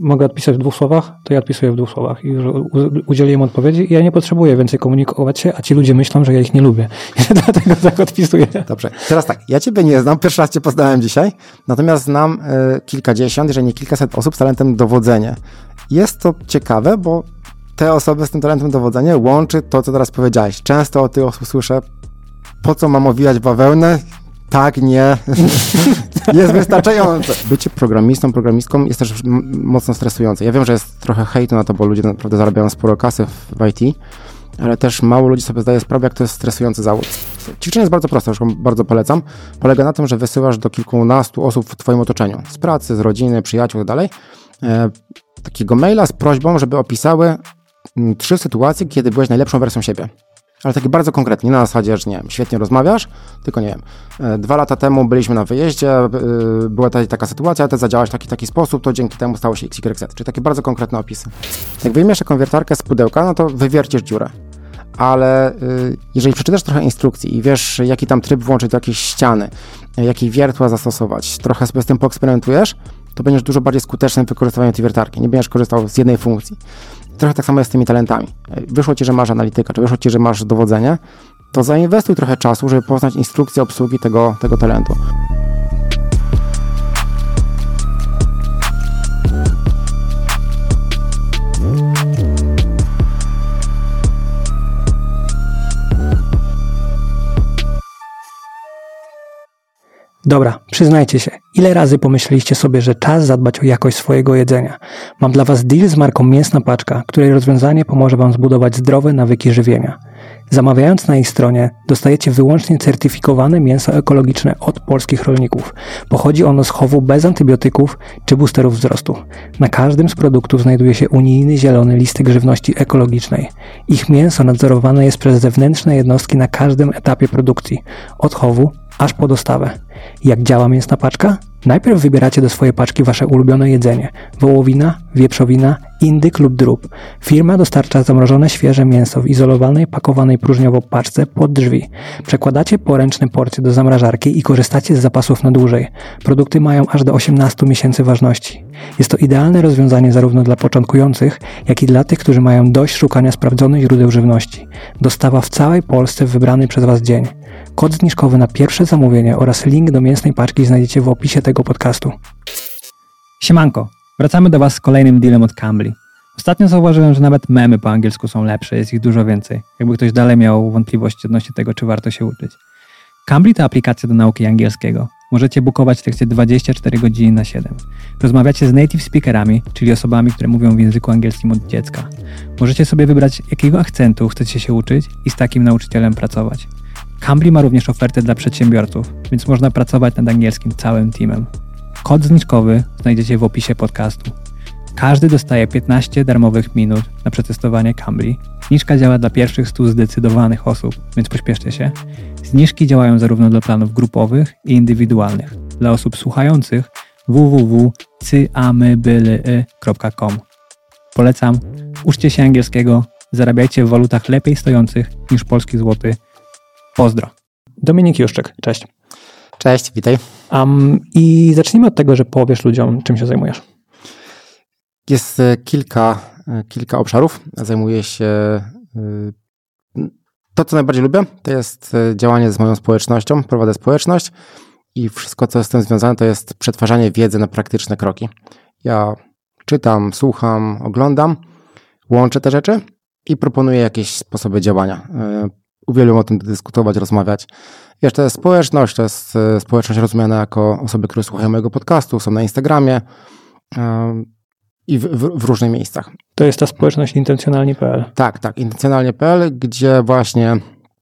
mogę odpisać w 2 słowach, to ja odpisuję w 2 słowach i udzielę im odpowiedzi i ja nie potrzebuję więcej komunikować się, a ci ludzie myślą, że ja ich nie lubię. I dlatego tak odpisuję. Dobrze, teraz tak, ja ciebie nie znam, pierwszy raz cię poznałem dzisiaj, natomiast znam kilkadziesiąt, jeżeli nie kilkaset osób z talentem dowodzenia. Jest to ciekawe, bo te osoby z tym talentem dowodzenia łączy to, co teraz powiedziałeś. Często od tych osób słyszę, po co mam owijać bawełnę? Tak, nie. Jest wystarczające. Bycie programistką jest też mocno stresujące. Ja wiem, że jest trochę hejtu na to, bo ludzie naprawdę zarabiają sporo kasy w IT, ale też mało ludzi sobie zdaje sprawę, jak to jest stresujący zawód. Ćwiczenie jest bardzo proste, już bardzo polecam. Polega na tym, że wysyłasz do kilkunastu osób w twoim otoczeniu, z pracy, z rodziny, przyjaciół i tak dalej, takiego maila z prośbą, żeby opisały 3 sytuacje, kiedy byłeś najlepszą wersją siebie. Ale takie bardzo konkretnie, nie na zasadzie, że nie wiem, świetnie rozmawiasz, tylko nie wiem, 2 lata temu byliśmy na wyjeździe, była taka sytuacja, ty zadziałałeś w taki sposób, to dzięki temu stało się XYZ, czyli takie bardzo konkretne opisy. Jak wyjmiesz taką wiertarkę z pudełka, no to wywiercisz dziurę. Ale jeżeli przeczytasz trochę instrukcji i wiesz, jaki tam tryb włączyć do jakiejś ściany, jakie wiertła zastosować, trochę sobie z tym poeksperymentujesz, to będziesz dużo bardziej skuteczny w wykorzystywaniu tej wiertarki. Nie będziesz korzystał z jednej funkcji. Trochę tak samo jest z tymi talentami. Wyszło ci, że masz analityka, czy wyszło ci, że masz dowodzenie, to zainwestuj trochę czasu, żeby poznać instrukcję obsługi tego talentu. Dobra, przyznajcie się, ile razy pomyśleliście sobie, że czas zadbać o jakość swojego jedzenia? Mam dla Was deal z marką Mięsna Paczka, której rozwiązanie pomoże Wam zbudować zdrowe nawyki żywienia. Zamawiając na ich stronie, dostajecie wyłącznie certyfikowane mięso ekologiczne od polskich rolników. Pochodzi ono z chowu bez antybiotyków czy boosterów wzrostu. Na każdym z produktów znajduje się unijny zielony listek żywności ekologicznej. Ich mięso nadzorowane jest przez zewnętrzne jednostki na każdym etapie produkcji, od chowu aż po dostawę. Jak działa Mięsna Paczka? Najpierw wybieracie do swojej paczki wasze ulubione jedzenie. Wołowina, wieprzowina, indyk lub drób. Firma dostarcza zamrożone świeże mięso w izolowanej, pakowanej próżniowo paczce pod drzwi. Przekładacie poręczne porcje do zamrażarki i korzystacie z zapasów na dłużej. Produkty mają aż do 18 miesięcy ważności. Jest to idealne rozwiązanie zarówno dla początkujących, jak i dla tych, którzy mają dość szukania sprawdzonych źródeł żywności. Dostawa w całej Polsce w wybrany przez Was dzień. Kod zniżkowy na pierwsze zamówienie oraz link do Mięsnej Paczki znajdziecie w opisie tego podcastu. Siemanko, wracamy do Was z kolejnym dealem od Cambly. Ostatnio zauważyłem, że nawet memy po angielsku są lepsze, jest ich dużo więcej. Jakby ktoś dalej miał wątpliwości odnośnie tego, czy warto się uczyć. Cambly to aplikacja do nauki angielskiego. Możecie bookować lekcje 24 godziny na 7. Rozmawiacie z native speakerami, czyli osobami, które mówią w języku angielskim od dziecka. Możecie sobie wybrać, jakiego akcentu chcecie się uczyć i z takim nauczycielem pracować. Cambly ma również ofertę dla przedsiębiorców, więc można pracować nad angielskim całym teamem. Kod zniżkowy znajdziecie w opisie podcastu. Każdy dostaje 15 darmowych minut na przetestowanie Cambly. Zniżka działa dla pierwszych 100 zdecydowanych osób, więc pośpieszcie się. Zniżki działają zarówno dla planów grupowych i indywidualnych. Dla osób słuchających www.cyamybyle.com. Polecam, uczcie się angielskiego, zarabiajcie w walutach lepiej stojących niż polski złoty. Pozdro. Dominik Juszczyk, cześć. Cześć, witaj. I zacznijmy od tego, że powiesz ludziom, czym się zajmujesz. Jest kilka obszarów. Zajmuję się... To, co najbardziej lubię, to jest działanie z moją społecznością. Prowadzę społeczność i wszystko, co z tym związane, to jest przetwarzanie wiedzy na praktyczne kroki. Ja czytam, słucham, oglądam, łączę te rzeczy i proponuję jakieś sposoby działania. Uwielbiam o tym dyskutować, rozmawiać. Wiesz, to jest społeczność rozumiana jako osoby, które słuchają mojego podcastu, są na Instagramie i w różnych miejscach. To jest ta społeczność intencjonalnie.pl. Tak, intencjonalnie.pl, gdzie właśnie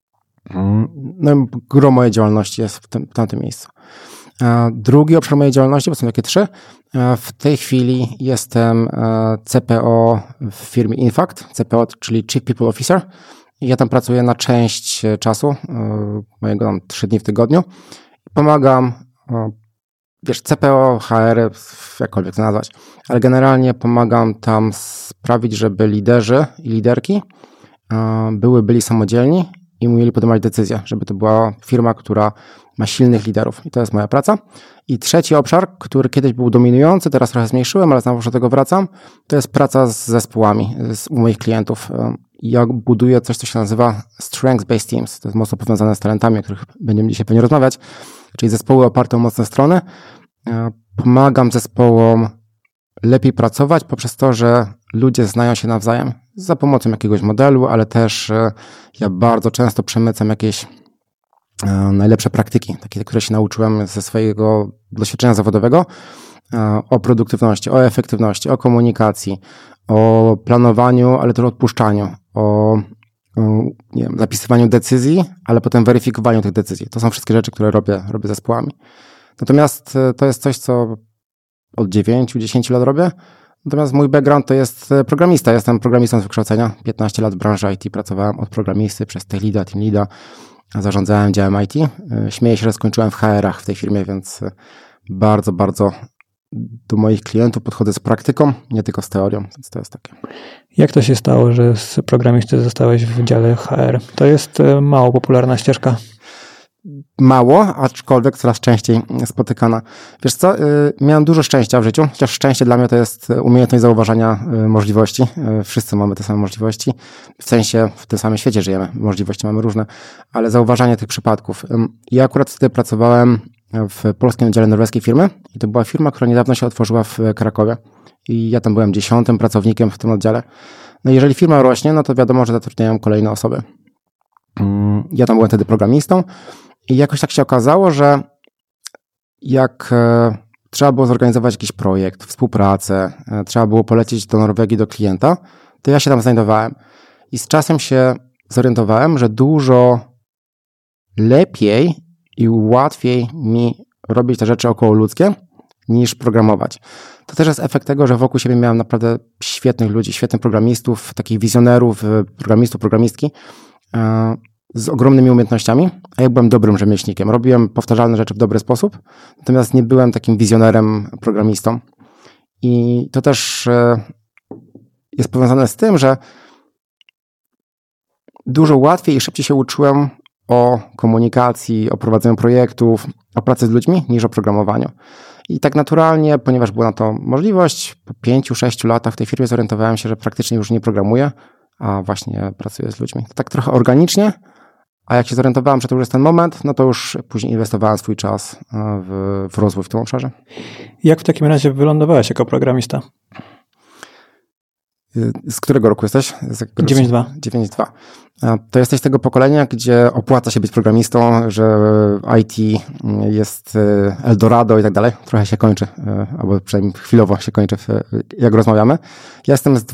gro mojej działalności jest w tamtym miejscu. Drugi obszar mojej działalności, bo są takie 3. W tej chwili jestem CPO w firmie Infact, CPO, czyli Chief People Officer. Ja tam pracuję na część czasu, mojego 3 dni w tygodniu. Pomagam, CPO, HR, jakkolwiek to nazwać, ale generalnie pomagam tam sprawić, żeby liderzy i liderki byli samodzielni i umieli podejmować decyzje, żeby to była firma, która ma silnych liderów. I to jest moja praca. I trzeci obszar, który kiedyś był dominujący, teraz trochę zmniejszyłem, ale znowu do tego wracam, to jest praca z zespołami u moich klientów. Ja buduję coś, co się nazywa Strengths-Based Teams. To jest mocno powiązane z talentami, o których będziemy dzisiaj pewnie rozmawiać, czyli zespoły oparte o mocne strony. Pomagam zespołom lepiej pracować poprzez to, że ludzie znają się nawzajem za pomocą jakiegoś modelu, ale też ja bardzo często przemycam jakieś najlepsze praktyki, takie, które się nauczyłem ze swojego doświadczenia zawodowego, o produktywności, o efektywności, o komunikacji, o planowaniu, ale też odpuszczaniu, o nie wiem, zapisywaniu decyzji, ale potem weryfikowaniu tych decyzji. To są wszystkie rzeczy, które robię zespołami. Natomiast to jest coś, co od 9-10 lat robię. Natomiast mój background to jest programista. Jestem programistą z wykształcenia. 15 lat w branży IT pracowałem od programisty przez tech leada, team leada. Zarządzałem działem IT. Śmieję się, że skończyłem w HR-ach w tej firmie, więc bardzo, bardzo do moich klientów podchodzę z praktyką, nie tylko z teorią, więc to jest takie. Jak to się stało, że z programisty zostałeś w dziale HR? To jest mało popularna ścieżka. Mało, aczkolwiek coraz częściej spotykana. Wiesz co, miałem dużo szczęścia w życiu, chociaż szczęście dla mnie to jest umiejętność zauważania możliwości. Wszyscy mamy te same możliwości, w sensie w tym samym świecie żyjemy, możliwości mamy różne, ale zauważanie tych przypadków. Ja akurat wtedy pracowałem w polskim dziale norweskiej firmy i to była firma, która niedawno się otworzyła w Krakowie i ja tam byłem 10. pracownikiem w tym oddziale. No jeżeli firma rośnie, no to wiadomo, że zatrudniają kolejne osoby. Ja tam byłem wtedy programistą i jakoś tak się okazało, że jak trzeba było zorganizować jakiś projekt, współpracę, trzeba było polecieć do Norwegii do klienta, to ja się tam znajdowałem. I z czasem się zorientowałem, że dużo lepiej i łatwiej mi robić te rzeczy okołoludzkie niż programować. To też jest efekt tego, że wokół siebie miałem naprawdę świetnych ludzi, świetnych programistów, takich wizjonerów, programistki z ogromnymi umiejętnościami, a ja byłem dobrym rzemieślnikiem. Robiłem powtarzalne rzeczy w dobry sposób, natomiast nie byłem takim wizjonerem, programistą. I to też jest powiązane z tym, że dużo łatwiej i szybciej się uczyłem o komunikacji, o prowadzeniu projektów, o pracy z ludźmi niż o programowaniu. I tak naturalnie, ponieważ była na to możliwość, po 5-6 latach w tej firmie zorientowałem się, że praktycznie już nie programuję, a właśnie pracuję z ludźmi. To tak trochę organicznie, a jak się zorientowałem, że to już jest ten moment, no to już później inwestowałem swój czas w rozwój w tym obszarze. Jak w takim razie wylądowałeś jako programista? Z którego roku jesteś? 9-2. 9-2. To jesteś z tego pokolenia, gdzie opłaca się być programistą, że IT jest Eldorado i tak dalej. Trochę się kończy, albo przynajmniej chwilowo się kończy, jak rozmawiamy. Ja jestem z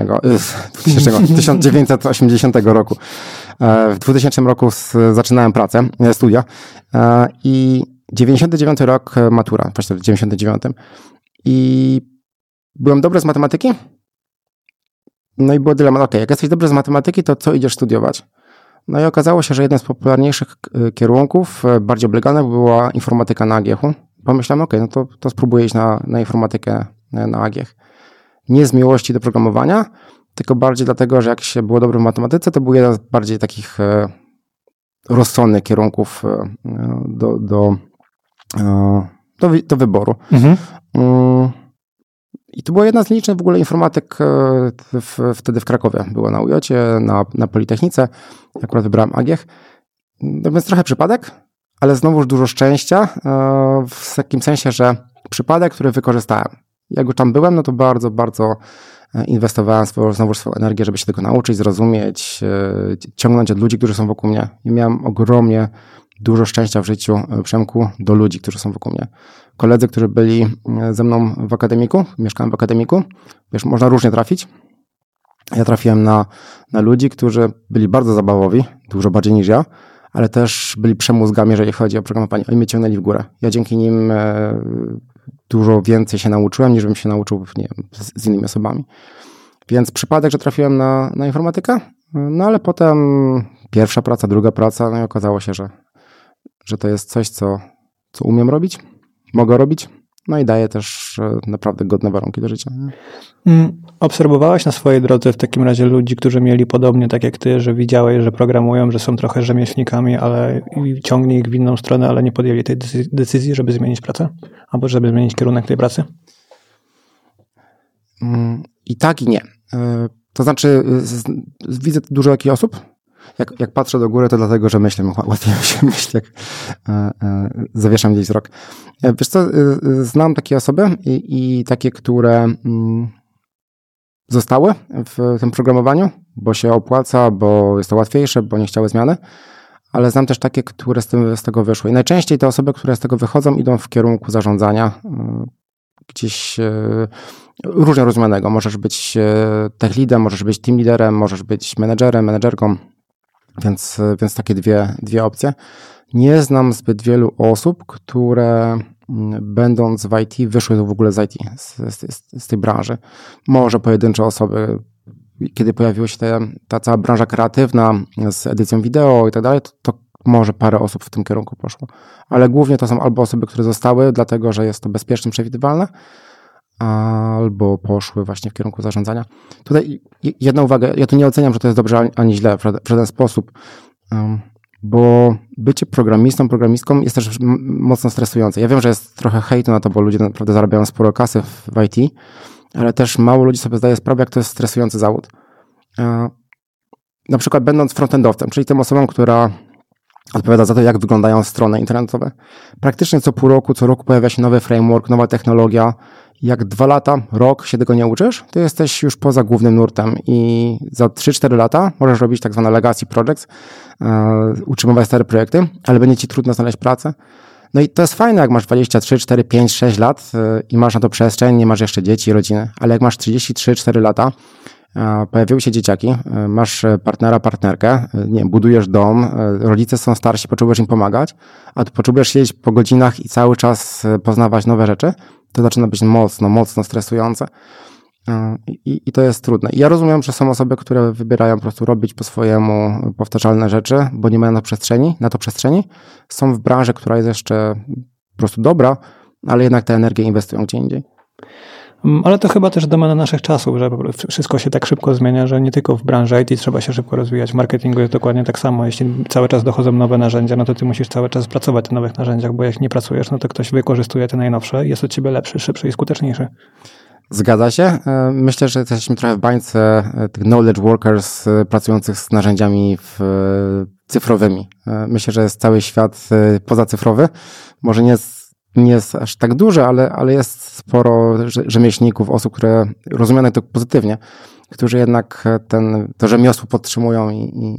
1980 roku. W 2000 roku zaczynałem pracę, studia i 99 rok matura, właśnie w 99. I byłem dobry z matematyki. No i było dylemat, jak jesteś dobry z matematyki, to co idziesz studiować? No i okazało się, że jeden z popularniejszych kierunków, bardziej obleganych, była informatyka na AGH-u. Pomyślałem, no to spróbuję iść na informatykę na AGH. Nie z miłości do programowania, tylko bardziej dlatego, że jak się było dobrym w matematyce, to był jeden z bardziej takich rozsądnych kierunków do wyboru. Mhm. I to była jedna z licznych w ogóle informatyk wtedy w Krakowie. Była na UJ-cie, na Politechnice. Akurat wybrałem AGH. No więc trochę przypadek, ale znowuż dużo szczęścia w takim sensie, że przypadek, który wykorzystałem. Jak już tam byłem, no to bardzo, bardzo inwestowałem swoją energię, żeby się tego nauczyć, zrozumieć, ciągnąć od ludzi, którzy są wokół mnie. I miałem ogromnie dużo szczęścia w życiu, Przemku, do ludzi, którzy są wokół mnie. Koledzy, którzy byli ze mną w akademiku, mieszkałem w akademiku, wiesz, można różnie trafić. Ja trafiłem na ludzi, którzy byli bardzo zabawowi, dużo bardziej niż ja, ale też byli przemózgami, jeżeli chodzi o programowanie. Oni mnie ciągnęli w górę. Ja dzięki nim dużo więcej się nauczyłem, niż bym się nauczył, nie wiem, z innymi osobami. Więc przypadek, że trafiłem na informatykę, no ale potem pierwsza praca, druga praca, no i okazało się, że to jest coś, co umiem robić, mogę robić, no i daje też naprawdę godne warunki do życia. Obserwowałeś na swojej drodze w takim razie ludzi, którzy mieli podobnie tak jak ty, że widziałeś, że programują, że są trochę rzemieślnikami, ale ciągnie ich w inną stronę, ale nie podjęli tej decyzji, żeby zmienić pracę? Albo żeby zmienić kierunek tej pracy? I tak, i nie. To znaczy, widzę dużo takich osób. Jak patrzę do góry, to dlatego, że myślę, łatwiej mi się myśli, jak zawieszam gdzieś wzrok. Wiesz co, znam takie osoby i takie, które zostały w tym programowaniu, bo się opłaca, bo jest to łatwiejsze, bo nie chciały zmiany, ale znam też takie, które z tego wyszły. I najczęściej te osoby, które z tego wychodzą, idą w kierunku zarządzania, gdzieś różnie rozumianego. Możesz być tech leadem, możesz być team leaderem, możesz być menedżerem, menedżerką, więc takie dwie opcje. Nie znam zbyt wielu osób, które będąc w IT wyszły w ogóle z IT, z tej branży. Może pojedyncze osoby, kiedy pojawiła się ta cała branża kreatywna z edycją wideo i tak dalej, to może parę osób w tym kierunku poszło. Ale głównie to są albo osoby, które zostały, dlatego że jest to bezpieczne, przewidywalne, albo poszły właśnie w kierunku zarządzania. Tutaj jedna uwaga, ja tu nie oceniam, że to jest dobrze ani źle w żaden sposób, bo bycie programistką jest też mocno stresujące. Ja wiem, że jest trochę hejtu na to, bo ludzie naprawdę zarabiają sporo kasy w IT, ale też mało ludzi sobie zdaje sprawę, jak to jest stresujący zawód. Na przykład będąc frontendowcem, czyli tym osobą, która odpowiada za to, jak wyglądają strony internetowe. Praktycznie co pół roku, co roku pojawia się nowy framework, nowa technologia. Jak 2 lata, rok się tego nie uczysz, to jesteś już poza głównym nurtem i za 3-4 lata możesz robić tak zwane legacy projects, utrzymywać stare projekty, ale będzie ci trudno znaleźć pracę. No i to jest fajne, jak masz 23, 4, 5, 6 lat i masz na to przestrzeń, nie masz jeszcze dzieci, rodziny, ale jak masz 33, 4 lata, pojawiły się dzieciaki, masz partnera, partnerkę, nie wiem, budujesz dom, rodzice są starsi, potrzebujesz im pomagać, a tu potrzebujesz siedzieć po godzinach i cały czas poznawać nowe rzeczy, to zaczyna być mocno stresujące i to jest trudne. I ja rozumiem, że są osoby, które wybierają po prostu robić po swojemu powtarzalne rzeczy, bo nie mają na to przestrzeni. Są w branży, która jest jeszcze po prostu dobra, ale jednak tę energię inwestują gdzie indziej. Ale to chyba też domena naszych czasów, że wszystko się tak szybko zmienia, że nie tylko w branży IT trzeba się szybko rozwijać. W marketingu jest dokładnie tak samo. Jeśli cały czas dochodzą nowe narzędzia, no to ty musisz cały czas pracować w tych nowych narzędziach, bo jak nie pracujesz, no to ktoś wykorzystuje te najnowsze i jest od ciebie lepszy, szybszy i skuteczniejszy. Zgadza się. Myślę, że jesteśmy trochę w bańce tych knowledge workers pracujących z narzędziami cyfrowymi. Myślę, że jest cały świat pozacyfrowy. Może nie jest aż tak duży, ale jest sporo rzemieślników, osób, które rozumiane to pozytywnie, którzy jednak to rzemiosło podtrzymują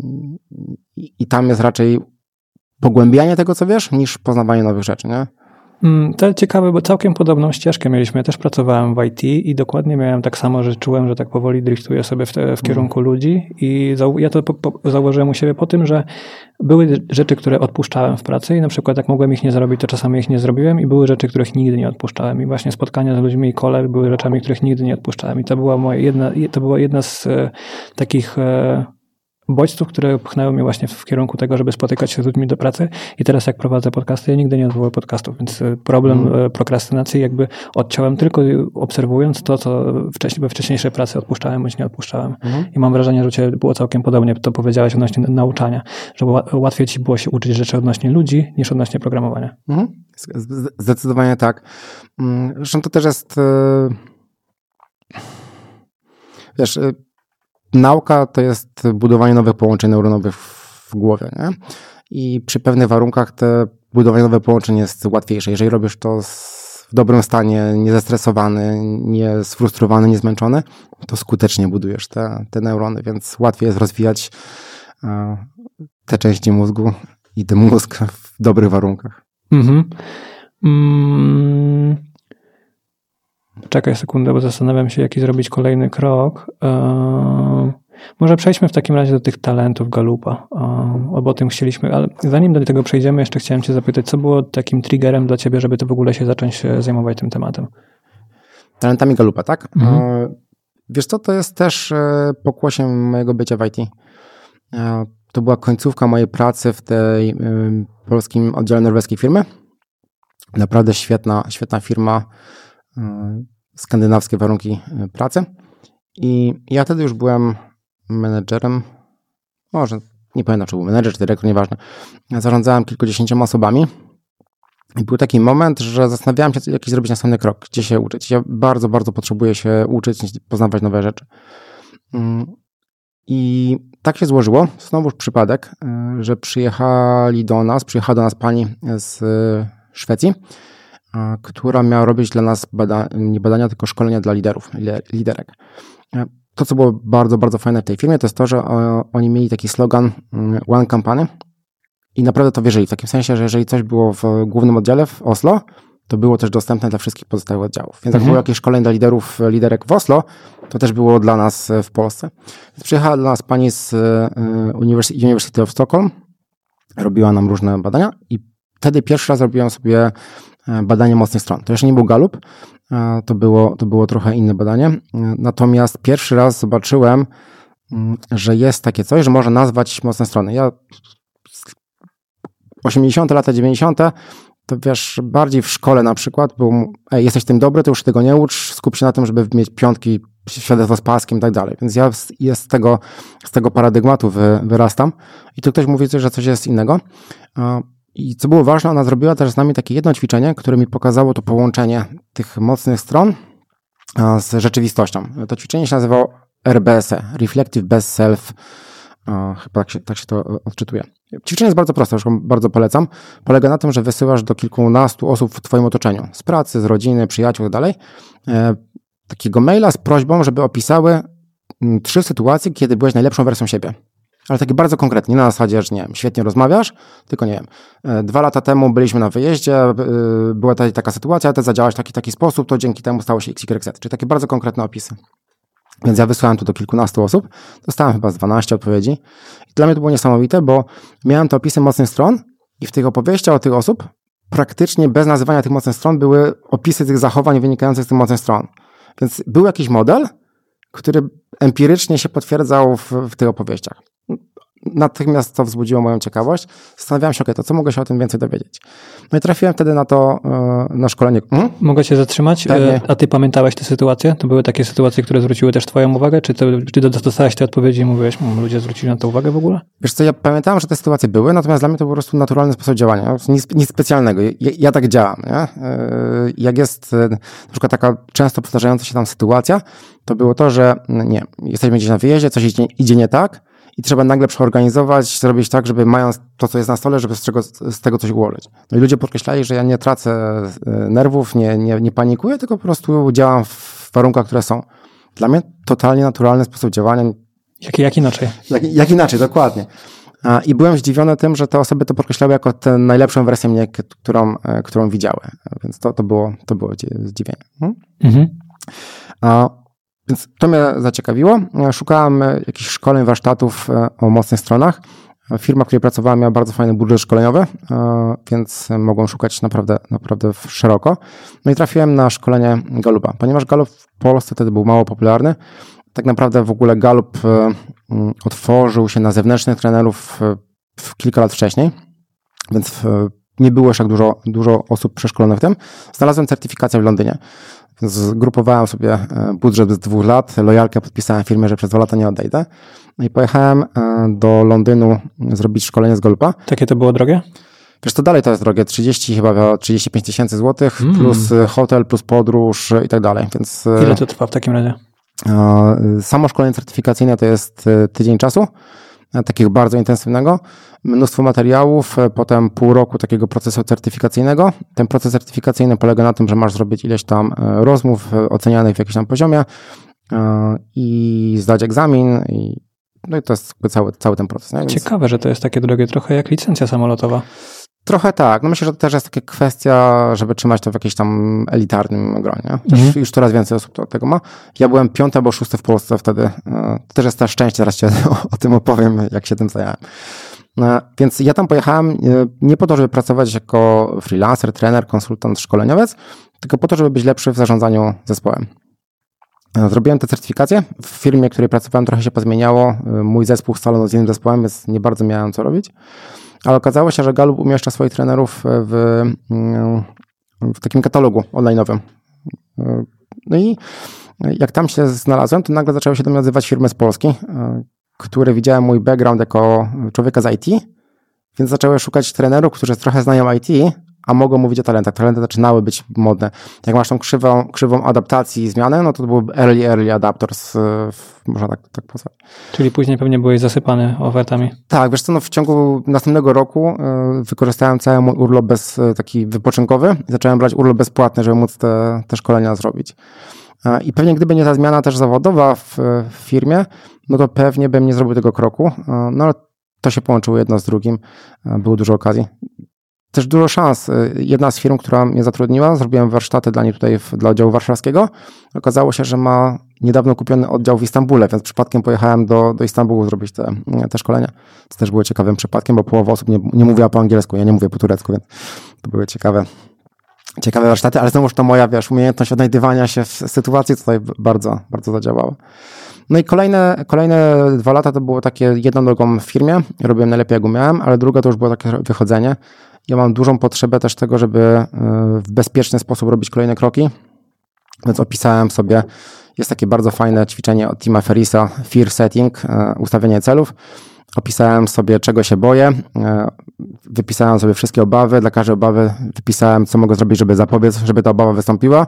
i tam jest raczej pogłębianie tego, co wiesz, niż poznawanie nowych rzeczy, nie? To ciekawe, bo całkiem podobną ścieżkę mieliśmy. Ja też pracowałem w IT i dokładnie miałem tak samo, że czułem, że tak powoli driftuję sobie w kierunku ludzi i ja to zauważyłem u siebie po tym, że były rzeczy, które odpuszczałem w pracy i na przykład jak mogłem ich nie zrobić, to czasami ich nie zrobiłem i były rzeczy, których nigdy nie odpuszczałem i właśnie spotkania z ludźmi i kole były rzeczami, których nigdy nie odpuszczałem i to była jedna z takich bodźców, które pchnęły mnie właśnie w kierunku tego, żeby spotykać się z ludźmi do pracy i teraz jak prowadzę podcasty, ja nigdy nie odwołuję podcastów, więc problem prokrastynacji jakby odciąłem tylko obserwując to, co we wcześniejszej pracy odpuszczałem bądź nie odpuszczałem. I mam wrażenie, że u ciebie było całkiem podobnie, to powiedziałeś odnośnie nauczania, że łatwiej ci było się uczyć rzeczy odnośnie ludzi niż odnośnie programowania. Zdecydowanie tak. Zresztą to też jest wiesz, nauka to jest budowanie nowych połączeń neuronowych w głowie, nie? I przy pewnych warunkach te budowanie nowych połączeń jest łatwiejsze. Jeżeli robisz to w dobrym stanie, niezestresowany, nie sfrustrowany, niezmęczony, to skutecznie budujesz te neurony, więc łatwiej jest rozwijać te części mózgu i ten mózg w dobrych warunkach. Czekaj sekundę, bo zastanawiam się, jaki zrobić kolejny krok. Może przejdźmy w takim razie do tych talentów Gallupa, bo o tym chcieliśmy, ale zanim do tego przejdziemy, jeszcze chciałem cię zapytać, co było takim triggerem dla ciebie, żeby to w ogóle się zacząć zajmować tym tematem? Talentami Gallupa, tak? Wiesz co, to jest też pokłosiem mojego bycia w IT. To była końcówka mojej pracy w tej polskim oddziale norweskiej firmy. Naprawdę świetna firma, skandynawskie warunki pracy I ja wtedy już byłem menedżerem, może nie pamiętam, czy był menedżer, czy dyrektor, nieważne. Zarządzałem kilkudziesięcioma osobami i był taki moment, że zastanawiałem się, jaki zrobić następny krok, gdzie się uczyć. Ja bardzo, bardzo potrzebuję się uczyć, poznawać nowe rzeczy. I tak się złożyło, znowu przypadek, że przyjechała do nas pani z Szwecji, która miała robić dla nas nie badania, tylko szkolenia dla liderek. To, co było bardzo, bardzo fajne w tej firmie, to jest to, że oni mieli taki slogan One Company i naprawdę to wierzyli. W takim sensie, że jeżeli coś było w głównym oddziale w Oslo, to było też dostępne dla wszystkich pozostałych oddziałów. Więc jak było jakieś szkolenie dla liderek w Oslo, to też było dla nas w Polsce. Więc przyjechała do nas pani z University of Stockholm, robiła nam różne badania i wtedy pierwszy raz robiłem sobie badanie mocnych stron. To jeszcze nie był Gallup, to było trochę inne badanie. Natomiast pierwszy raz zobaczyłem, że jest takie coś, że można nazwać mocne strony. Ja 80. lata 90. to wiesz, bardziej w szkole na przykład był, jesteś tym dobry, to już tego nie ucz, skup się na tym, żeby mieć piątki, świadectwo z paskiem i tak dalej. Więc ja z tego paradygmatu wyrastam i tu ktoś mówi, że coś jest innego. I co było ważne, ona zrobiła też z nami takie jedno ćwiczenie, które mi pokazało to połączenie tych mocnych stron z rzeczywistością. To ćwiczenie się nazywało RBSE, Reflective Best Self, chyba tak się to odczytuje. Ćwiczenie jest bardzo proste, już bardzo polecam. Polega na tym, że wysyłasz do kilkunastu osób w twoim otoczeniu, z pracy, z rodziny, przyjaciół i tak dalej, takiego maila z prośbą, żeby opisały 3 sytuacje, kiedy byłeś najlepszą wersją siebie. Ale takie bardzo konkretnie, nie na zasadzie, że nie wiem, świetnie rozmawiasz, tylko nie wiem, 2 lata temu byliśmy na wyjeździe, była taka sytuacja, ty zadziałaś w taki sposób, to dzięki temu stało się XYZ, czyli takie bardzo konkretne opisy. Więc ja wysłałem to do kilkunastu osób, dostałem chyba z 12 odpowiedzi i dla mnie to było niesamowite, bo miałem te opisy mocnych stron i w tych opowieściach od tych osób praktycznie bez nazywania tych mocnych stron były opisy tych zachowań wynikających z tych mocnych stron. Więc był jakiś model, który empirycznie się potwierdzał w tych opowieściach. Natychmiast to wzbudziło moją ciekawość. Zastanawiałem się, to co mogę się o tym więcej dowiedzieć. No i trafiłem wtedy na szkolenie. Mogę się zatrzymać? Pewnie. A ty pamiętałeś te sytuacje? To były takie sytuacje, które zwróciły też twoją uwagę? Czy dostałeś te odpowiedzi i mówiłeś, ludzie zwrócili na to uwagę w ogóle? Wiesz co, ja pamiętałem, że te sytuacje były, natomiast dla mnie to był po prostu naturalny sposób działania. Nic specjalnego. Ja tak działam. Nie? Jak jest na przykład taka często powtarzająca się tam sytuacja, to było to, że nie, jesteśmy gdzieś na wyjeździe, coś idzie nie tak, i trzeba nagle przeorganizować, zrobić tak, żeby mając to, co jest na stole, żeby z tego coś ułożyć. No i ludzie podkreślali, że ja nie tracę nerwów, nie panikuję, tylko po prostu działam w warunkach, które są. Dla mnie totalnie naturalny sposób działania. Jak inaczej? Jak inaczej, dokładnie. I byłem zdziwiony tym, że te osoby to podkreślały jako tę najlepszą wersję mnie, którą widziały. Więc to było zdziwienie. Więc to mnie zaciekawiło. Szukałem jakichś szkoleń, warsztatów o mocnych stronach. Firma, w której pracowałem, miała bardzo fajny budżet szkoleniowy, więc mogłem szukać naprawdę szeroko. No i trafiłem na szkolenie Gallupa. Ponieważ Gallup w Polsce wtedy był mało popularny, tak naprawdę w ogóle Gallup otworzył się na zewnętrznych trenerów kilka lat wcześniej, więc nie było już tak dużo osób przeszkolonych w tym. Znalazłem certyfikację w Londynie. Zgrupowałem sobie budżet z 2 lat, lojalkę podpisałem firmie, że przez 2 lata nie odejdę. No i pojechałem do Londynu zrobić szkolenie z Gallupa. Takie to było drogie? Wiesz, to dalej to jest drogie, 35 tysięcy złotych, plus hotel, plus podróż i tak dalej. Więc ile to trwa w takim razie? Samo szkolenie certyfikacyjne to jest tydzień czasu, takiego bardzo intensywnego, mnóstwo materiałów, potem pół roku takiego procesu certyfikacyjnego. Ten proces certyfikacyjny polega na tym, że masz zrobić ileś tam rozmów ocenianych w jakimś tam poziomie i zdać egzamin no i to jest cały ten proces. Nie? Więc ciekawe, że to jest takie drogie, trochę jak licencja samolotowa. Trochę tak. No myślę, że to też jest taka kwestia, żeby trzymać to w jakimś tam elitarnym gronie. Już coraz więcej osób tego ma. Ja byłem 5. albo 6. w Polsce wtedy. To też jest też szczęście, zaraz ci o tym opowiem, jak się tym zająłem. Więc ja tam pojechałem nie po to, żeby pracować jako freelancer, trener, konsultant, szkoleniowiec, tylko po to, żeby być lepszy w zarządzaniu zespołem. Zrobiłem tę certyfikację. W firmie, w której pracowałem, trochę się pozmieniało. Mój zespół scalono z innym zespołem, więc nie bardzo miałem co robić. Ale okazało się, że Gallup umieszcza swoich trenerów w takim katalogu online'owym. No i Jak tam się znalazłem, to nagle zaczęły się do mnie odzywać firmy z Polski, które widziały mój background jako człowieka z IT, więc zaczęły szukać trenerów, którzy trochę znają IT, a mogą mówić o talentach. Talenty zaczynały być modne. Jak masz tą krzywą adaptacji i zmiany, no to był early adapters, można tak nazwać. Czyli później pewnie byłeś zasypany ofertami. Tak, wiesz co, no w ciągu następnego roku wykorzystałem cały mój urlop taki wypoczynkowy i zacząłem brać urlop bezpłatny, żeby móc te szkolenia zrobić. I pewnie gdyby nie ta zmiana też zawodowa w firmie, no to pewnie bym nie zrobił tego kroku, no ale to się połączyło jedno z drugim, było dużo okazji. Też dużo szans. Jedna z firm, która mnie zatrudniła, zrobiłem warsztaty dla niej tutaj dla oddziału warszawskiego. Okazało się, że ma niedawno kupiony oddział w Istambule, więc przypadkiem pojechałem do Istambułu zrobić te szkolenia. To też było ciekawym przypadkiem, bo połowa osób nie mówiła po angielsku, ja nie mówię po turecku, więc to były ciekawe warsztaty, ale znowuż to moja, umiejętność odnajdywania się w sytuacji tutaj bardzo, bardzo zadziałała. No i kolejne 2 lata to było takie jedną nogą w firmie, robiłem najlepiej jak umiałem, ale druga to już było takie wychodzenie. Ja mam dużą potrzebę też tego, żeby w bezpieczny sposób robić kolejne kroki, więc opisałem sobie, jest takie bardzo fajne ćwiczenie od Tima Ferrissa, Fear Setting, ustawienie celów. Opisałem sobie, czego się boję, wypisałem sobie wszystkie obawy, dla każdej obawy wypisałem, co mogę zrobić, żeby zapobiec, żeby ta obawa wystąpiła.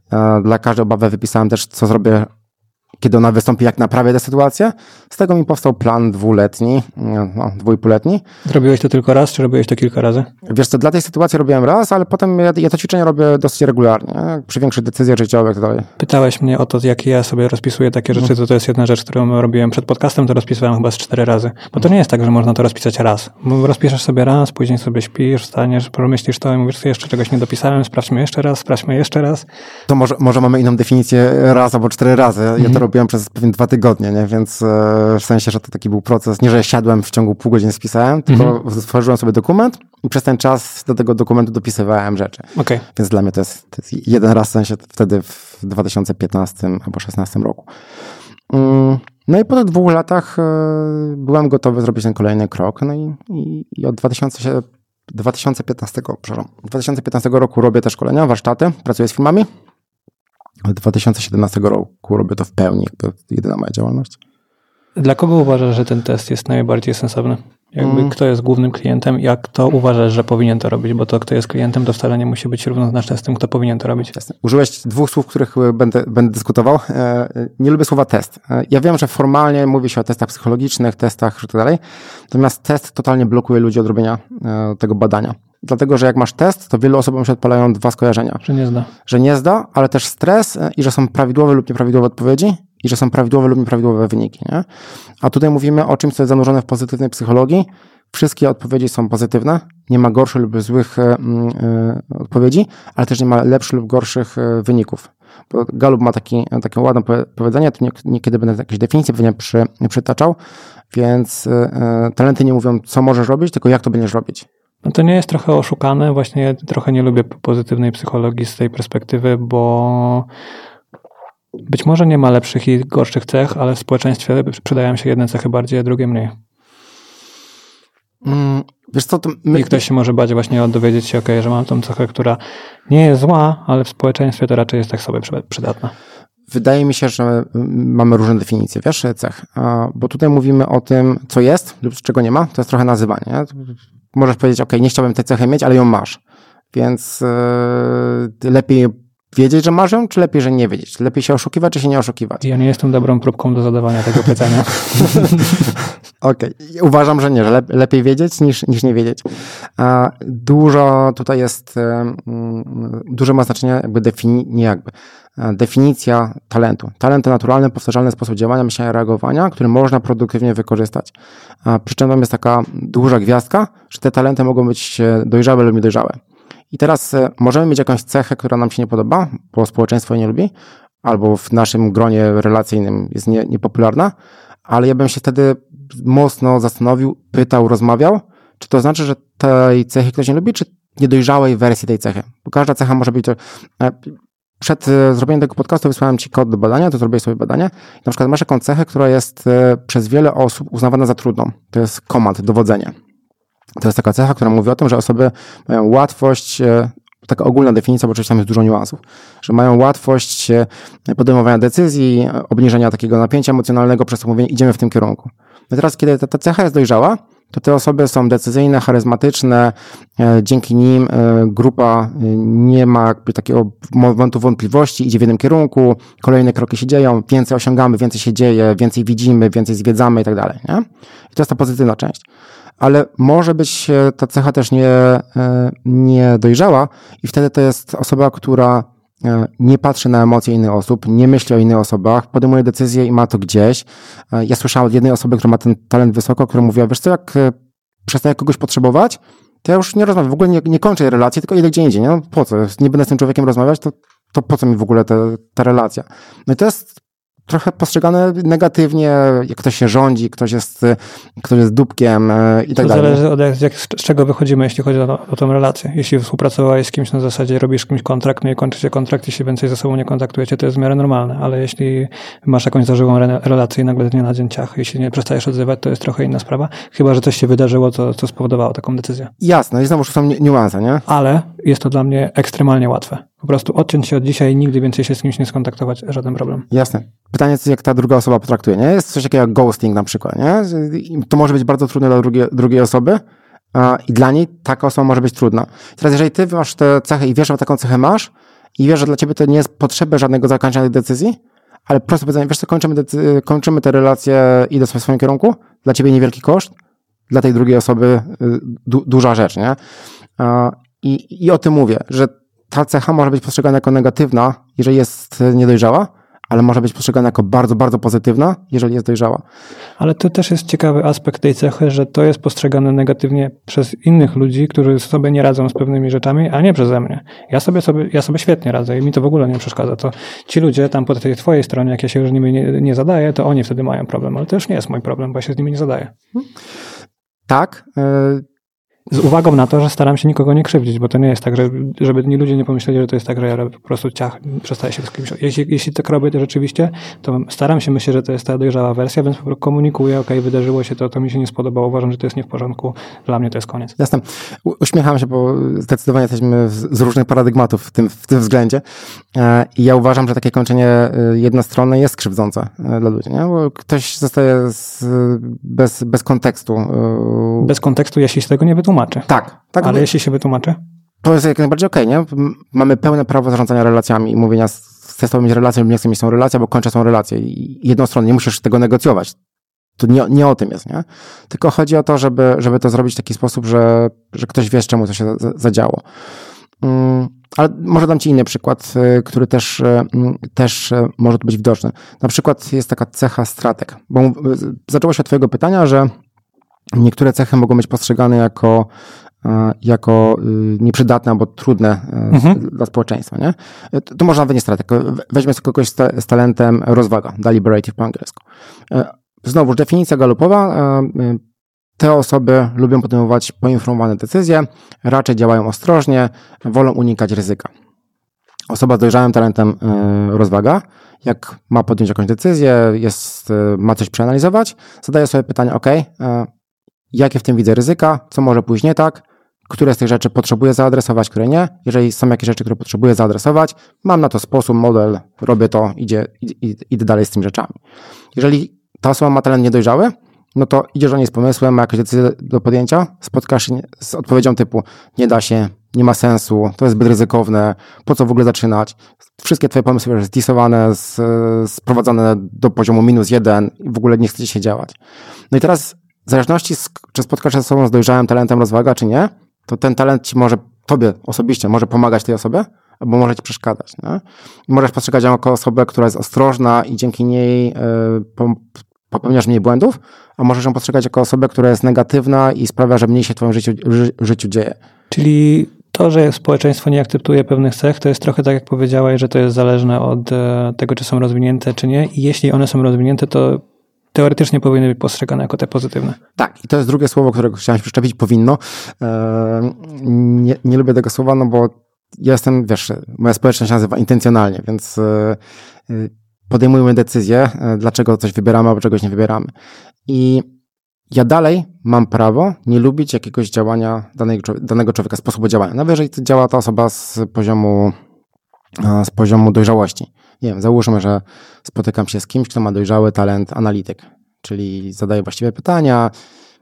Dla każdej obawy wypisałem też, co zrobię, kiedy ona wystąpi, jak naprawię tę sytuację. Z tego mi powstał plan 2-letni, 2,5-letni. Robiłeś to tylko raz, czy robiłeś to kilka razy? Wiesz co, dla tej sytuacji robiłem raz, ale potem ja to ćwiczenie robię dosyć regularnie, przy większych decyzjach życiowych i tak dalej. Pytałeś mnie o to, jakie ja sobie rozpisuję takie rzeczy, to jest jedna rzecz, którą robiłem przed podcastem, to rozpisywałem chyba z 4 razy. Bo to nie jest tak, że można to rozpisać raz. Bo rozpiszesz sobie raz, później sobie śpisz, wstaniesz, pomyślisz to i mówisz, jeszcze czegoś nie dopisałem, sprawdźmy jeszcze raz. To może mamy inną definicję raz albo 4 razy. Ja to robiłem przez pewnie 2 tygodnie, nie? Więc w sensie, że to taki był proces, nie że siadłem w ciągu pół godziny spisałem, tylko stworzyłem sobie dokument i przez ten czas do tego dokumentu dopisywałem rzeczy. Okay. Więc dla mnie to jest jeden raz, w sensie wtedy w 2015 albo 2016 roku. No i po tych 2 latach byłem gotowy zrobić ten kolejny krok. No i od 2015 roku robię te szkolenia, warsztaty, pracuję z firmami. Od 2017 roku robię to w pełni, to jedyna moja działalność. Dla kogo uważasz, że ten test jest najbardziej sensowny? Kto jest głównym klientem i jak kto uważasz, że powinien to robić? Bo to, kto jest klientem, to wcale nie musi być równoznaczne z tym, kto powinien to robić. Jasne. Użyłeś 2 słów, których będę dyskutował. Nie lubię słowa test. Ja wiem, że formalnie mówi się o testach psychologicznych, testach i tak dalej. Natomiast test totalnie blokuje ludzi od robienia tego badania. Dlatego, że jak masz test, to wielu osobom się odpalają 2 skojarzenia. Że nie zda, ale też stres i że są prawidłowe lub nieprawidłowe odpowiedzi i że są prawidłowe lub nieprawidłowe wyniki. Nie? A tutaj mówimy o czymś, co jest zanurzone w pozytywnej psychologii. Wszystkie odpowiedzi są pozytywne. Nie ma gorszych lub złych odpowiedzi, ale też nie ma lepszych lub gorszych wyników. Bo Gallup ma takie ładne powiedzenie, to niekiedy będę jakieś definicje pewnie przytaczał, więc talenty nie mówią, co możesz robić, tylko jak to będziesz robić. No to nie jest trochę oszukane? Właśnie trochę nie lubię pozytywnej psychologii z tej perspektywy, bo być może nie ma lepszych i gorszych cech, ale w społeczeństwie przydają się jedne cechy bardziej, a drugie mniej. Wiesz co, I ktoś się może bać właśnie dowiedzieć się, że mam tą cechę, która nie jest zła, ale w społeczeństwie to raczej jest tak sobie przydatna. Wydaje mi się, że mamy różne definicje, wiesz, cech, bo tutaj mówimy o tym, co jest lub czego nie ma, to jest trochę nazywanie. Nie? Możesz powiedzieć, nie chciałbym tej cechy mieć, ale ją masz, więc lepiej wiedzieć, że masz ją, czy lepiej, że nie wiedzieć? Lepiej się oszukiwać, czy się nie oszukiwać? Ja nie jestem dobrą próbką do zadawania tego pytania. Uważam, że nie, że lepiej wiedzieć niż nie wiedzieć. Dużo tutaj jest, duże ma znaczenie definicja talentu. Talent to naturalny, powtarzalny sposób działania, myślenia, reagowania, który można produktywnie wykorzystać. Przy czym tam jest taka duża gwiazdka, że te talenty mogą być dojrzałe lub niedojrzałe. I teraz możemy mieć jakąś cechę, która nam się nie podoba, bo społeczeństwo jej nie lubi, albo w naszym gronie relacyjnym jest niepopularna, ale ja bym się wtedy mocno zastanowił, pytał, rozmawiał, czy to znaczy, że tej cechy ktoś nie lubi, czy niedojrzałej wersji tej cechy. Bo każda cecha może być... Przed zrobieniem tego podcastu wysłałem Ci kod do badania, to zrobiłeś sobie badanie. I na przykład masz jakąś cechę, która jest przez wiele osób uznawana za trudną. To jest command, dowodzenie. To jest taka cecha, która mówi o tym, że osoby mają łatwość, taka ogólna definicja, bo oczywiście tam jest dużo niuansów, że mają łatwość podejmowania decyzji, obniżenia takiego napięcia emocjonalnego, przez to mówienie, idziemy w tym kierunku. No teraz, kiedy ta cecha jest dojrzała, to te osoby są decyzyjne, charyzmatyczne, dzięki nim grupa nie ma jakby takiego momentu wątpliwości, idzie w jednym kierunku, kolejne kroki się dzieją, więcej osiągamy, więcej się dzieje, więcej widzimy, więcej zwiedzamy i tak dalej, nie? I to jest ta pozytywna część. Ale może być ta cecha też nie dojrzała i wtedy to jest osoba, która nie patrzy na emocje innych osób, nie myśli o innych osobach, podejmuje decyzje i ma to gdzieś. Ja słyszałem od jednej osoby, która ma ten talent wysoko, która mówiła, wiesz co, jak przestaję kogoś potrzebować, to ja już nie rozmawiam, w ogóle nie kończę tej relacji, tylko idę gdzie indziej, nie? No po co? Nie będę z tym człowiekiem rozmawiać, to po co mi w ogóle ta relacja? No i to jest trochę postrzegane negatywnie, jak ktoś się rządzi, ktoś jest dupkiem i tak dalej. To zależy z czego wychodzimy, jeśli chodzi o tą relację. Jeśli współpracowałeś z kimś na zasadzie, robisz z kimś kontrakt, no i kończy się kontrakt, jeśli więcej ze sobą nie kontaktujecie, to jest w miarę normalne, ale jeśli masz jakąś zażyłą relację i nagle z dnia na dzień ciach, jeśli nie przestajesz odzywać, to jest trochę inna sprawa, chyba że coś się wydarzyło, co spowodowało taką decyzję. Jasne, i znowu są niuanse, nie? Ale jest to dla mnie ekstremalnie łatwe. Po prostu odciąć się od dzisiaj i nigdy więcej się z kimś nie skontaktować, żaden problem. Jasne. Pytanie jest, jak ta druga osoba potraktuje, nie? Jest coś takiego jak ghosting na przykład, nie? To może być bardzo trudne dla drugiej osoby i dla niej taka osoba może być trudna. Teraz jeżeli ty masz tę cechę i wiesz, że taką cechę masz i wiesz, że dla ciebie to nie jest potrzeba żadnego zakończenia tej decyzji, ale prosto powiedzenie, wiesz co, kończymy tę relację, idę w swoim kierunku, dla ciebie niewielki koszt, dla tej drugiej osoby duża rzecz, nie? I o tym mówię, że ta cecha może być postrzegana jako negatywna, jeżeli jest niedojrzała, ale może być postrzegana jako bardzo, bardzo pozytywna, jeżeli jest dojrzała. Ale to też jest ciekawy aspekt tej cechy, że to jest postrzegane negatywnie przez innych ludzi, którzy sobie nie radzą z pewnymi rzeczami, a nie przeze mnie. Ja sobie świetnie radzę i mi to w ogóle nie przeszkadza. To ci ludzie tam po tej twojej stronie, jak ja się już z nimi nie zadaję, to oni wtedy mają problem, ale to już nie jest mój problem, bo ja się z nimi nie zadaję. Tak. Z uwagą na to, że staram się nikogo nie krzywdzić, bo to nie jest tak, żeby ludzie nie pomyśleli, że to jest tak, że ja po prostu przestaję się z kimś. Jeśli tak robię to rzeczywiście, to staram się myśleć, że to jest ta dojrzała wersja, więc po prostu komunikuję, wydarzyło się to mi się nie spodobało, uważam, że to jest nie w porządku, dla mnie to jest koniec. Jasne. Uśmiecham się, bo zdecydowanie jesteśmy z różnych paradygmatów w tym względzie i ja uważam, że takie kończenie jednostronne jest krzywdzące dla ludzi, nie? Bo ktoś zostaje bez kontekstu. Bez kontekstu, jeśli się tego nie wytłumaczy. Tak. Ale jeśli się wytłumaczy? To jest jak najbardziej okej, nie? Mamy pełne prawo zarządzania relacjami i mówienia, chcę z tobą mieć relację lub nie chcę mieć tą relację, bo kończę tą relację. I jednostronnie nie musisz tego negocjować. To nie o tym jest, nie? Tylko chodzi o to, żeby to zrobić w taki sposób, że ktoś wie, z czemu to się zadziało. Ale może dam ci inny przykład, który też może tu być widoczny. Na przykład jest taka cecha stratek. Bo zaczęło się od twojego pytania, że niektóre cechy mogą być postrzegane jako nieprzydatne albo trudne dla społeczeństwa, nie? To może nawet nie strateg. Weźmy sobie kogoś z talentem rozwaga, deliberative po angielsku. Znowu, definicja galupowa. Te osoby lubią podejmować poinformowane decyzje, raczej działają ostrożnie, wolą unikać ryzyka. Osoba z dojrzałym talentem rozwaga, jak ma podjąć jakąś decyzję, ma coś przeanalizować, zadaje sobie pytanie, jakie w tym widzę ryzyka, co może pójść nie tak, które z tych rzeczy potrzebuję zaadresować, które nie. Jeżeli są jakieś rzeczy, które potrzebuję zaadresować, mam na to sposób, model, robię to, idę dalej z tymi rzeczami. Jeżeli ta osoba ma talent niedojrzały, no to idziesz do niej z pomysłem, ma jakąś decyzję do podjęcia, spotkasz się z odpowiedzią typu nie da się, nie ma sensu, to jest zbyt ryzykowne, po co w ogóle zaczynać? Wszystkie twoje pomysły już zdisowane, sprowadzone do poziomu -1 i w ogóle nie chcecie się działać. No i teraz w zależności, czy spotkasz się z osobą z dojrzałym talentem rozwaga, czy nie, to ten talent ci tobie osobiście może pomagać tej osobie, albo może ci przeszkadzać. Nie? I możesz postrzegać ją jako osobę, która jest ostrożna i dzięki niej popełniasz mniej błędów, a możesz ją postrzegać jako osobę, która jest negatywna i sprawia, że mniej się w twoim życiu dzieje. Czyli to, że społeczeństwo nie akceptuje pewnych cech, to jest trochę tak, jak powiedziałeś, że to jest zależne od tego, czy są rozwinięte, czy nie. I jeśli one są rozwinięte, to teoretycznie powinny być postrzegane jako te pozytywne. Tak, i to jest drugie słowo, którego chciałem się przyczepić, powinno. Nie lubię tego słowa, no bo ja jestem, moja społeczność się nazywa intencjonalnie, więc podejmujemy decyzje, dlaczego coś wybieramy, albo czegoś nie wybieramy. I ja dalej mam prawo nie lubić jakiegoś działania danego człowieka, sposobu działania. Nawet jeżeli to działa ta osoba z poziomu dojrzałości. Nie wiem, załóżmy, że spotykam się z kimś, kto ma dojrzały talent analityk, czyli zadaje właściwe pytania,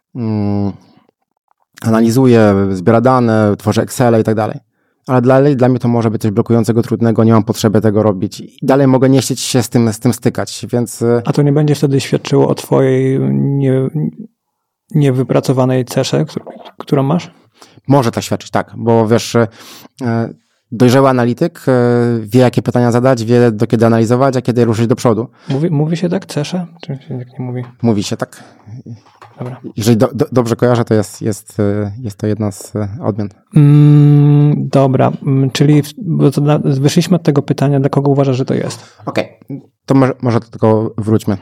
analizuje, zbiera dane, tworzy Excel i tak dalej. Ale dalej dla mnie to może być coś blokującego, trudnego, nie mam potrzeby tego robić. I dalej mogę nie chcieć się z tym stykać, więc... A to nie będzie wtedy świadczyło o twojej niewypracowanej cesze, którą masz? Może tak świadczyć, tak, bo wiesz, dojrzały analityk wie, jakie pytania zadać, wie, do kiedy analizować, a kiedy ruszyć do przodu. Mówi się tak cesze? Czy się tak nie mówi? Mówi się tak. Dobra. Jeżeli dobrze kojarzę, to jest to jedna z odmian. Dobra, czyli wyszliśmy od tego pytania, dla kogo uważasz, że to jest? Okej, to może do tego wróćmy.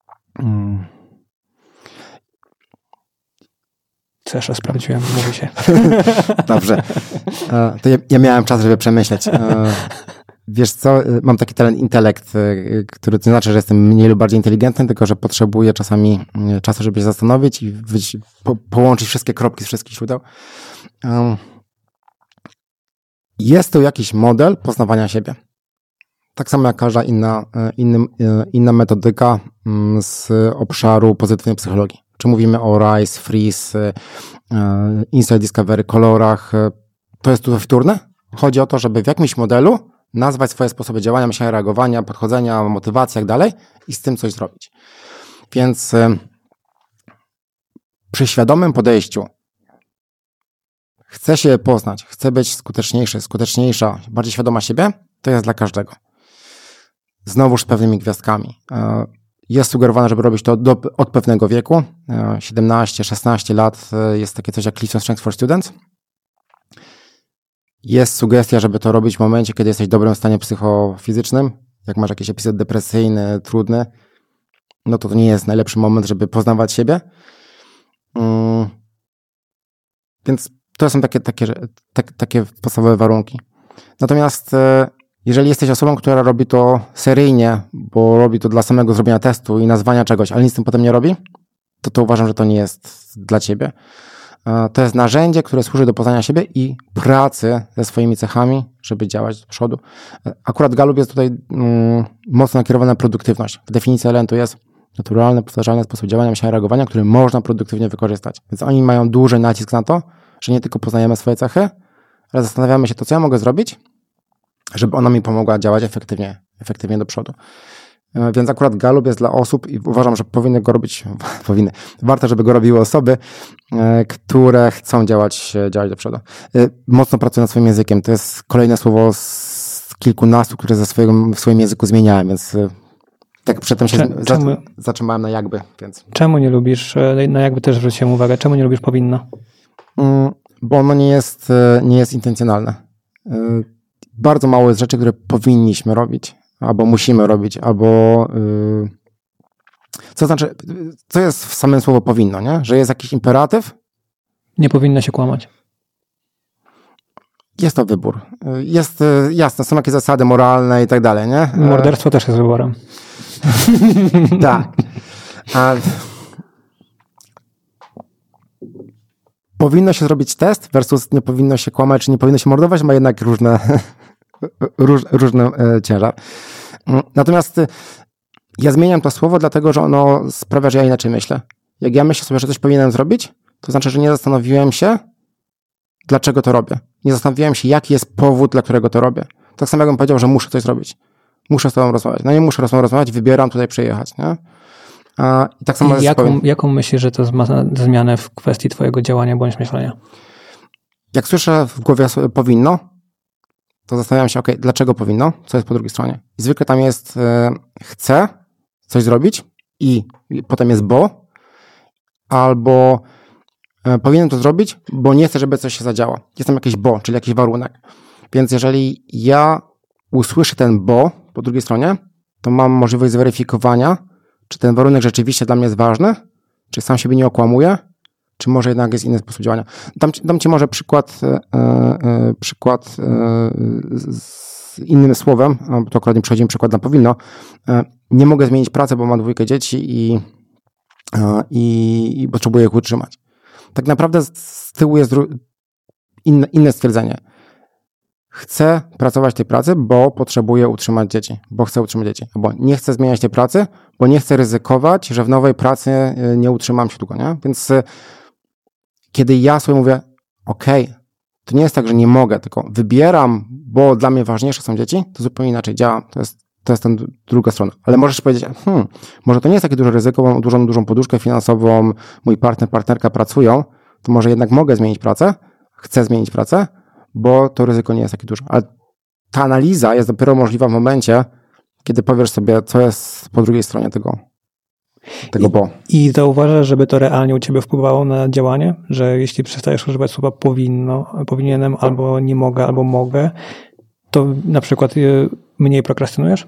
Cesze sprawdziłem, mówi się. Dobrze. To ja miałem czas, żeby przemyśleć. Wiesz co, mam taki talent intelekt, który nie znaczy, że jestem mniej lub bardziej inteligentny, tylko że potrzebuję czasami czasu, żeby się zastanowić i połączyć wszystkie kropki z wszystkich źródeł. Jest to jakiś model poznawania siebie. Tak samo jak każda inna metodyka z obszaru pozytywnej psychologii. Czy mówimy o RISE, FRIES, Insight Discovery, kolorach, to jest tu wtórne. Chodzi o to, żeby w jakimś modelu nazwać swoje sposoby działania, myślenia, reagowania, podchodzenia, motywacji, jak dalej i z tym coś zrobić. Więc przy świadomym podejściu chcę się poznać, chcę być skuteczniejszy, skuteczniejsza, bardziej świadoma siebie, to jest dla każdego. Znowuż z pewnymi gwiazdkami. Jest sugerowane, żeby robić to od pewnego wieku, 17-16 lat, jest takie coś jak Clifton Strengths for Students. Jest sugestia, żeby to robić w momencie, kiedy jesteś w dobrym stanie psychofizycznym. Jak masz jakiś epizod depresyjny, trudny, no to nie jest najlepszy moment, żeby poznawać siebie. Więc to są takie podstawowe warunki. Natomiast jeżeli jesteś osobą, która robi to seryjnie, bo robi to dla samego zrobienia testu i nazwania czegoś, ale nic z tym potem nie robi, to uważam, że to nie jest dla ciebie. To jest narzędzie, które służy do poznania siebie i pracy ze swoimi cechami, żeby działać do przodu. Akurat Gallup jest tutaj mocno nakierowany na produktywność. W definicji talentu jest naturalny, powtarzalny sposób działania, myślenia, reagowania, który można produktywnie wykorzystać. Więc oni mają duży nacisk na to, że nie tylko poznajemy swoje cechy, ale zastanawiamy się, to co ja mogę zrobić, żeby ona mi pomogła działać efektywnie do przodu. Więc akurat Gallup jest dla osób i uważam, że warto, żeby go robiły osoby, które chcą działać do przodu. Mocno pracuję nad swoim językiem. To jest kolejne słowo z kilkunastu, które w swoim języku zmieniałem, więc tak przedtem się zatrzymałem na jakby. Więc. Czemu nie lubisz, na jakby też zwróciłem uwagę, czemu nie lubisz powinno? Bo ono nie jest intencjonalne. Bardzo mało jest rzeczy, które powinniśmy robić, albo musimy robić, albo... co jest w samym słowo powinno, nie? Że jest jakiś imperatyw? Nie powinno się kłamać. Jest to wybór. Jest jasne, są jakieś zasady moralne i tak dalej, nie? Morderstwo też jest wyborem. Tak. Powinno się zrobić test versus nie powinno się kłamać, czy nie powinno się mordować, ma jednak różny ciężar. Natomiast ja zmieniam to słowo, dlatego że ono sprawia, że ja inaczej myślę. Jak ja myślę sobie, że coś powinienem zrobić, to znaczy, że nie zastanowiłem się, dlaczego to robię. Nie zastanowiłem się, jaki jest powód, dla którego to robię. Tak samo jakbym powiedział, że muszę coś zrobić. Muszę z tobą rozmawiać. No nie muszę z tobą rozmawiać, wybieram tutaj przyjechać, nie? I tak samo jaką myślisz, że to ma zmianę w kwestii twojego działania bądź myślenia? Jak słyszę w głowie powinno, to zastanawiam się, dlaczego powinno? Co jest po drugiej stronie? I zwykle tam jest chcę coś zrobić i potem jest bo, albo powinienem to zrobić, bo nie chcę, żeby coś się zadziało. Jest tam jakieś bo, czyli jakiś warunek. Więc jeżeli ja usłyszę ten bo po drugiej stronie, to mam możliwość zweryfikowania, czy ten warunek rzeczywiście dla mnie jest ważny, czy sam siebie nie okłamuję, czy może jednak jest inny sposób działania. Dam ci może przykład z innym słowem, bo to akurat nie przychodzi mi przykład na powinno. Nie mogę zmienić pracy, bo mam 2 dzieci i i potrzebuję ich utrzymać. Tak naprawdę z tyłu jest inne stwierdzenie. Chcę pracować w tej pracy, bo potrzebuję utrzymać dzieci, bo chcę utrzymać dzieci. Albo nie chcę zmieniać tej pracy, bo nie chcę ryzykować, że w nowej pracy nie utrzymam się długo, nie? Więc kiedy ja sobie mówię, to nie jest tak, że nie mogę, tylko wybieram, bo dla mnie ważniejsze są dzieci, to zupełnie inaczej działa. To jest ta druga strona. Ale możesz powiedzieć, może to nie jest takie duże ryzyko, bo mam dużą poduszkę finansową, mój partnerka pracują, to może jednak mogę zmienić pracę, chcę zmienić pracę, bo to ryzyko nie jest takie duże. Ale ta analiza jest dopiero możliwa w momencie, kiedy powiesz sobie, co jest po drugiej stronie tego bo. I zauważasz, żeby to realnie u ciebie wpływało na działanie? Że jeśli przestajesz używać słowa powinienem, albo nie mogę, albo mogę, to na przykład mniej prokrastynujesz?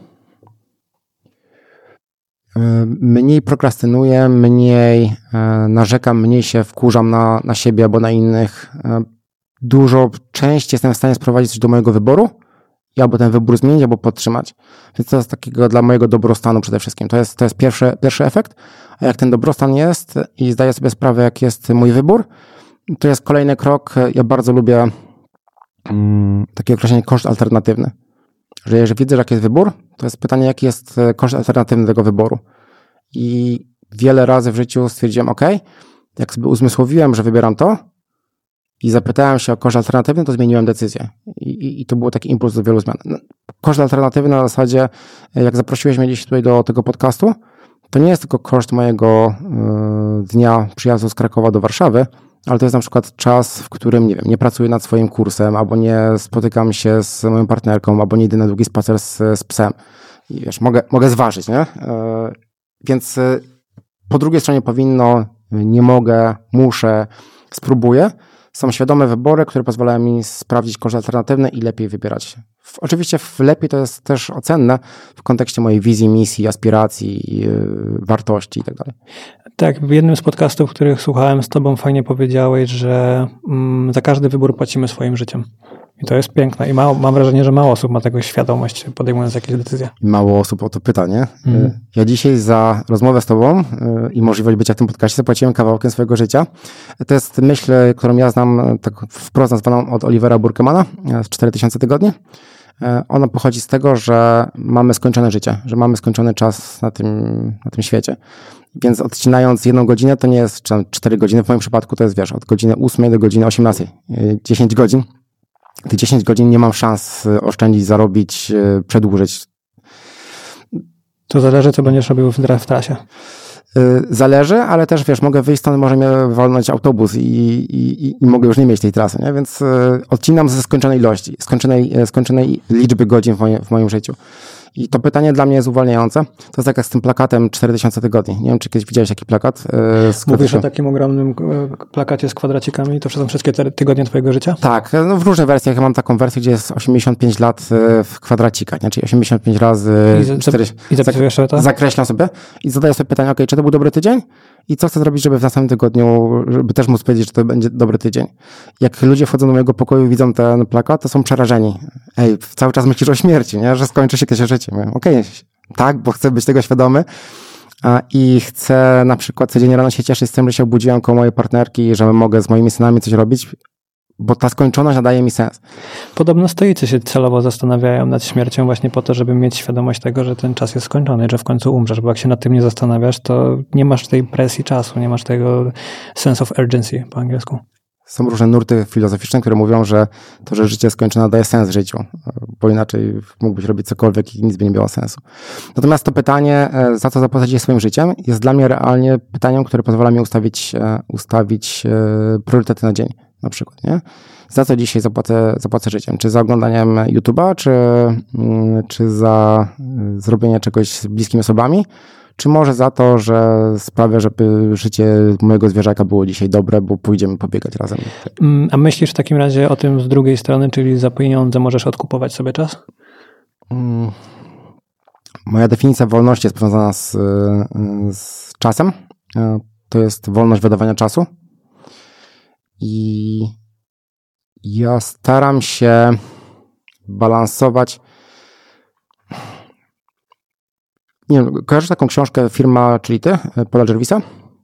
Mniej prokrastynuję, mniej narzekam, mniej się wkurzam na siebie albo na innych. Dużo częściej jestem w stanie sprowadzić coś do mojego wyboru i albo ten wybór zmienić, albo podtrzymać. Więc to jest takiego dla mojego dobrostanu przede wszystkim. To jest pierwszy efekt. A jak ten dobrostan jest i zdaję sobie sprawę, jaki jest mój wybór, to jest kolejny krok. Ja bardzo lubię takie określenie koszt alternatywny. Że jeżeli widzę, że jaki jest wybór, to jest pytanie, jaki jest koszt alternatywny tego wyboru. I wiele razy w życiu stwierdziłem, jak sobie uzmysłowiłem, że wybieram to i zapytałem się o koszt alternatywny, to zmieniłem decyzję. I to był taki impuls do wielu zmian. Koszt alternatywny na zasadzie, jak zaprosiłeś mnie dziś tutaj do tego podcastu, to nie jest tylko koszt mojego dnia przyjazdu z Krakowa do Warszawy, ale to jest na przykład czas, w którym, nie pracuję nad swoim kursem, albo nie spotykam się z moją partnerką, albo nie idę na długi spacer z psem. I wiesz, mogę zważyć, nie? Więc po drugiej stronie powinno, nie mogę, muszę, spróbuję. Są świadome wybory, które pozwalają mi sprawdzić koszty alternatywne i lepiej wybierać. Oczywiście lepiej to jest też ocenne w kontekście mojej wizji, misji, aspiracji, wartości i tak dalej. Tak, w jednym z podcastów, których słuchałem z tobą, fajnie powiedziałeś, że za każdy wybór płacimy swoim życiem. I to jest piękne. I mam wrażenie, że mało osób ma tego świadomość, podejmując jakieś decyzje. Mało osób o to pyta, nie? Ja dzisiaj za rozmowę z tobą i możliwość bycia w tym podcaście zapłaciłem kawałkiem swojego życia. To jest myśl, którą ja znam, tak wprost nazwaną od Olivera Burkemana z 4000 tygodni. Ona pochodzi z tego, że mamy skończone życie, że mamy skończony czas na tym świecie. Więc odcinając 1 godzinę, to nie jest 4 godziny, w moim przypadku to jest, od godziny 8 do godziny 18, 10 godzin. Tych 10 godzin nie mam szans oszczędzić, zarobić, przedłużyć. To zależy, co będziesz robił w trasie. Zależy, ale też mogę wyjść stąd, może mnie walnąć autobus i mogę już nie mieć tej trasy, nie? Więc odcinam ze skończonej ilości, skończonej liczby godzin w moim życiu. I to pytanie dla mnie jest uwalniające. To jest tak jak z tym plakatem 4000 tygodni. Nie wiem, czy kiedyś widziałeś taki plakat. Mówisz o takim ogromnym plakacie z kwadracikami? To są wszystkie tygodnie twojego życia? Tak, w różnych wersjach. Ja mam taką wersję, gdzie jest 85 lat w kwadracikach, nie? Czyli 85 razy 4. I zapisujesz sobie to? Zakreślam sobie i zadaję sobie pytanie, czy to był dobry tydzień? I co chcę zrobić, żeby w następnym tygodniu, żeby też móc powiedzieć, że to będzie dobry tydzień. Jak ludzie wchodzą do mojego pokoju i widzą ten plakat, to są przerażeni. Cały czas myślisz o śmierci, nie? Że skończy się kiedyś życie. Mówię, tak, bo chcę być tego świadomy i chcę na przykład codziennie rano się cieszyć z tym, że się obudziłem koło mojej partnerki, że mogę z moimi synami coś robić, bo ta skończoność nadaje mi sens. Podobno stoicy się celowo zastanawiają nad śmiercią właśnie po to, żeby mieć świadomość tego, że ten czas jest skończony, że w końcu umrzesz, bo jak się nad tym nie zastanawiasz, to nie masz tej presji czasu, nie masz tego sense of urgency po angielsku. Są różne nurty filozoficzne, które mówią, że to, że życie skończone, daje sens życiu, bo inaczej mógłbyś robić cokolwiek i nic by nie miało sensu. Natomiast to pytanie, za co zapłacić swoim życiem, jest dla mnie realnie pytaniem, które pozwala mi ustawić priorytety na dzień, na przykład, nie? Za co dzisiaj zapłacę życiem? Czy za oglądaniem YouTube'a, czy za zrobienie czegoś z bliskimi osobami? Czy może za to, że sprawia, żeby życie mojego zwierzaka było dzisiaj dobre, bo pójdziemy pobiegać razem. A myślisz w takim razie o tym z drugiej strony, czyli za pieniądze możesz odkupować sobie czas? Moja definicja wolności jest powiązana z czasem. To jest wolność wydawania czasu. I ja staram się balansować. Nie wiem, kojarzysz taką książkę Firma, czyli ty, Paula Jervisa?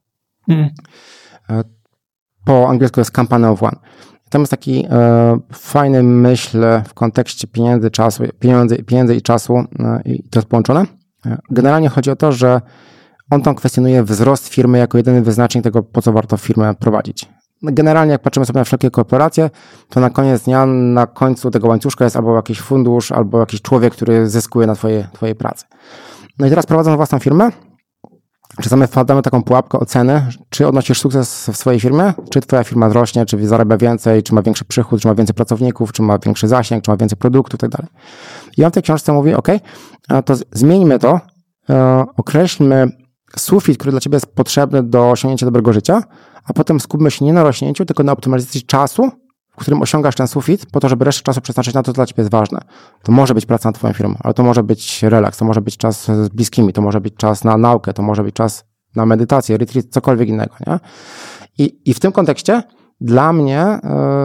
Po angielsku jest Company of One. Tam jest taki fajny myśl w kontekście pieniędzy i czasu i to jest połączone. Generalnie chodzi o to, że on tam kwestionuje wzrost firmy jako jedyny wyznacznik tego, po co warto firmę prowadzić. Generalnie jak patrzymy sobie na wszelkie korporacje, to na koniec dnia, na końcu tego łańcuszka jest albo jakiś fundusz, albo jakiś człowiek, który zyskuje na twojej pracy. No i teraz prowadząc własną firmę, czasami wpadamy w taką pułapkę oceny, czy odnosisz sukces w swojej firmie, czy twoja firma wzrośnie, czy zarabia więcej, czy ma większy przychód, czy ma więcej pracowników, czy ma większy zasięg, czy ma więcej produktów i tak dalej. I on w tej książce mówi, to zmieńmy to, określmy sufit, który dla ciebie jest potrzebny do osiągnięcia dobrego życia, a potem skupmy się nie na rośnięciu, tylko na optymalizacji czasu, w którym osiągasz ten sufit, po to, żeby resztę czasu przeznaczyć na to, co dla ciebie jest ważne. To może być praca nad twoją firmą, ale to może być relaks, to może być czas z bliskimi, to może być czas na naukę, to może być czas na medytację, retreat, cokolwiek innego. Nie? I w tym kontekście dla mnie,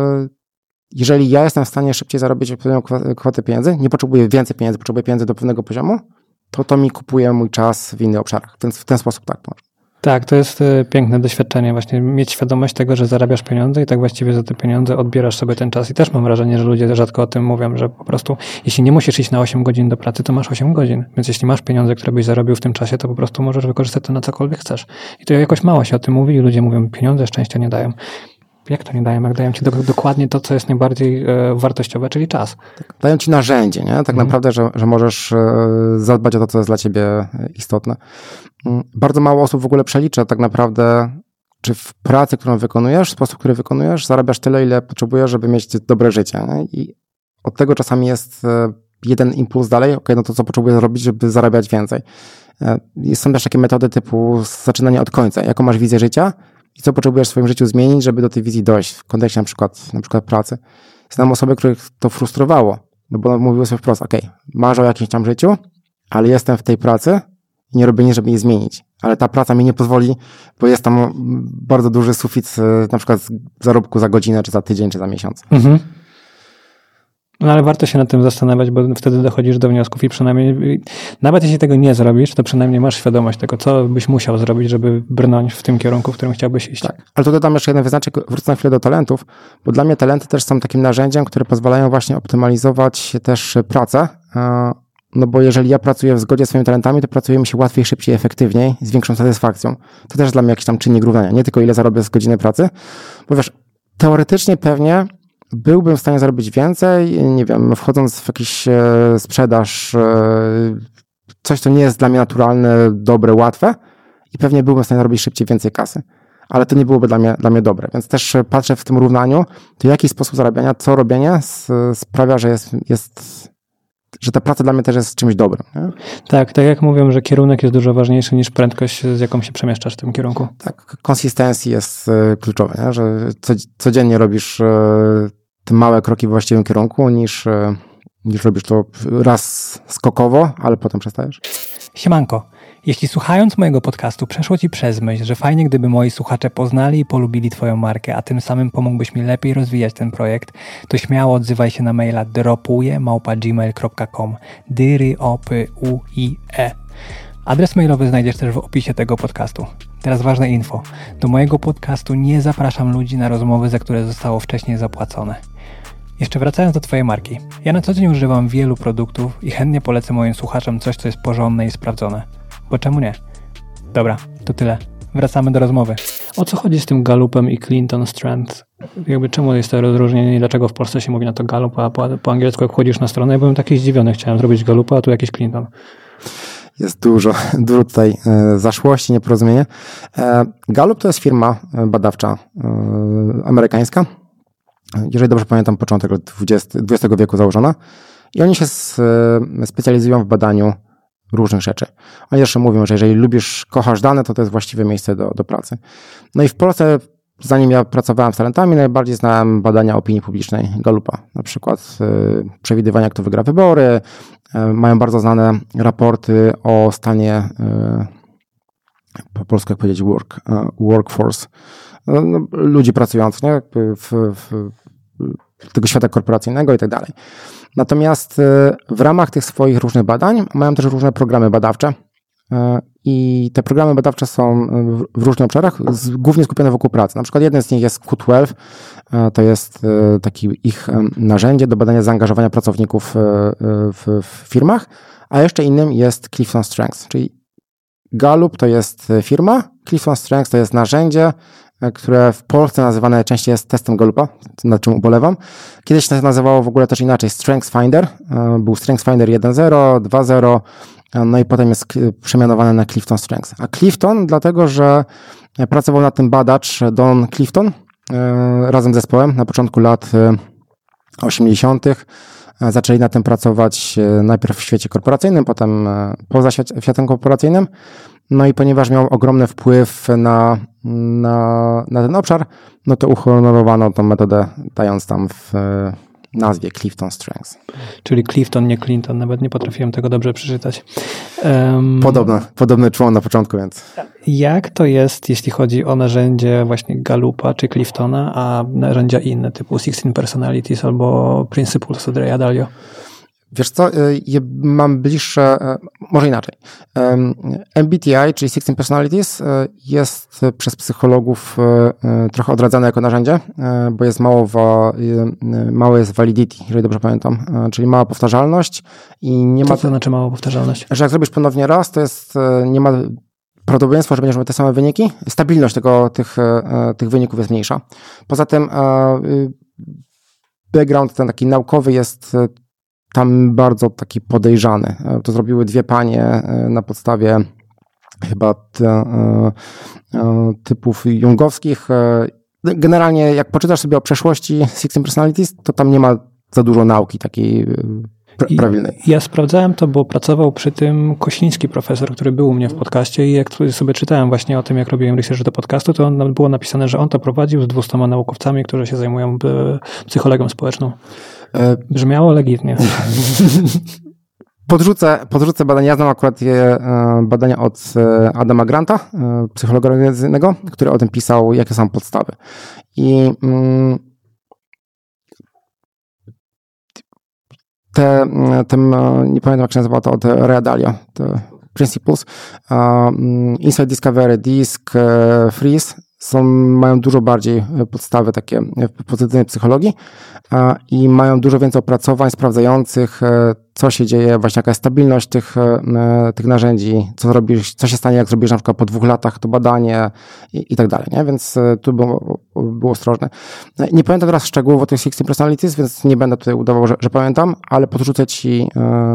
jeżeli ja jestem w stanie szybciej zarobić pewną kwotę pieniędzy, nie potrzebuję więcej pieniędzy, potrzebuję pieniędzy do pewnego poziomu, to mi kupuje mój czas w innych obszarach. W ten sposób tak. Tak, to jest piękne doświadczenie, właśnie mieć świadomość tego, że zarabiasz pieniądze i tak właściwie za te pieniądze odbierasz sobie ten czas. I też mam wrażenie, że ludzie rzadko o tym mówią, że po prostu jeśli nie musisz iść na 8 godzin do pracy, to masz 8 godzin. Więc jeśli masz pieniądze, które byś zarobił w tym czasie, to po prostu możesz wykorzystać to na cokolwiek chcesz. I to jakoś mało się o tym mówi i ludzie mówią, pieniądze szczęścia nie dają. Jak to nie dają? Jak dają ci dokładnie to, co jest najbardziej wartościowe, czyli czas. Tak, dają ci narzędzie, nie? Tak naprawdę, że możesz zadbać o to, co jest dla ciebie istotne. Bardzo mało osób w ogóle przelicza tak naprawdę, czy w pracy, którą wykonujesz, w sposób, który wykonujesz, zarabiasz tyle, ile potrzebujesz, żeby mieć dobre życie. Nie? I od tego czasami jest jeden impuls dalej, no to co potrzebuję zrobić, żeby zarabiać więcej. Są też takie metody typu zaczynanie od końca. Jaką masz wizję życia i co potrzebujesz w swoim życiu zmienić, żeby do tej wizji dojść w kontekście na przykład pracy. Znam osoby, których to frustrowało, no bo mówiły sobie wprost, marzę o jakimś tam życiu, ale jestem w tej pracy i nie robię nic, żeby je zmienić. Ale ta praca mi nie pozwoli, bo jest tam bardzo duży sufit na przykład zarobku za godzinę, czy za tydzień, czy za miesiąc. No ale warto się nad tym zastanawiać, bo wtedy dochodzisz do wniosków i przynajmniej, nawet jeśli tego nie zrobisz, to przynajmniej masz świadomość tego, co byś musiał zrobić, żeby brnąć w tym kierunku, w którym chciałbyś iść. Tak, ale tutaj dam jeszcze jeden wyznaczek, wrócę na chwilę do talentów, bo dla mnie talenty też są takim narzędziem, które pozwalają właśnie optymalizować też pracę, no bo jeżeli ja pracuję w zgodzie z swoimi talentami, to pracuje mi się łatwiej, szybciej, efektywniej, z większą satysfakcją. To też dla mnie jakiś tam czynnik równania, nie tylko ile zarobię z godziny pracy, bo wiesz, teoretycznie pewnie byłbym w stanie zarobić więcej, nie wiem, wchodząc w jakiś sprzedaż, coś, co nie jest dla mnie naturalne, dobre, łatwe i pewnie byłbym w stanie zarobić szybciej więcej kasy. Ale to nie byłoby dla mnie dobre. Więc też patrzę w tym równaniu, to jaki sposób zarabiania, co robienie sprawia, że że ta praca dla mnie też jest czymś dobrym. Nie? Tak jak mówią, że kierunek jest dużo ważniejszy niż prędkość, z jaką się przemieszczasz w tym kierunku. Tak, konsystencja jest kluczowa, nie? Że codziennie robisz te małe kroki w właściwym kierunku, niż robisz to raz skokowo, ale potem przestajesz. Siemanko, jeśli słuchając mojego podcastu przeszło ci przez myśl, że fajnie gdyby moi słuchacze poznali i polubili twoją markę, a tym samym pomógłbyś mi lepiej rozwijać ten projekt, to śmiało odzywaj się na maila dropuje@gmail.com dryopue. Adres mailowy znajdziesz też w opisie tego podcastu. Teraz ważne info. Do mojego podcastu nie zapraszam ludzi na rozmowy, za które zostało wcześniej zapłacone. Jeszcze wracając do twojej marki. Ja na co dzień używam wielu produktów i chętnie polecę moim słuchaczom coś, co jest porządne i sprawdzone. Bo czemu nie? Dobra, to tyle. Wracamy do rozmowy. O co chodzi z tym Gallupem i Clinton Strength? Czemu jest to rozróżnienie i dlaczego w Polsce się mówi na to Gallup, a po angielsku jak wchodzisz na stronę, ja byłem taki zdziwiony. Chciałem zrobić Gallupa, a tu jakiś Clinton. Jest dużo tutaj zaszłości, nieporozumienie. Gallup to jest firma badawcza amerykańska. Jeżeli dobrze pamiętam, początek XX wieku założona. I oni się specjalizują w badaniu różnych rzeczy. Oni jeszcze mówią, że jeżeli kochasz dane, to jest właściwe miejsce do pracy. No i w Polsce, zanim ja pracowałem z talentami, najbardziej znałem badania opinii publicznej Gallupa. Na przykład przewidywania, kto wygra wybory. Mają bardzo znane raporty o stanie, po polsku jak powiedzieć, workforce, ludzi pracujących, nie? Tego świata korporacyjnego i tak dalej. Natomiast w ramach tych swoich różnych badań mają też różne programy badawcze, i te programy badawcze są w różnych obszarach, głównie skupione wokół pracy. Na przykład jeden z nich jest Q12, to jest takie ich narzędzie do badania zaangażowania pracowników w firmach, a jeszcze innym jest Clifton Strengths, czyli Gallup to jest firma, Clifton Strengths to jest narzędzie, które w Polsce nazywane najczęściej jest testem Gallupa, nad czym ubolewam. Kiedyś to się nazywało w ogóle też inaczej, Strengths Finder. Był Strengths Finder 1.0, 2.0, no i potem jest przemianowany na Clifton Strengths. A Clifton dlatego, że pracował nad tym badacz Don Clifton razem z zespołem na początku lat 80. Zaczęli nad tym pracować najpierw w świecie korporacyjnym, potem poza światem korporacyjnym. No i ponieważ miał ogromny wpływ na ten obszar, no to uhonorowano tą metodę, dając tam w nazwie Clifton Strengths. Czyli Clifton, nie Clinton, nawet nie potrafiłem tego dobrze przeczytać. Podobny człon na początku, więc... Jak to jest, jeśli chodzi o narzędzie właśnie Gallupa czy Cliftona, a narzędzia inne typu 16 Personalities albo Principles od Raya Dalio? Wiesz co, mam bliższe, może inaczej. MBTI, czyli 16 Personalities, jest przez psychologów trochę odradzane jako narzędzie, bo jest mało jest validity, jeżeli dobrze pamiętam, czyli mała powtarzalność i nie ma... Co to znaczy mała powtarzalność? Że jak zrobisz ponownie raz, to jest, nie ma prawdopodobieństwa, że będziesz miał te same wyniki. Stabilność tych wyników jest mniejsza. Poza tym background ten taki naukowy jest tam bardzo taki podejrzany. To zrobiły dwie panie na podstawie chyba typów jungowskich. Generalnie jak poczytasz sobie o przeszłości 16 Personalities, to tam nie ma za dużo nauki takiej prawilnej. Ja sprawdzałem to, bo pracował przy tym Kośliński profesor, który był u mnie w podcaście i jak sobie czytałem właśnie o tym, jak robiłem research do podcastu, to było napisane, że on to prowadził z 200 naukowcami, którzy się zajmują psychologią społeczną. Brzmiało legitnie. Podrzucę badania. Ja znam akurat badania od Adama Granta, psychologa organizacyjnego, który o tym pisał, jakie są podstawy. I nie pamiętam jak się nazywa to, od Raya Dalio, te Principles, Insight Discovery, Disk, Freeze, mają dużo bardziej podstawy takie w pozytywnej psychologii i mają dużo więcej opracowań sprawdzających, co się dzieje, właśnie jaka jest stabilność tych narzędzi, co się stanie, jak zrobisz na przykład po 2 latach to badanie i tak dalej, nie? Więc tu było ostrożne. Nie pamiętam teraz szczegółów o tych 16 Personalities, więc nie będę tutaj udawał, że pamiętam, ale podrzucę ci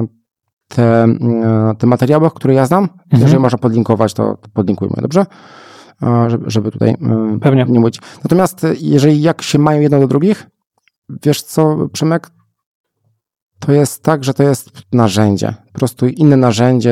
te materiały, które ja znam. Jeżeli można podlinkować, to podlinkujmy, dobrze? Żeby tutaj pewnie nie mówić. Natomiast jeżeli jak się mają jedno do drugich, wiesz co, Przemek, to jest tak, że to jest narzędzie, po prostu inne narzędzie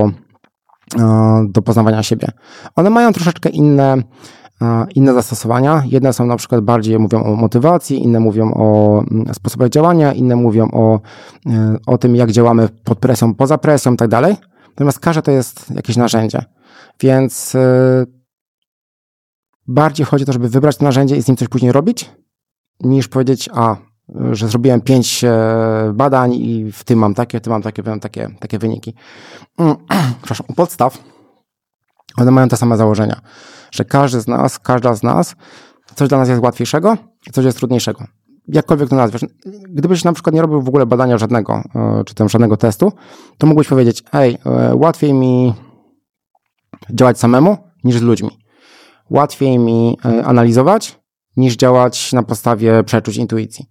do poznawania siebie. One mają troszeczkę inne zastosowania. Jedne są na przykład bardziej mówią o motywacji, inne mówią o sposobach działania, inne mówią o tym, jak działamy pod presją, poza presją i tak dalej. Natomiast każde to jest jakieś narzędzie. Więc bardziej chodzi o to, żeby wybrać to narzędzie i z nim coś później robić, niż powiedzieć, że zrobiłem 5 badań i w tym mam takie wyniki. Przepraszam, u podstaw one mają te same założenia, że każda z nas, coś dla nas jest łatwiejszego, coś jest trudniejszego. Jakkolwiek to nazwiesz. Gdybyś na przykład nie robił w ogóle badania żadnego, czy tam żadnego testu, to mógłbyś powiedzieć, łatwiej mi działać samemu niż z ludźmi. Łatwiej mi analizować niż działać na podstawie przeczuć, intuicji.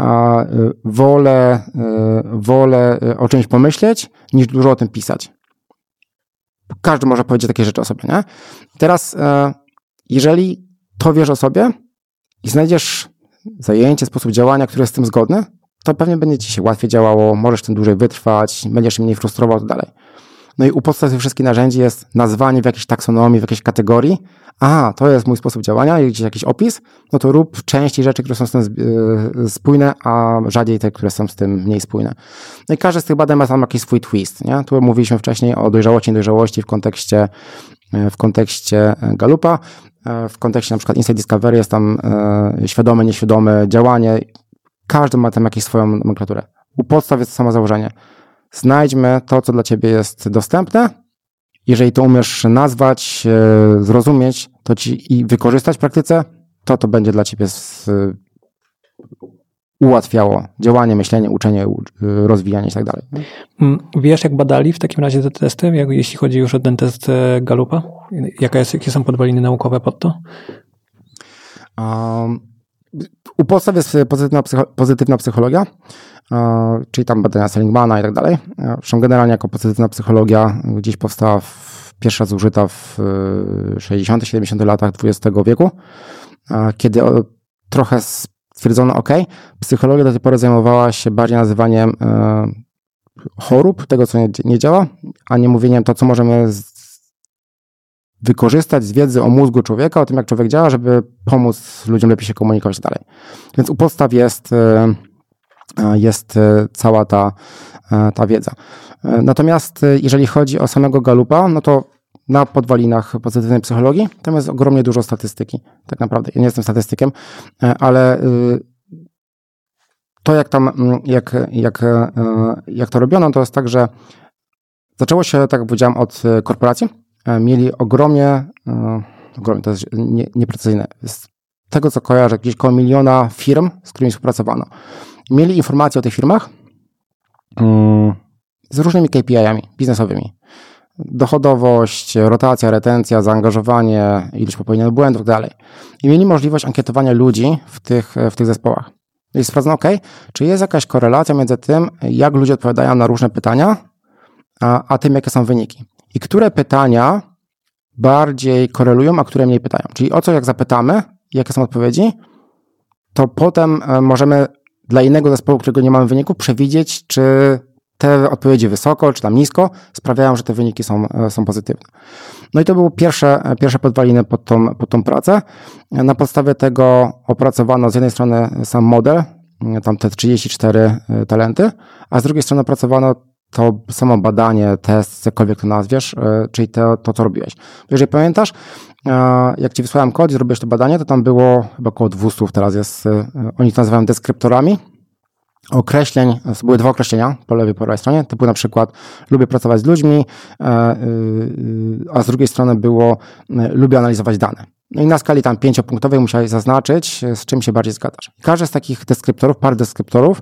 Wolę o czymś pomyśleć niż dużo o tym pisać. Każdy może powiedzieć takie rzeczy o sobie, nie? Teraz, jeżeli to wiesz o sobie i znajdziesz zajęcie, sposób działania, który jest z tym zgodny, to pewnie będzie ci się łatwiej działało, możesz tym dłużej wytrwać, będziesz się mniej frustrował i tak dalej. No i u podstaw tych wszystkich narzędzi jest nazwanie w jakiejś taksonomii, w jakiejś kategorii. To jest mój sposób działania, gdzieś jakiś opis, no to rób częściej rzeczy, które są z tym spójne, a rzadziej te, które są z tym mniej spójne. No i każdy z tych badań ma tam jakiś swój twist, nie? Tu mówiliśmy wcześniej o dojrzałości w kontekście Gallupa, w kontekście na przykład Insight Discovery jest tam świadome, nieświadome działanie. Każdy ma tam jakąś swoją nomenklaturę. U podstaw jest to samo założenie. Znajdźmy to, co dla ciebie jest dostępne jeżeli to umiesz nazwać, zrozumieć, to i wykorzystać w praktyce, to będzie dla ciebie ułatwiało działanie, myślenie, uczenie, rozwijanie i tak dalej. Wiesz, jak badali w takim razie te testy, jeśli chodzi już o ten test Gallupa? Jakie są podwaliny naukowe pod to? U podstaw jest pozytywna psychologia, czyli tam badania Seligmana i tak dalej. Zresztą generalnie jako pozytywna psychologia gdzieś powstała pierwszy raz użyta w 60., 70. latach XX wieku, kiedy trochę stwierdzono, psychologia do tej pory zajmowała się bardziej nazywaniem chorób, tego co nie działa, a nie mówieniem to, co możemy wykorzystać z wiedzy o mózgu człowieka, o tym, jak człowiek działa, żeby pomóc ludziom lepiej się komunikować i tak dalej. Więc u podstaw jest cała ta wiedza. Natomiast jeżeli chodzi o samego Gallupa, no to na podwalinach pozytywnej psychologii tam jest ogromnie dużo statystyki. Tak naprawdę. Ja nie jestem statystykiem, ale to jak to robiono, to jest tak, że zaczęło się, tak jak powiedziałem, od korporacji. Mieli ogromnie, to jest nieprecyzyjne, z tego co kojarzę, gdzieś około 1 miliona firm, z którymi współpracowano. Mieli informacje o tych firmach z różnymi KPI-ami biznesowymi. Dochodowość, rotacja, retencja, zaangażowanie, ilość popełnionych błędów itd. I mieli możliwość ankietowania ludzi w tych zespołach. I sprawdzono, czy jest jakaś korelacja między tym, jak ludzie odpowiadają na różne pytania, a tym, jakie są wyniki. I które pytania bardziej korelują, a które mniej pytają. Czyli o co jak zapytamy, jakie są odpowiedzi, to potem możemy dla innego zespołu, którego nie mamy wyniku, przewidzieć, czy te odpowiedzi wysoko, czy tam nisko sprawiają, że te wyniki są pozytywne. No i to były pierwsze podwaliny pod tą pracę. Na podstawie tego opracowano z jednej strony sam model, tam te 34 talenty, a z drugiej strony opracowano to samo badanie, test, jakkolwiek to nazwiesz, czyli to co robiłeś. Jeżeli pamiętasz, jak ci wysłałem kod i zrobiłeś to badanie, to tam było chyba około 200, teraz jest, oni to nazywają deskryptorami określeń, były 2 określenia po lewej i po prawej stronie, typu na przykład lubię pracować z ludźmi, a z drugiej strony było lubię analizować dane. No i na skali tam 5-punktowej musiałeś zaznaczyć, z czym się bardziej zgadzasz. Każdy z takich deskryptorów, par deskryptorów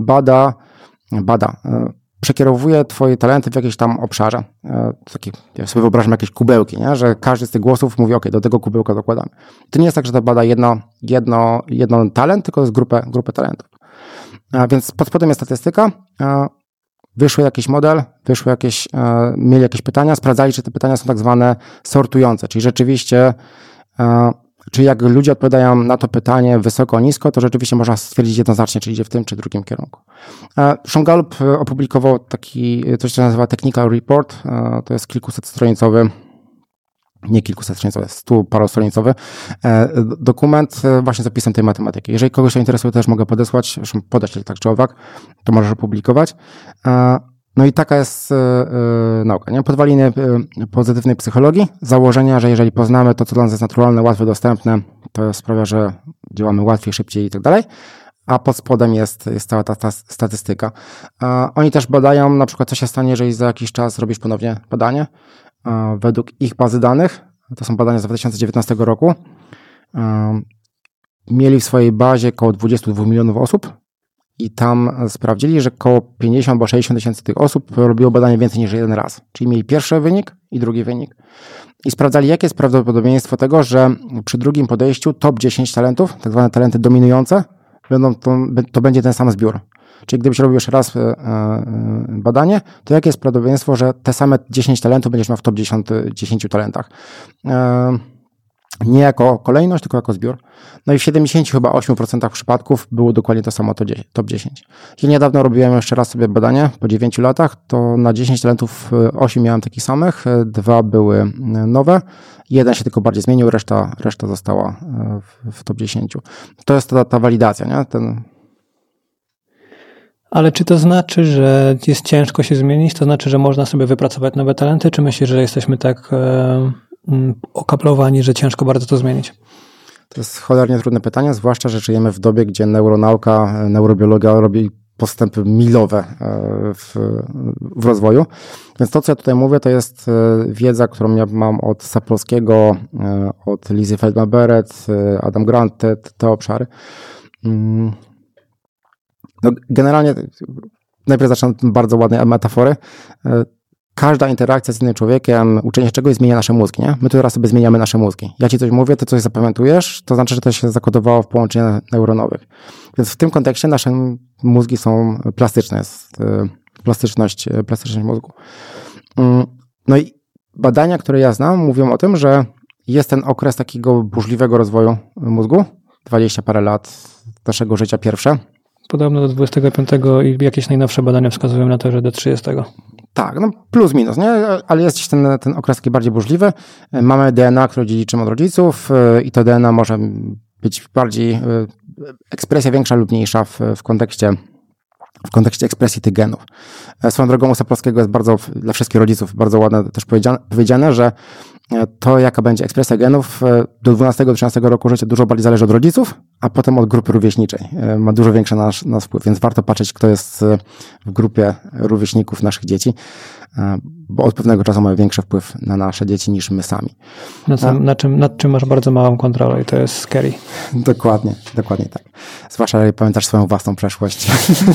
przekierowuje twoje talenty w jakimś tam obszarze. Ja sobie wyobrażam jakieś kubełki, nie? Że każdy z tych głosów mówi, do tego kubełka dokładamy. To nie jest tak, że to bada jedno talent, tylko jest grupę talentów. Więc pod spodem jest statystyka, wyszły jakiś model, mieli jakieś pytania, sprawdzali, czy te pytania są tak zwane sortujące, czyli rzeczywiście, czy jak ludzie odpowiadają na to pytanie wysoko, nisko, to rzeczywiście można stwierdzić jednoznacznie, czy idzie w tym, czy drugim kierunku. Sean Gallup opublikował coś, co się nazywa Technical Report, to jest kilkusetstronicowy, nie kilkusetstronicowy, 100-parostronicowy dokument właśnie z opisem tej matematyki. Jeżeli kogoś to interesuje, też mogę podać tak czy owak, to możesz opublikować. No i taka jest nauka, nie? Podwaliny pozytywnej psychologii, założenia, że jeżeli poznamy to, co dla nas jest naturalne, łatwo dostępne, to sprawia, że działamy łatwiej, szybciej i tak dalej, a pod spodem jest cała ta statystyka. Oni też badają na przykład, co się stanie, jeżeli za jakiś czas robisz ponownie badanie. Według ich bazy danych, to są badania z 2019 roku, mieli w swojej bazie około 22 milionów osób i tam sprawdzili, że około 50 albo 60 tysięcy tych osób robiło badanie więcej niż jeden raz. Czyli mieli pierwszy wynik i drugi wynik. I sprawdzali, jakie jest prawdopodobieństwo tego, że przy drugim podejściu top 10 talentów, tak zwane talenty dominujące, to będzie ten sam zbiór. Czyli gdybyś robił jeszcze raz badanie, to jakie jest prawdopodobieństwo, że te same 10 talentów będziesz miał w top 10 talentach. Nie jako kolejność, tylko jako zbiór. No i w 78% przypadków było dokładnie to samo, to top 10. Ja niedawno robiłem jeszcze raz sobie badanie, po 9 latach, to na 10 talentów 8 miałem takich samych, 2 były nowe, 1 się tylko bardziej zmienił, reszta została w top 10. To jest ta walidacja, nie? Ale czy to znaczy, że jest ciężko się zmienić? To znaczy, że można sobie wypracować nowe talenty? Czy myślisz, że jesteśmy tak okablowani, że ciężko bardzo to zmienić? To jest cholernie trudne pytanie, zwłaszcza, że żyjemy w dobie, gdzie neuronauka, neurobiologia robi postępy milowe w rozwoju. Więc to, co ja tutaj mówię, to jest wiedza, którą ja mam od Sapolskiego, od Lizy Feldman-Barrett, Adam Grant, te obszary. No, generalnie, najpierw zacznę od bardzo ładnej metafory. Każda interakcja z innym człowiekiem, uczenie się czegoś zmienia nasze mózgi, nie? My tu teraz sobie zmieniamy nasze mózgi. Ja ci coś mówię, ty coś zapamiętujesz, to znaczy, że to się zakodowało w połączeniach neuronowych. Więc w tym kontekście nasze mózgi są plastyczne, jest plastyczność mózgu. No i badania, które ja znam, mówią o tym, że jest ten okres takiego burzliwego rozwoju mózgu, 20 parę lat naszego życia pierwsze. Podobno do 25 i jakieś najnowsze badania wskazują na to, że do 30. Tak, no plus minus, nie? Ale jest gdzieś ten okres taki bardziej burzliwy. Mamy DNA, które dziedziczymy od rodziców i to DNA może być bardziej, ekspresja większa lub mniejsza w kontekście ekspresji tych genów. Swoją drogą u Sapolskiego jest bardzo, dla wszystkich rodziców, bardzo ładne też powiedziane, że to, jaka będzie ekspresja genów do 12-13 roku życia dużo bardziej zależy od rodziców, a potem od grupy rówieśniczej. Ma dużo większy nasz wpływ, więc warto patrzeć, kto jest w grupie rówieśników naszych dzieci, bo od pewnego czasu mają większy wpływ na nasze dzieci niż my sami. Nad czym masz bardzo małą kontrolę i to jest scary. Dokładnie tak. Zwłaszcza, jeżeli pamiętasz swoją własną przeszłość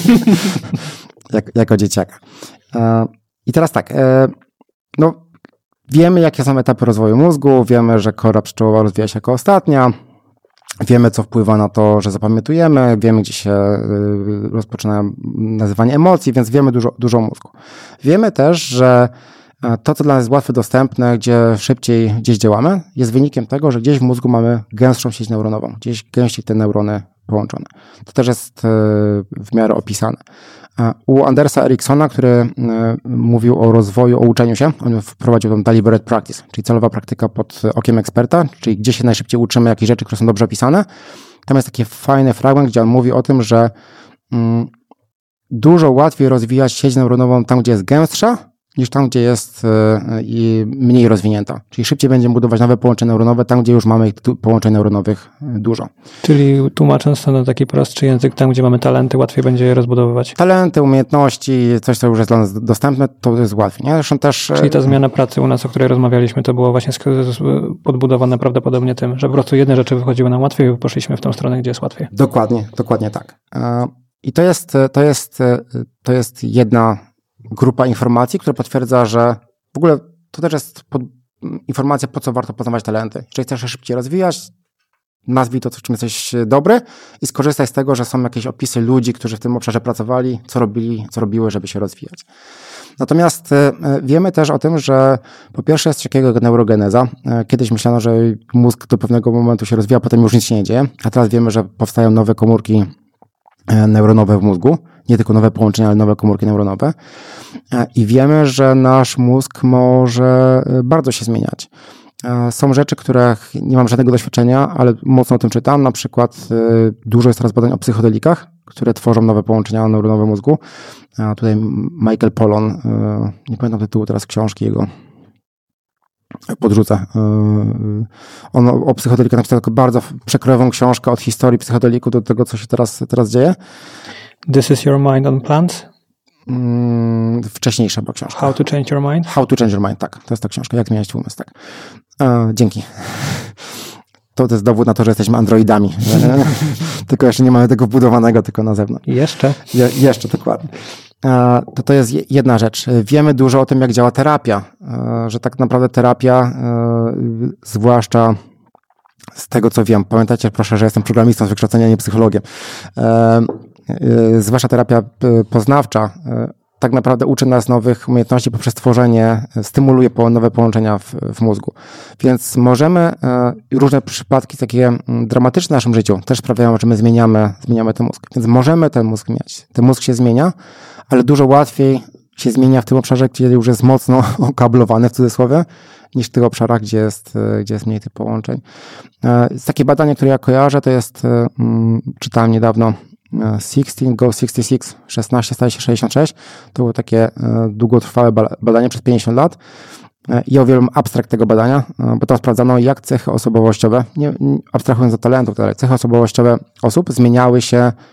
jako dzieciaka. I teraz tak, no wiemy, jakie są etapy rozwoju mózgu, wiemy, że kora pszczołowa rozwija się jako ostatnia, wiemy, co wpływa na to, że zapamiętujemy, wiemy, gdzie się rozpoczyna nazywanie emocji, więc wiemy dużo o mózgu. Wiemy też, że to, co dla nas jest łatwo dostępne, gdzie szybciej gdzieś działamy, jest wynikiem tego, że gdzieś w mózgu mamy gęstszą sieć neuronową, gdzieś gęściej te neurony połączone. To też jest w miarę opisane. U Andersa Eriksona, który mówił o rozwoju, o uczeniu się, on wprowadził tą deliberate practice, czyli celowa praktyka pod okiem eksperta, czyli gdzie się najszybciej uczymy jakichś rzeczy, które są dobrze opisane. Tam jest taki fajny fragment, gdzie on mówi o tym, że dużo łatwiej rozwijać sieć neuronową tam, gdzie jest gęstsza, niż tam, gdzie jest mniej rozwinięta. Czyli szybciej będziemy budować nowe połączenia neuronowe tam, gdzie już mamy połączeń neuronowych dużo. Czyli tłumacząc to na taki prostszy język, tam, gdzie mamy talenty, łatwiej będzie je rozbudowywać. Talenty, umiejętności, coś, co już jest dla nas dostępne, to jest łatwiej. Nie? Zresztą też... Czyli ta zmiana pracy u nas, o której rozmawialiśmy, to było właśnie podbudowane prawdopodobnie tym, że po prostu jedne rzeczy wychodziły nam łatwiej i poszliśmy w tą stronę, gdzie jest łatwiej. Dokładnie tak. I to jest jedna grupa informacji, która potwierdza, że w ogóle to też jest informacja, po co warto poznawać talenty. Jeżeli chcesz się szybciej rozwijać, nazwij to, w czym jesteś dobry i skorzystaj z tego, że są jakieś opisy ludzi, którzy w tym obszarze pracowali, co robiły, żeby się rozwijać. Natomiast wiemy też o tym, że po pierwsze jest coś takiego jak neurogeneza. Kiedyś myślano, że mózg do pewnego momentu się rozwija, potem już nic się nie dzieje, a teraz wiemy, że powstają nowe komórki neuronowe w mózgu, nie tylko nowe połączenia, ale nowe komórki neuronowe. I wiemy, że nasz mózg może bardzo się zmieniać. Są rzeczy, których nie mam żadnego doświadczenia, ale mocno o tym czytam. Na przykład dużo jest teraz badań o psychodelikach, które tworzą nowe połączenia neuronowe mózgu. Tutaj Michael Pollan, nie pamiętam tytułu teraz książki jego, podrzucę. On o psychodelikach napisał taką bardzo przekrojową książkę od historii psychodeliku do tego, co się teraz dzieje. This is your mind on plants? Wcześniejsza była książka. How to change your mind? How to change your mind, tak. To jest ta książka. Jak zmieniać umysł, tak. Dzięki. To jest dowód na to, że jesteśmy androidami. Tylko jeszcze nie mamy tego wbudowanego, tylko na zewnątrz. Jeszcze, dokładnie. To jest jedna rzecz. Wiemy dużo o tym, jak działa terapia. Że tak naprawdę terapia, zwłaszcza z tego, co wiem, pamiętajcie proszę, że jestem programistą z wykształcenia, nie psychologiem. Zwłaszcza terapia poznawcza tak naprawdę uczy nas nowych umiejętności poprzez tworzenie, stymuluje nowe połączenia w mózgu. Więc możemy, różne przypadki takie dramatyczne w naszym życiu też sprawiają, że my zmieniamy ten mózg. Więc możemy ten mózg mieć. Ten mózg się zmienia, ale dużo łatwiej się zmienia w tym obszarze, gdzie już jest mocno okablowany, w cudzysłowie, niż w tych obszarach, gdzie jest mniej tych połączeń. Takie badanie, które ja kojarzę, to jest, czytałem niedawno, 16 go 66, 16 staje się 66. To było takie długotrwałe badanie przez 50 lat. Ja uwielbiam abstrakt tego badania, bo tam sprawdzano, jak cechy osobowościowe, nie abstrahując od talentów, ale cechy osobowościowe osób zmieniały się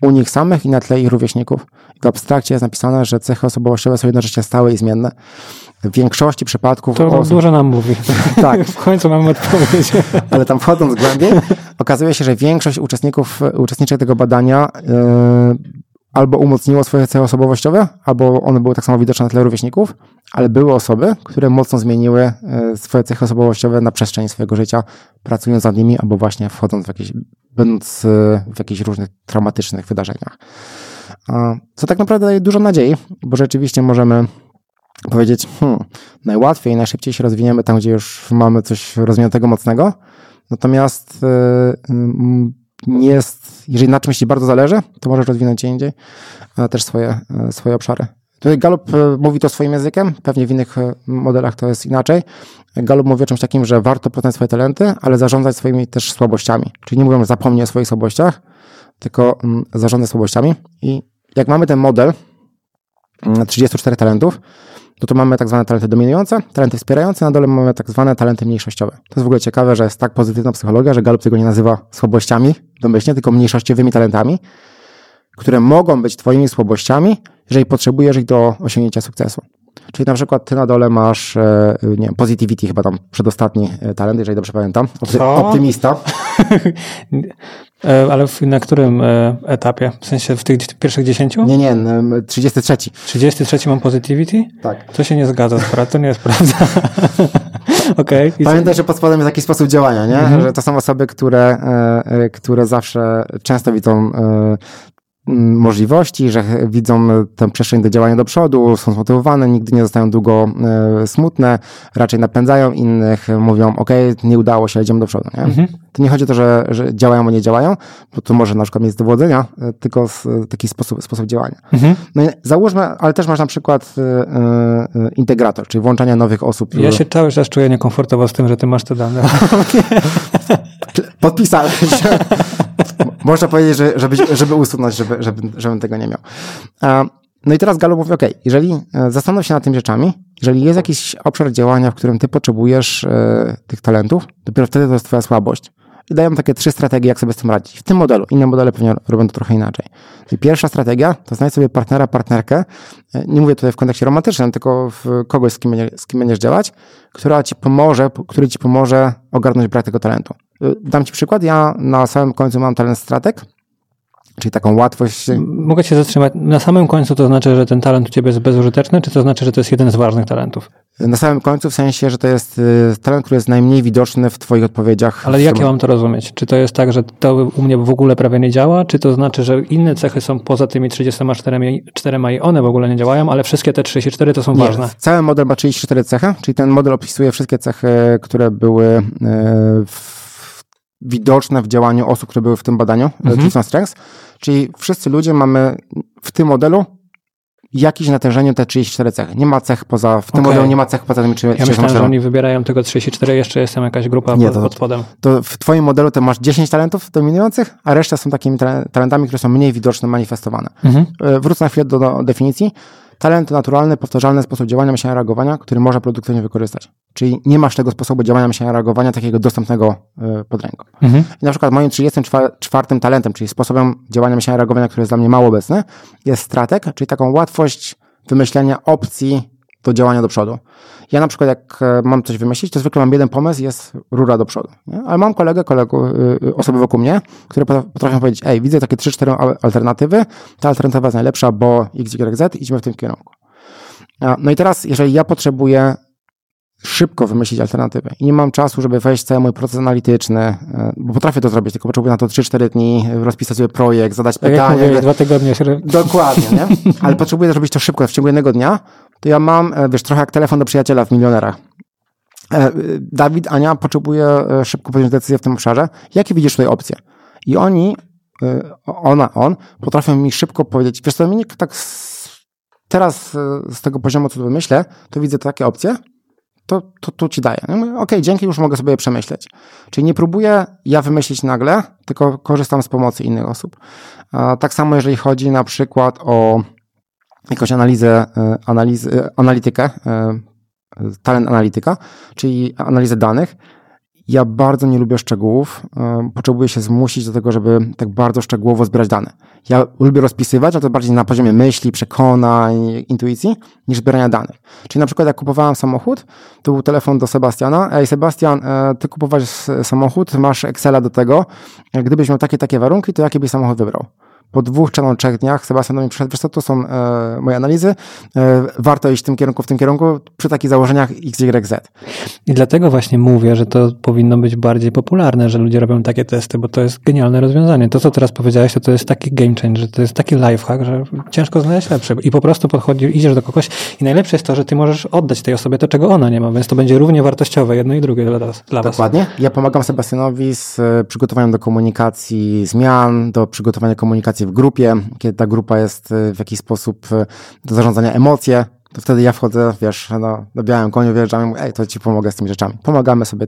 u nich samych i na tle ich rówieśników. W abstrakcie jest napisane, że cechy osobowościowe są jednocześnie stałe i zmienne. W większości przypadków... To dużo nam mówi. Tak. W końcu mamy odpowiedź. Ale tam wchodząc głębiej, okazuje się, że większość uczestniczek tego badania albo umocniło swoje cechy osobowościowe, albo one były tak samo widoczne na tle rówieśników, ale były osoby, które mocno zmieniły swoje cechy osobowościowe na przestrzeni swojego życia, pracując nad nimi, albo właśnie będąc w jakichś różnych traumatycznych wydarzeniach. Co tak naprawdę daje dużo nadziei, bo rzeczywiście możemy powiedzieć, najłatwiej, najszybciej się rozwiniemy tam, gdzie już mamy coś rozwiniętego, mocnego, natomiast nie jest, jeżeli na czymś ci bardzo zależy, to możesz rozwinąć gdzie indziej też swoje obszary. Tutaj Gallup mówi to swoim językiem, pewnie w innych modelach to jest inaczej. Gallup mówi o czymś takim, że warto poznać swoje talenty, ale zarządzać swoimi też słabościami. Czyli nie mówią, że zapomnij o swoich słabościach, tylko zarządzaj słabościami. I jak mamy ten model 34 talentów, to mamy tak zwane talenty dominujące, talenty wspierające, na dole mamy tak zwane talenty mniejszościowe. To jest w ogóle ciekawe, że jest tak pozytywna psychologia, że Gallup tego nie nazywa słabościami domyślnie, tylko mniejszościowymi talentami, które mogą być twoimi słabościami, jeżeli potrzebujesz ich do osiągnięcia sukcesu. Czyli na przykład ty na dole masz, nie wiem, positivity, chyba tam przedostatni talent, jeżeli dobrze pamiętam. Optymista. Ale na którym etapie? W sensie w tych pierwszych 10? Nie, 33. 33 mam positivity? Tak. To się nie zgadza, to nie jest prawda. Okay. Pamiętaj, że pod spodem jest taki sposób działania, nie? Że to są osoby, które zawsze często widzą możliwości, że widzą tę przestrzeń do działania do przodu, są zmotywowane, nigdy nie zostają długo smutne, raczej napędzają innych, mówią, nie udało się, idziemy do przodu. Nie? To nie chodzi o to, że działają, a nie działają, bo to może na przykład mieć z dowodzenia, tylko taki sposób działania. No i załóżmy, ale też masz na przykład integrator, czyli włączanie nowych osób. Ja się cały czas czuję niekomfortowo z tym, że ty masz te dane. Podpisałem się. Można powiedzieć, żeby usunąć, żebym tego nie miał. No i teraz Gallup mówi, jeżeli zastanów się nad tymi rzeczami, jeżeli jest jakiś obszar działania, w którym ty potrzebujesz tych talentów, dopiero wtedy to jest twoja słabość. I dają takie 3 strategie, jak sobie z tym radzić. W tym modelu, inne modele pewnie robią to trochę inaczej. I pierwsza strategia to znajdź sobie partnera, partnerkę, nie mówię tutaj w kontekście romantycznym, tylko kogoś, z kim będziesz działać, który ci pomoże ogarnąć brak tego talentu. Dam ci przykład, ja na samym końcu mam talent strateg, czyli taką łatwość. Mogę cię zatrzymać. Na samym końcu to znaczy, że ten talent u ciebie jest bezużyteczny, czy to znaczy, że to jest jeden z ważnych talentów? Na samym końcu w sensie, że to jest talent, który jest najmniej widoczny w twoich odpowiedziach. Ale jak ja mam to rozumieć? Czy to jest tak, że to u mnie w ogóle prawie nie działa? Czy to znaczy, że inne cechy są poza tymi 34 i one w ogóle nie działają, ale wszystkie te 34 to są ważne? Cały model ma 34 cechy, czyli ten model opisuje wszystkie cechy, które były widoczne w działaniu osób, które były w tym badaniu, Clifton Strengths, czyli wszyscy ludzie mamy w tym modelu jakieś natężenie te 34 cechy. Nie ma cech w tym modelu nie ma cech poza tymi 34. Ja myślałem, że oni wybierają tego 34, jeszcze jest tam jakaś grupa pod spodem. To w twoim modelu to masz 10 talentów dominujących, a reszta są takimi talentami, które są mniej widoczne, manifestowane. Wrócę na chwilę do definicji. Talent to naturalny, powtarzalny sposób działania, myślenia, reagowania, który można produktywnie wykorzystać. Czyli nie masz tego sposobu działania, myślenia, reagowania takiego dostępnego pod ręką. I na przykład moim 34 talentem, czyli sposobem działania, myślenia, reagowania, który jest dla mnie mało obecny, jest strateg, czyli taką łatwość wymyślenia opcji do działania do przodu. Ja na przykład jak mam coś wymyślić, to zwykle mam jeden pomysł, jest rura do przodu. Nie? Ale mam osoby wokół mnie, które potrafią powiedzieć, widzę takie 3-4 alternatywy, ta alternatywa jest najlepsza, bo X, Y, Z, idźmy w tym kierunku. No i teraz, jeżeli ja potrzebuję szybko wymyślić alternatywę i nie mam czasu, żeby wejść w cały mój proces analityczny, bo potrafię to zrobić, tylko potrzebuję na to 3-4 dni, rozpisać sobie projekt, zadać pytanie. Jak 2 tygodnie. Dokładnie, nie? Ale potrzebuję zrobić to szybko, w ciągu jednego dnia, to ja mam, trochę jak telefon do przyjaciela w Milionerach. Dawid, Ania, potrzebuje szybko podjąć decyzję w tym obszarze. Jakie widzisz tutaj opcje? I on potrafią mi szybko powiedzieć, wiesz co, Dominik, tak teraz z tego poziomu, co tu myślę, to widzę takie opcje, to ci daję. Dzięki, już mogę sobie je przemyśleć. Czyli nie próbuję ja wymyślić nagle, tylko korzystam z pomocy innych osób. Tak samo jeżeli chodzi na przykład o jakąś analitykę, talent analityka, czyli analizę danych. Ja bardzo nie lubię szczegółów. Potrzebuję się zmusić do tego, żeby tak bardzo szczegółowo zbierać dane. Ja lubię rozpisywać, ale to bardziej na poziomie myśli, przekonań, intuicji, niż zbierania danych. Czyli na przykład jak kupowałem samochód, to był telefon do Sebastiana. Ej, Sebastian, ty kupowałeś samochód, masz Excela do tego. Gdybyś miał takie warunki, to jaki byś samochód wybrał? Po 2 czy 3 dniach Sebastian do mnie przyszedł, wiesz co, to są moje analizy, warto iść w tym kierunku, przy takich założeniach X, Y, Z. I dlatego właśnie mówię, że to powinno być bardziej popularne, że ludzie robią takie testy, bo to jest genialne rozwiązanie. To, co teraz powiedziałeś, to jest taki game changer, to jest taki lifehack, że ciężko znaleźć lepszy. I po prostu idziesz do kogoś i najlepsze jest to, że ty możesz oddać tej osobie to, czego ona nie ma, więc to będzie równie wartościowe, jedno i drugie dla was. Dokładnie. Ja pomagam Sebastianowi z przygotowaniem do komunikacji zmian, do przygotowania komunikacji w grupie, kiedy ta grupa jest w jakiś sposób do zarządzania emocje, to wtedy ja wchodzę, wiesz, na białym koniu wjeżdżam i mówię, ej, to ci pomogę z tymi rzeczami. Pomagamy sobie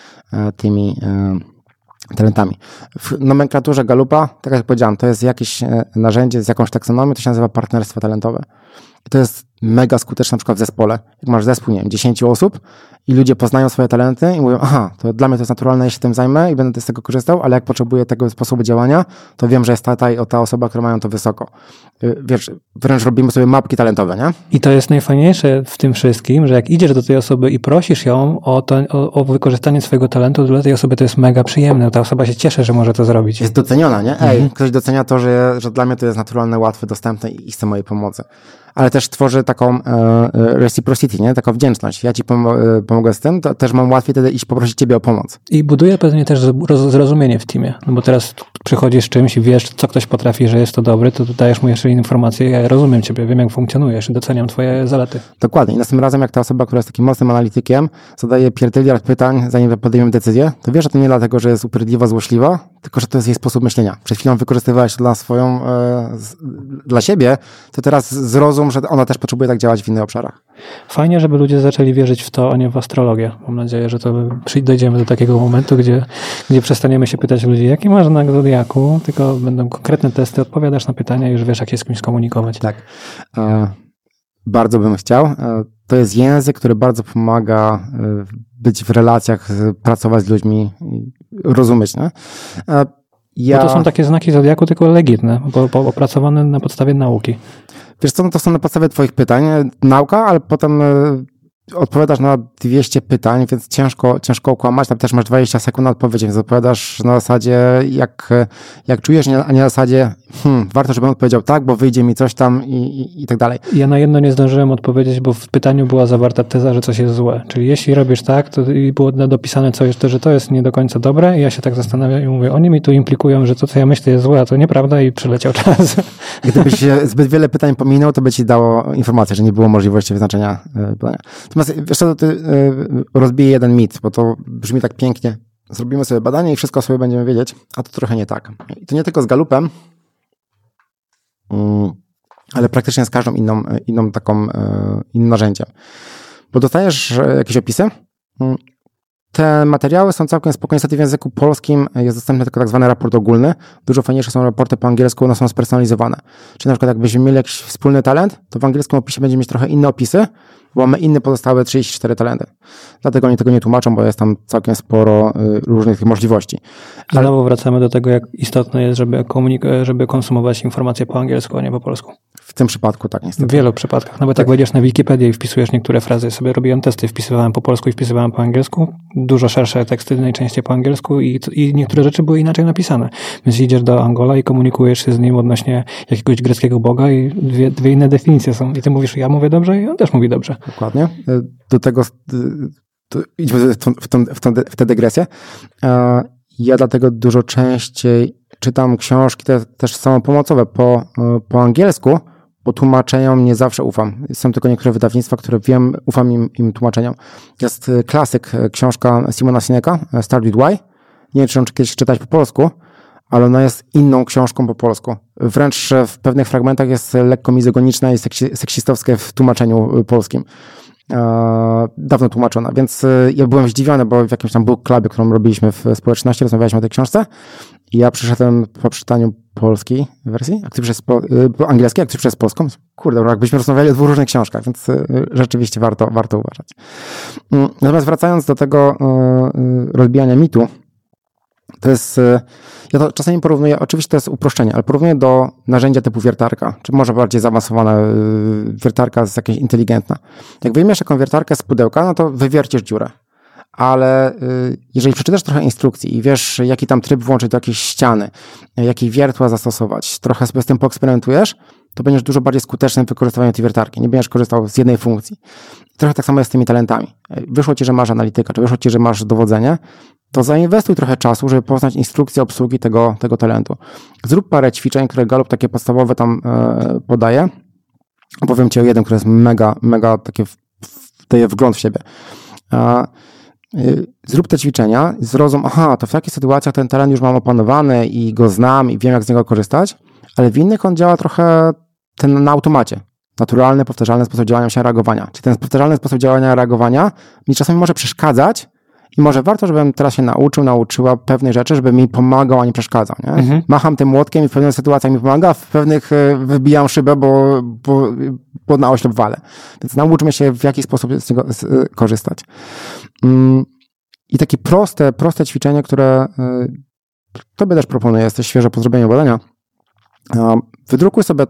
tymi talentami. W nomenklaturze Gallupa, tak jak powiedziałem, to jest jakieś narzędzie z jakąś taksonomią, to się nazywa partnerstwo talentowe. I to jest mega skuteczne na przykład w zespole. Jak masz zespół, nie wiem, 10 osób i ludzie poznają swoje talenty i mówią, aha, to dla mnie to jest naturalne, ja się tym zajmę i będę z tego korzystał, ale jak potrzebuję tego sposobu działania, to wiem, że jest ta osoba, która mają to wysoko. Wiesz, wręcz robimy sobie mapki talentowe, nie? I to jest najfajniejsze w tym wszystkim, że jak idziesz do tej osoby i prosisz ją o wykorzystanie swojego talentu, dla tej osoby to jest mega przyjemne. Ta osoba się cieszy, że może to zrobić. Jest doceniona, nie? Ktoś docenia to, że dla mnie to jest naturalne, łatwe, dostępne i chce mojej pomocy. Ale też tworzy taką reciprocity, nie? Taką wdzięczność. Ja ci pomogę z tym, to też mam łatwiej wtedy iść poprosić ciebie o pomoc. I buduje pewnie też zrozumienie w teamie. No bo teraz przychodzisz z czymś i wiesz, co ktoś potrafi, że jest to dobry, to dajesz mu jeszcze informacje. Ja rozumiem ciebie, wiem jak funkcjonujesz i doceniam twoje zalety. Dokładnie. I następnym razem, jak ta osoba, która jest takim mocnym analitykiem, zadaje pierdyliard pytań, zanim podejmiemy decyzję, to wiesz, że to nie dlatego, że jest upierdliwa, złośliwa, tylko że to jest jej sposób myślenia. Przed chwilą wykorzystywałeś to dla siebie, to teraz zrozum, że ona też potrzebuje tak działać w innych obszarach. Fajnie, żeby ludzie zaczęli wierzyć w to, a nie w astrologię. Mam nadzieję, że to dojdziemy do takiego momentu, gdzie przestaniemy się pytać ludzi, jaki masz znak zodiaku, tylko będą konkretne testy, odpowiadasz na pytania i już wiesz, jak się z kimś skomunikować. Tak. Bardzo bym chciał. To jest język, który bardzo pomaga być w relacjach, pracować z ludźmi, rozumieć, nie? Bo to są takie znaki zodiaku, tylko legitne, bo opracowane na podstawie nauki. Wiesz co, no to są na podstawie twoich pytań. Nauka, ale potem odpowiadasz na 200 pytań, więc ciężko okłamać. Tam też masz 20 sekund na odpowiedź, więc odpowiadasz na zasadzie jak czujesz, a nie na zasadzie warto, żebym odpowiedział tak, bo wyjdzie mi coś tam i tak dalej. Ja na jedno nie zdążyłem odpowiedzieć, bo w pytaniu była zawarta teza, że coś jest złe. Czyli jeśli robisz tak, to było dopisane coś, że to jest nie do końca dobre i ja się tak zastanawiam i mówię, oni mi tu implikują, że to, co ja myślę jest złe, a to nieprawda i przyleciał czas. Gdybyś zbyt wiele pytań pominął, to by ci dało informację, że nie było możliwości wyznaczenia pytania. Natomiast wiesz co, ty rozbiję jeden mit, bo to brzmi tak pięknie. Zrobimy sobie badanie i wszystko sobie będziemy wiedzieć, a to trochę nie tak. I to nie tylko z Gallupem, ale praktycznie z każdą innym narzędziem. Bo dostajesz jakieś opisy, te materiały są całkiem spokojnie, niestety w języku polskim jest dostępny tylko tak zwany raport ogólny. Dużo fajniejsze są raporty po angielsku, one są spersonalizowane. Czyli na przykład jakbyśmy mieli jakiś wspólny talent, to w angielskim opisie będziemy mieć trochę inne opisy, bo mamy inne pozostałe 34 talenty. Dlatego oni tego nie tłumaczą, bo jest tam całkiem sporo różnych możliwości. Ale znowu wracamy do tego, jak istotne jest, żeby konsumować informacje po angielsku, a nie po polsku. W tym przypadku tak niestety. W wielu przypadkach. Nawet tak. Jak wejdziesz na Wikipedię i wpisujesz niektóre frazy, sobie robiłem testy, wpisywałem po polsku i wpisywałem po angielsku. Dużo szersze teksty, najczęściej po angielsku i niektóre rzeczy były inaczej napisane. Więc idziesz do Angola i komunikujesz się z nim odnośnie jakiegoś greckiego boga i dwie inne definicje są. I ty mówisz, ja mówię dobrze i on też mówi dobrze. Dokładnie. Do tego idźmy w tę dygresję. Ja dlatego dużo częściej czytam książki też samopomocowe po angielsku, bo tłumaczeniom nie zawsze ufam. Są tylko niektóre wydawnictwa, które wiem, ufam im tłumaczeniom. Jest klasyk, książka Simona Sineka, Start with Why. Nie wiem, czy ją kiedyś czytać po polsku, ale ona jest inną książką po polsku. Wręcz w pewnych fragmentach jest lekko mizogoniczna i seksistowskie w tłumaczeniu polskim. Dawno tłumaczona, więc ja byłem zdziwiony, bo w jakimś tam book clubie, którą robiliśmy w społeczności, rozmawialiśmy o tej książce i ja przyszedłem po przeczytaniu polskiej wersji, a ktoś przez angielskiej, a ktoś przez polską. Kurde, jakbyśmy rozmawiali o 2 różnych książkach, więc rzeczywiście warto uważać. Natomiast wracając do tego rozbijania mitu, to jest, ja to czasami porównuję, oczywiście to jest uproszczenie, ale porównuję do narzędzia typu wiertarka, czy może bardziej zaawansowana wiertarka jest jakaś inteligentna. Jak wyjmiesz taką wiertarkę z pudełka, no to wywiercisz dziurę. Ale jeżeli przeczytasz trochę instrukcji i wiesz, jaki tam tryb włączyć do jakiejś ściany, jakie wiertła zastosować, trochę sobie z tym poeksperymentujesz, to będziesz dużo bardziej skuteczny w wykorzystywaniu tej wiertarki. Nie będziesz korzystał z jednej funkcji. Trochę tak samo jest z tymi talentami. Wyszło ci, że masz analityka, czy wyszło ci, że masz dowodzenie, to zainwestuj trochę czasu, żeby poznać instrukcję obsługi tego talentu. Zrób parę ćwiczeń, które Gallup takie podstawowe tam podaje. Opowiem ci o jednym, który jest mega takie daje wgląd w siebie. Zrób te ćwiczenia, zrozum, to w takich sytuacjach ten talent już mam opanowany i go znam i wiem, jak z niego korzystać, ale w innych on działa trochę na automacie. Naturalny, powtarzalny sposób działania się reagowania. Czyli ten powtarzalny sposób działania reagowania mi czasami może przeszkadzać i może warto, żebym teraz się nauczyła pewnej rzeczy, żeby mi pomagał, a nie przeszkadzał. Nie? Macham tym młotkiem i w pewnych sytuacjach mi pomaga, w pewnych wybijam szybę, bo na oślep walę. Więc nauczmy się, w jaki sposób z niego korzystać. I takie proste ćwiczenie, które tobie też proponuję, jesteś świeżo po zrobieniu badania. Wydrukuj sobie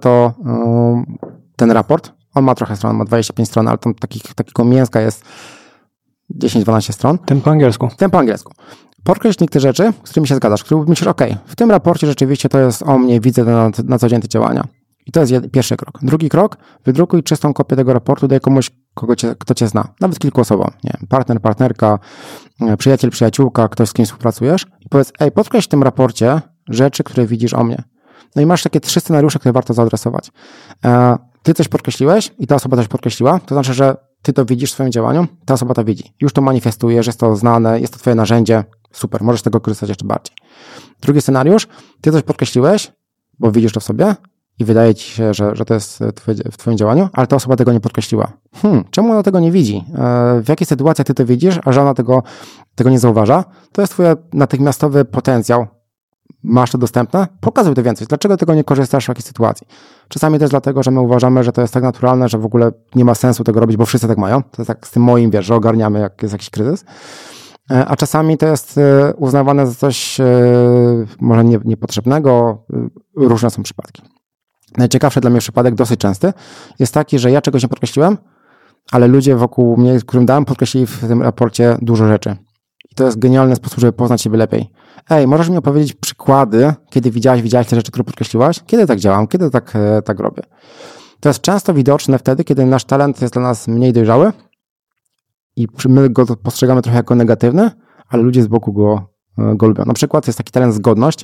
ten raport. On ma trochę stron, ma 25 stron, ale tam takiego mięska jest 10-12 stron. Ten po angielsku. Podkreśl te rzeczy, z którymi się zgadzasz, które myślisz, w tym raporcie rzeczywiście to jest o mnie, widzę na co dzień te działania. I to jest pierwszy krok. Drugi krok, wydrukuj czystą kopię tego raportu, daj komuś, kto cię zna. Nawet kilku osobom. Nie wiem, partner, partnerka, przyjaciel, przyjaciółka, ktoś, z kim współpracujesz. I powiedz, podkreśl w tym raporcie rzeczy, które widzisz o mnie. No i masz takie 3 scenariusze, które warto zaadresować. Ty coś podkreśliłeś i ta osoba coś podkreśliła, to znaczy, że ty to widzisz w swoim działaniu, ta osoba to widzi. Już to manifestujesz, jest to znane, jest to twoje narzędzie, super, możesz z tego korzystać jeszcze bardziej. Drugi scenariusz, ty coś podkreśliłeś, bo widzisz to w sobie i wydaje ci się, że to jest w twoim działaniu, ale ta osoba tego nie podkreśliła. Czemu ona tego nie widzi? W jakiej sytuacji ty to widzisz, a że ona tego nie zauważa? To jest twój natychmiastowy potencjał. Masz to dostępne? Pokazuj to więcej. Dlaczego tego nie korzystasz w jakiej sytuacji? Czasami też dlatego, że my uważamy, że to jest tak naturalne, że w ogóle nie ma sensu tego robić, bo wszyscy tak mają. To jest tak z tym moim, że ogarniamy, jak jest jakiś kryzys. A czasami to jest uznawane za coś może niepotrzebnego. Różne są przypadki. Najciekawszy dla mnie przypadek, dosyć częsty, jest taki, że ja czegoś nie podkreśliłem, ale ludzie wokół mnie, którym dałem, podkreślili w tym raporcie dużo rzeczy. I to jest genialny sposób, żeby poznać siebie lepiej. Możesz mi opowiedzieć przykłady, kiedy widziałeś te rzeczy, które podkreśliłaś? Kiedy tak działam? Kiedy tak robię? To jest często widoczne wtedy, kiedy nasz talent jest dla nas mniej dojrzały i my go postrzegamy trochę jako negatywny, ale ludzie z boku go lubią. Na przykład jest taki talent zgodność.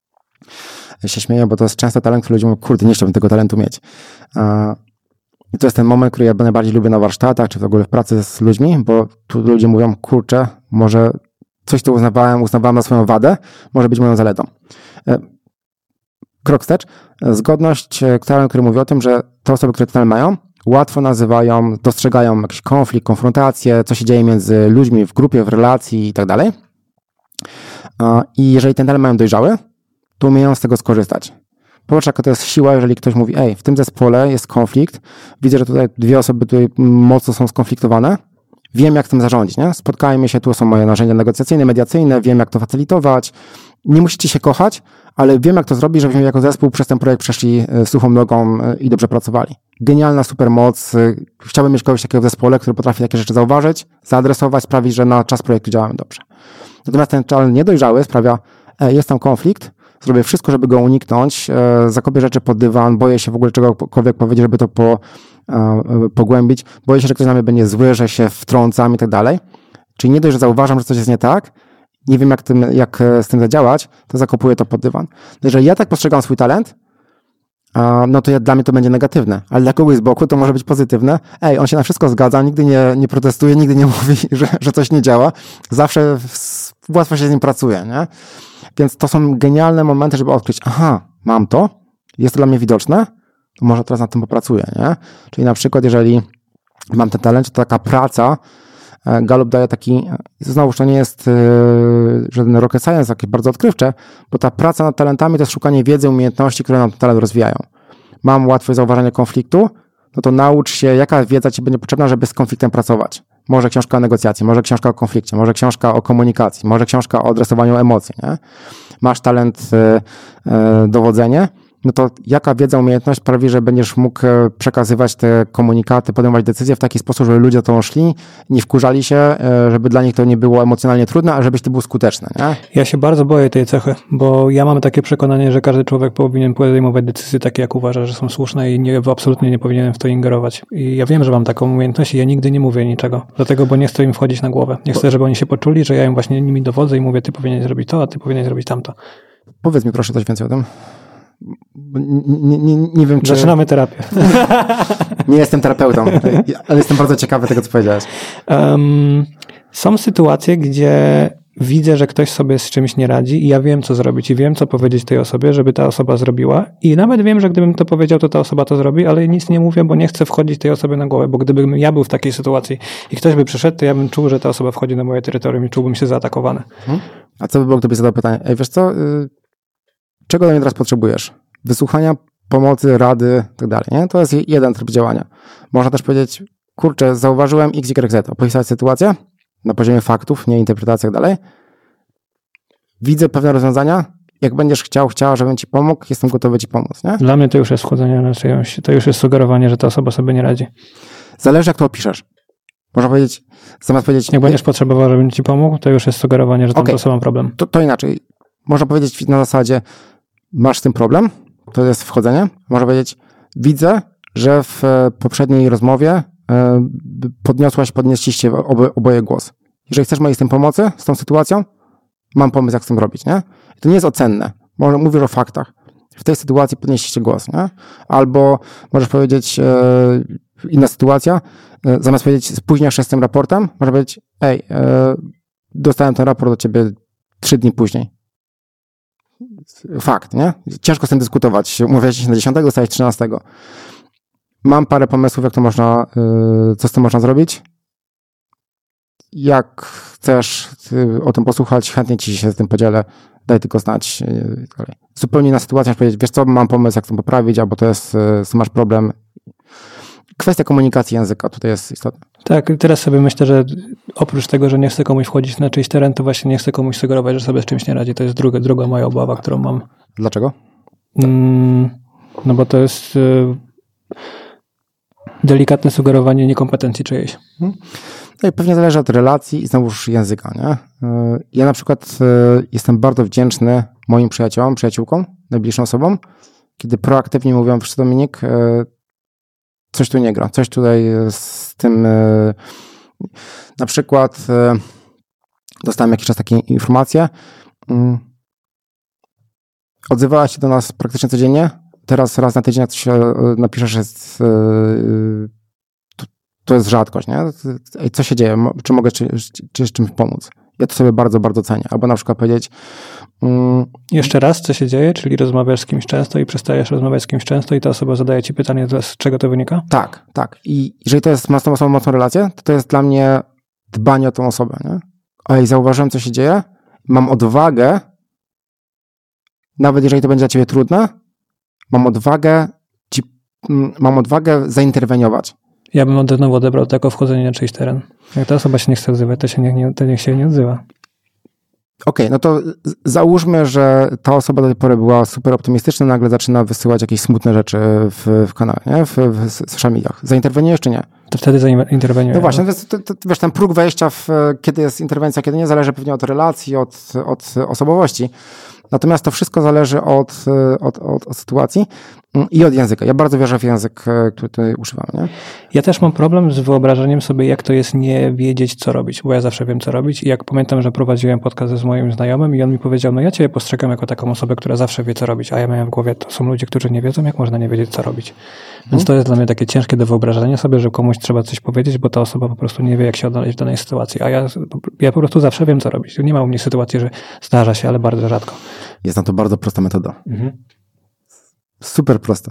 Ja się śmieję, bo to jest często talent, który ludzie mówią, kurde, nie chciałbym tego talentu mieć. I to jest ten moment, który ja najbardziej lubię na warsztatach, czy w ogóle w pracy z ludźmi, bo tu ludzie mówią, kurczę, może coś, co uznawałem za swoją wadę, może być moją zaletą. Krok wstecz. Zgodność, który mówi o tym, że te osoby, które ten mają, łatwo nazywają, dostrzegają jakiś konflikt, konfrontację, co się dzieje między ludźmi w grupie, w relacji i tak dalej. I jeżeli ten talent mają dojrzały, to umieją z tego skorzystać. Popatrz, jaka to jest siła, jeżeli ktoś mówi, w tym zespole jest konflikt, widzę, że tutaj 2 osoby tutaj mocno są skonfliktowane, wiem, jak tym zarządzić, nie? Spotkajmy się, tu są moje narzędzia negocjacyjne, mediacyjne, wiem, jak to facylitować. Nie musicie się kochać, ale wiem, jak to zrobić, żebyśmy jako zespół przez ten projekt przeszli suchą nogą i dobrze pracowali. Genialna supermoc. Chciałbym mieć kogoś takiego w zespole, który potrafi takie rzeczy zauważyć, zaadresować, sprawić, że na czas projektu działamy dobrze. Natomiast ten talent niedojrzały sprawia, jest tam konflikt, zrobię wszystko, żeby go uniknąć, zakopię rzeczy pod dywan, boję się w ogóle czegokolwiek powiedzieć, żeby to pogłębić, boję się, że ktoś na mnie będzie zły, że się wtrącam i tak dalej. Czyli nie dość, że zauważam, że coś jest nie tak, nie wiem, jak z tym zadziałać, to zakopuję to pod dywan. Jeżeli ja tak postrzegam swój talent, no to dla mnie to będzie negatywne, ale dla kogoś z boku to może być pozytywne. On się na wszystko zgadza, nigdy nie protestuje, nigdy nie mówi, że coś nie działa. Zawsze łatwo się z nim pracuje, nie? Więc to są genialne momenty, żeby odkryć, mam to, jest to dla mnie widoczne, to może teraz nad tym popracuję, nie? Czyli na przykład, jeżeli mam ten talent, to taka praca Gallup daje taki, znowuż to nie jest żaden rocket science, takie bardzo odkrywcze, bo ta praca nad talentami to jest szukanie wiedzy, umiejętności, które nam ten talent rozwijają. Mam łatwość zauważania konfliktu, no to naucz się, jaka wiedza ci będzie potrzebna, żeby z konfliktem pracować. Może książka o negocjacji, może książka o konflikcie, może książka o komunikacji, może książka o adresowaniu emocji. Nie? Masz talent dowodzenie, no to jaka wiedza, umiejętność sprawi, że będziesz mógł przekazywać te komunikaty, podejmować decyzje w taki sposób, żeby ludzie do tego szli, nie wkurzali się, żeby dla nich to nie było emocjonalnie trudne, a żebyś ty był skuteczny. Nie? Ja się bardzo boję tej cechy, bo ja mam takie przekonanie, że każdy człowiek powinien podejmować decyzje takie, jak uważa, że są słuszne i absolutnie nie powinienem w to ingerować. I ja wiem, że mam taką umiejętność i ja nigdy nie mówię niczego. Dlatego, bo nie chcę im wchodzić na głowę. Nie chcę, żeby oni się poczuli, że ja im właśnie nimi dowodzę i mówię, ty powinieneś zrobić to, a ty powinieneś zrobić tamto. Powiedz mi proszę coś więcej o tym. Nie wiem, czy... Zaczynamy terapię. Nie jestem terapeutą, ale jestem bardzo ciekawy tego, co powiedziałeś. Są sytuacje, gdzie widzę, że ktoś sobie z czymś nie radzi i ja wiem, co zrobić i wiem, co powiedzieć tej osobie, żeby ta osoba zrobiła i nawet wiem, że gdybym to powiedział, to ta osoba to zrobi, ale nic nie mówię, bo nie chcę wchodzić tej osobie na głowę, bo gdybym ja był w takiej sytuacji i ktoś by przyszedł, to ja bym czuł, że ta osoba wchodzi na moje terytorium i czułbym się zaatakowany. A co by było, gdybyś zadał pytanie? Ej, wiesz co, czego do mnie teraz potrzebujesz? Wysłuchania, pomocy, rady, tak dalej, nie? To jest jeden tryb działania. Można też powiedzieć, kurczę, zauważyłem XYZ, opisać sytuację na poziomie faktów, nie interpretacji, tak dalej. Widzę pewne rozwiązania, jak będziesz chciała, żebym ci pomógł, jestem gotowy ci pomóc, nie? Dla mnie to już jest wchodzenie na czyjąś, to już jest sugerowanie, że ta osoba sobie nie radzi. Zależy, jak to opiszesz. Można powiedzieć, zamiast powiedzieć... Jak będziesz potrzebował, żebym ci pomógł, to już jest sugerowanie, że tam to mam problem. To inaczej. Można powiedzieć na zasadzie, masz z tym problem, to jest wchodzenie. Można powiedzieć, widzę, że w poprzedniej rozmowie podnieśliście oboje głos. Jeżeli chcesz mojej z tym pomocy, z tą sytuacją, mam pomysł, jak z tym robić, nie? I to nie jest ocenne. Może mówisz o faktach. W tej sytuacji podnieśliście głos, nie? Albo możesz powiedzieć, inna sytuacja, zamiast powiedzieć, spóźniasz się z tym raportem, możesz powiedzieć, dostałem ten raport do ciebie 3 dni później. Fakt, nie? Ciężko z tym dyskutować. Umawialiście się na 10, dostałeś 13. Mam parę pomysłów, jak to można, co z tym można zrobić. Jak chcesz o tym posłuchać, chętnie ci się z tym podzielę. Daj tylko znać. Zupełnie inna sytuacja, możesz powiedzieć, wiesz co, mam pomysł, jak to poprawić, albo to jest, masz problem. Kwestia komunikacji języka tutaj jest istotna. Tak, teraz sobie myślę, że oprócz tego, że nie chcę komuś wchodzić na czyjś teren, to właśnie nie chcę komuś sugerować, że sobie z czymś nie radzi. To jest druga moja obawa, którą mam. Dlaczego? No bo to jest delikatne sugerowanie niekompetencji czyjejś. No i pewnie zależy od relacji i znowuż języka, nie? Ja na przykład jestem bardzo wdzięczny moim przyjaciołom, przyjaciółkom, najbliższym osobom, kiedy proaktywnie mówią, wiesz co, Dominik, coś tu nie gra, coś tutaj z tym, na przykład dostałem jakiś czas takie informacje, odzywałaś się do nas praktycznie codziennie, teraz raz na tydzień, jak się napiszesz, że to jest rzadkość, nie? Co się dzieje? Czy mogę czy czymś pomóc? Ja to sobie bardzo, bardzo cenię. Albo na przykład powiedzieć... Jeszcze raz, co się dzieje? Czyli rozmawiasz z kimś często i przestajesz rozmawiać z kimś często i ta osoba zadaje ci pytanie, z czego to wynika? Tak, tak. I jeżeli to jest, ma z tą osobą mocną relację, to jest dla mnie dbanie o tą osobę, nie? Ej, zauważyłem, co się dzieje, mam odwagę, nawet jeżeli to będzie dla ciebie trudne, mam odwagę zainterweniować. Ja bym znowu odebrał to jako wchodzenie na czyjś teren. Jak ta osoba się nie chce odzywać, to niech się nie odzywa. Okej, no to załóżmy, że ta osoba do tej pory była super optymistyczna, nagle zaczyna wysyłać jakieś smutne rzeczy w kanale, nie? W social mediach. Zainterweniujesz czy nie? To wtedy zainterweniuję. No właśnie, to wiesz, ten próg wejścia kiedy jest interwencja, kiedy nie, zależy pewnie od relacji, od osobowości. Natomiast to wszystko zależy od sytuacji i od języka. Ja bardzo wierzę w język, który tutaj używam, nie? Ja też mam problem z wyobrażeniem sobie, jak to jest nie wiedzieć, co robić, bo ja zawsze wiem, co robić i jak pamiętam, że prowadziłem podcast z moim znajomym i on mi powiedział, no ja ciebie postrzegam jako taką osobę, która zawsze wie, co robić, a ja miałem w głowie, to są ludzie, którzy nie wiedzą, jak można nie wiedzieć, co robić. Więc to jest dla mnie takie ciężkie do wyobrażenia sobie, że komuś trzeba coś powiedzieć, bo ta osoba po prostu nie wie, jak się odnaleźć w danej sytuacji, a ja po prostu zawsze wiem, co robić. Nie ma u mnie sytuacji, że zdarza się, ale bardzo rzadko. Jest na to bardzo prosta metoda. Super prosta.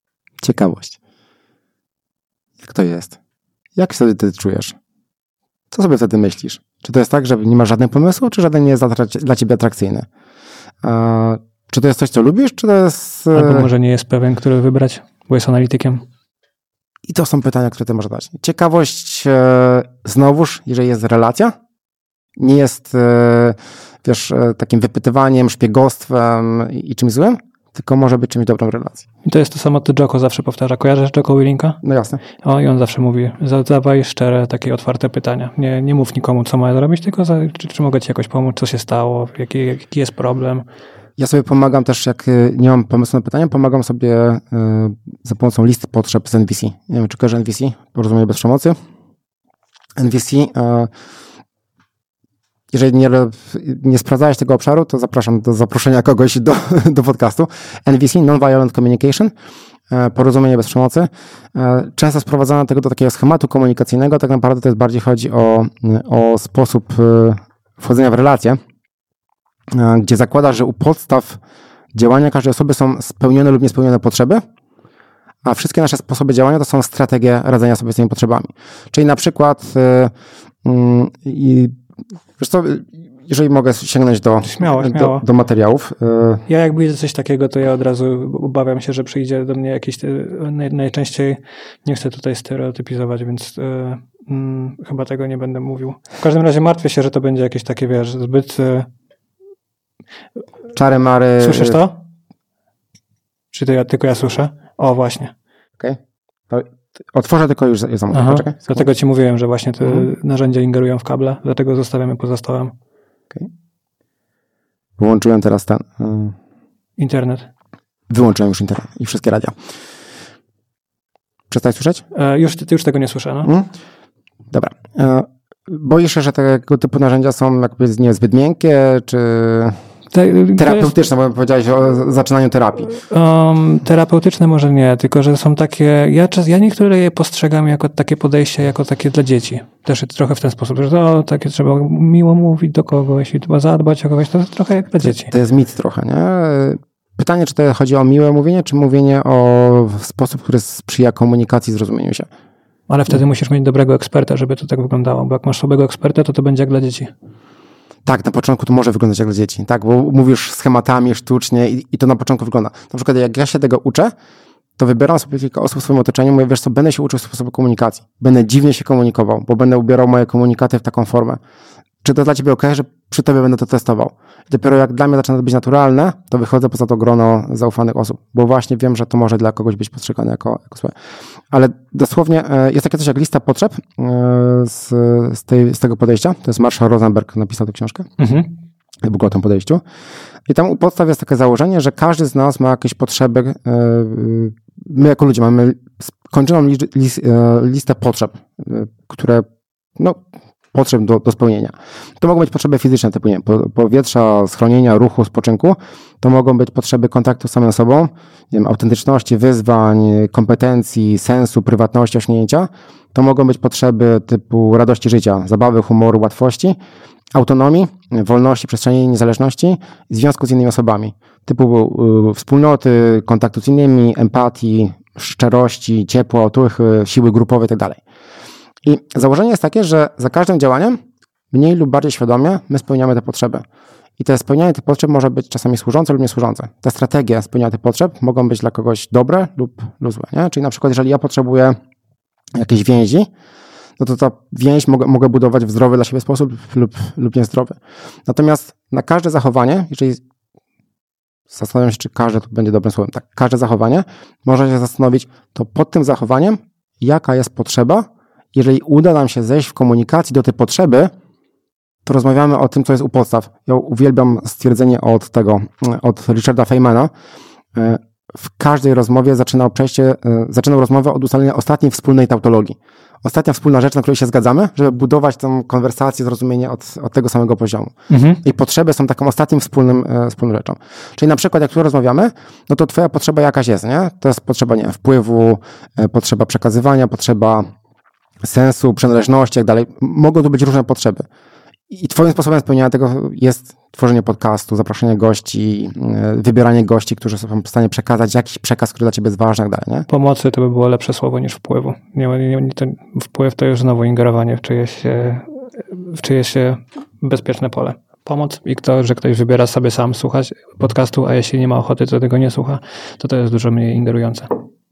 Ciekawość. Jak to jest? Jak sobie ty czujesz? Co sobie wtedy myślisz? Czy to jest tak, że nie masz żadnego pomysłu, czy żaden nie jest dla ciebie atrakcyjny? Czy to jest coś, co lubisz, czy to jest... Albo może nie jest pewien, który wybrać, bo jest analitykiem. I to są pytania, które ty możesz dać. Ciekawość znowuż, jeżeli jest relacja, nie jest takim wypytywaniem, szpiegostwem i czymś złym, tylko może być czymś dobrą relacją. I to jest to samo, co Jocko zawsze powtarza. Kojarzysz Jocko Willinka? No jasne. I on zawsze mówi, zadawaj szczere, takie otwarte pytania. Nie mów nikomu, co ma zrobić, tylko czy mogę ci jakoś pomóc, co się stało, jaki jest problem. Ja sobie pomagam też, jak nie mam pomysłu na pytania, pomagam sobie za pomocą listy potrzeb z NVC. Nie wiem, czy kojarzy NVC, Porozumienie bez przemocy. NVC, jeżeli nie sprawdzałeś tego obszaru, to zapraszam do zaproszenia kogoś do podcastu. NVC, Non-Violent Communication, porozumienie bez przemocy. Często sprowadzano tego do takiego schematu komunikacyjnego, tak naprawdę to jest bardziej chodzi o sposób wchodzenia w relacje, gdzie zakłada, że u podstaw działania każdej osoby są spełnione lub niespełnione potrzeby, a wszystkie nasze sposoby działania to są strategie radzenia sobie z tymi potrzebami. Czyli na przykład wiesz co, jeżeli mogę sięgnąć Śmiało. do materiałów. Ja jak widzę coś takiego, to ja od razu obawiam się, że przyjdzie do mnie jakiś, najczęściej, nie chcę tutaj stereotypizować, więc chyba tego nie będę mówił. W każdym razie martwię się, że to będzie jakieś takie, wiesz, zbyt... Czary-mary. Słyszysz to? Czy tylko ja słyszę? O, właśnie. Okej. Otworzę tylko już zamówię. Poczekaj. Dlatego ci mówiłem, że właśnie te narzędzia ingerują w kable, dlatego zostawiam je poza stołem. Okay. Wyłączyłem teraz ten... Internet. Wyłączyłem już internet i wszystkie radia. Przestań słyszeć? Już tego nie słyszę, no. Dobra. Boisz się, że tego typu narzędzia są jakby zbyt miękkie, czy... Terapeutyczne, bo powiedziałeś o zaczynaniu terapii. Terapeutyczne może nie, tylko że są takie, ja niektóre je postrzegam jako takie podejście, jako takie dla dzieci. Też trochę w ten sposób, że takie trzeba miło mówić do kogoś i trzeba zadbać o kogoś, to jest trochę jak dla dzieci. To jest mit trochę, nie? Pytanie, czy to chodzi o miłe mówienie, czy mówienie w sposób, który sprzyja komunikacji, zrozumieniu się. Ale wtedy musisz mieć dobrego eksperta, żeby to tak wyglądało, bo jak masz słabego eksperta, to będzie jak dla dzieci. Tak, na początku to może wyglądać jak dla dzieci, tak, bo mówisz schematami sztucznie i to na początku wygląda. Na przykład jak ja się tego uczę, to wybieram sobie kilka osób w swoim otoczeniu, mówię, wiesz co, będę się uczył sposobu komunikacji, będę dziwnie się komunikował, bo będę ubierał moje komunikaty w taką formę. Czy to dla ciebie okej, że przy tobie będę to testował? I dopiero jak dla mnie zaczyna to być naturalne, to wychodzę poza to grono zaufanych osób, bo właśnie wiem, że to może dla kogoś być postrzegane jako złe. Ale dosłownie jest takie coś jak lista potrzeb z tego podejścia. To jest Marshall Rosenberg napisał tę książkę. W ogóle o tym podejściu. I tam u podstaw jest takie założenie, że każdy z nas ma jakieś potrzeby. My jako ludzie mamy skończoną listę potrzeb, które potrzeb do spełnienia. To mogą być potrzeby fizyczne, typu nie wiem, powietrza, schronienia, ruchu, spoczynku. To mogą być potrzeby kontaktu z samym sobą, nie wiem, autentyczności, wyzwań, kompetencji, sensu, prywatności, osiągnięcia. To mogą być potrzeby typu radości życia, zabawy, humoru, łatwości, autonomii, wolności, przestrzeni, niezależności i związku z innymi osobami. Typu wspólnoty, kontaktu z innymi, empatii, szczerości, ciepła, otuchy, siły grupowe itd. I założenie jest takie, że za każdym działaniem, mniej lub bardziej świadomie, my spełniamy te potrzeby. I to spełnianie tych potrzeb może być czasami służące lub niesłużące. Te strategie spełniania tych potrzeb mogą być dla kogoś dobre lub złe. Nie? Czyli na przykład, jeżeli ja potrzebuję jakiejś więzi, no to ta więź mogę budować w zdrowy dla siebie sposób lub niezdrowy. Natomiast na każde zachowanie, jeżeli zastanawiam się, czy każde to będzie dobrym słowem, tak, każde zachowanie, można się zastanowić, to pod tym zachowaniem, jaka jest potrzeba. Jeżeli uda nam się zejść w komunikacji do tej potrzeby, to rozmawiamy o tym, co jest u podstaw. Ja uwielbiam stwierdzenie od Richarda Feynmana. W każdej rozmowie zaczynał rozmowę od ustalenia ostatniej wspólnej tautologii. Ostatnia wspólna rzecz, na której się zgadzamy, żeby budować tę konwersację, zrozumienie od tego samego poziomu. I potrzeby są taką ostatnim wspólną rzeczą. Czyli na przykład, jak tu rozmawiamy, no to twoja potrzeba jakaś jest, nie? To jest potrzeba, nie wiem, wpływu, potrzeba przekazywania, potrzeba sensu, przynależności, jak dalej. Mogą tu być różne potrzeby. I twoim sposobem spełniania tego jest tworzenie podcastu, zaproszenie gości, wybieranie gości, którzy są w stanie przekazać jakiś przekaz, który dla ciebie jest ważny, jak dalej, nie? Pomocy to by było lepsze słowo niż wpływu. Ten wpływ to już znowu ingerowanie w czyjeś w czyjeś bezpieczne pole. Pomoc i że ktoś wybiera sobie sam słuchać podcastu, a jeśli nie ma ochoty, to tego nie słucha, to jest dużo mniej ingerujące.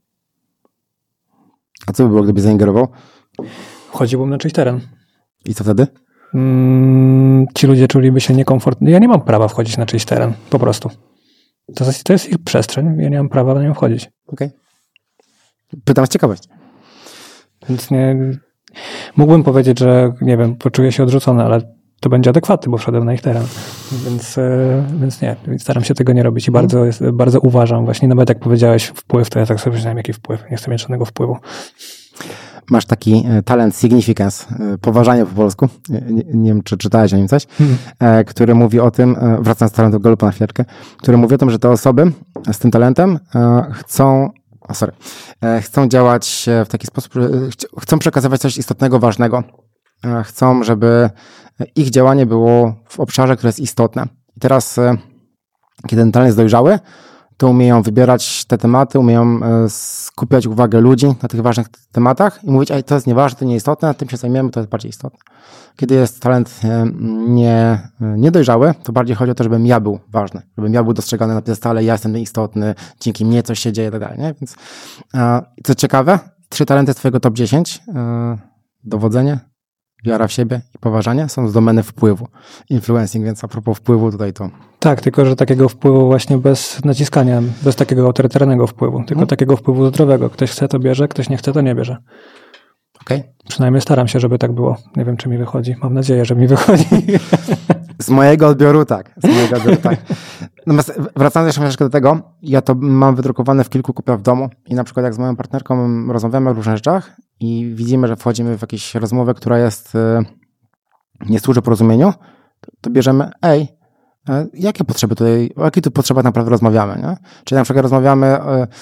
A co by było, gdyby zaingerował? Wchodziłbym na czyjś teren. I co wtedy? Ci ludzie czuliby się niekomfortnie. Ja nie mam prawa wchodzić na czyjś teren, po prostu. To jest ich przestrzeń, ja nie mam prawa na nią wchodzić. Okej. Pytam z ciekawości. Więc nie... Mógłbym powiedzieć, że nie wiem, poczuję się odrzucony, ale to będzie adekwatny, bo wszedłem na ich teren. Więc nie, staram się tego nie robić i bardzo uważam. Właśnie nawet jak powiedziałeś wpływ, to ja tak sobie myślałem, jaki wpływ. Nie chcę mieć żadnego wpływu. Masz taki talent significance, poważanie po polsku. Nie wiem, czy czytałeś o nim coś, który mówi o tym, wracając do talentu Gallupa na chwileczkę, który mówi o tym, że te osoby z tym talentem chcą działać w taki sposób, że chcą przekazywać coś istotnego, ważnego. Chcą, żeby ich działanie było w obszarze, który jest istotne. I teraz, kiedy ten talent jest dojrzały, to umieją wybierać te tematy, umieją skupiać uwagę ludzi na tych ważnych tematach i mówić, to jest nieważne, to nieistotne, tym się zajmiemy, to jest bardziej istotne. Kiedy jest talent niedojrzały, to bardziej chodzi o to, żebym ja był ważny, żebym ja był dostrzegany na piedestale, ja jestem istotny, dzięki mnie coś się dzieje i tak dalej. Nie? Więc co ciekawe, 3 talenty z twojego top 10, dowodzenie, wiara w siebie i poważanie są z domeny wpływu. Influencing, więc a propos wpływu tutaj to... Tak, tylko że takiego wpływu właśnie bez naciskania, bez takiego autorytarnego wpływu, tylko takiego wpływu zdrowego. Ktoś chce, to bierze, ktoś nie chce, to nie bierze. Okay. Przynajmniej staram się, żeby tak było. Nie wiem, czy mi wychodzi. Mam nadzieję, że mi wychodzi. Z mojego odbioru tak. Natomiast wracając jeszcze troszeczkę do tego, ja to mam wydrukowane w kilku kopiach w domu i na przykład jak z moją partnerką rozmawiamy o różnych rzeczach i widzimy, że wchodzimy w jakąś rozmowę, która nie służy porozumieniu, to bierzemy, jakie potrzeby tutaj, o jakich tu potrzebach naprawdę rozmawiamy, nie? Czyli na przykład rozmawiamy,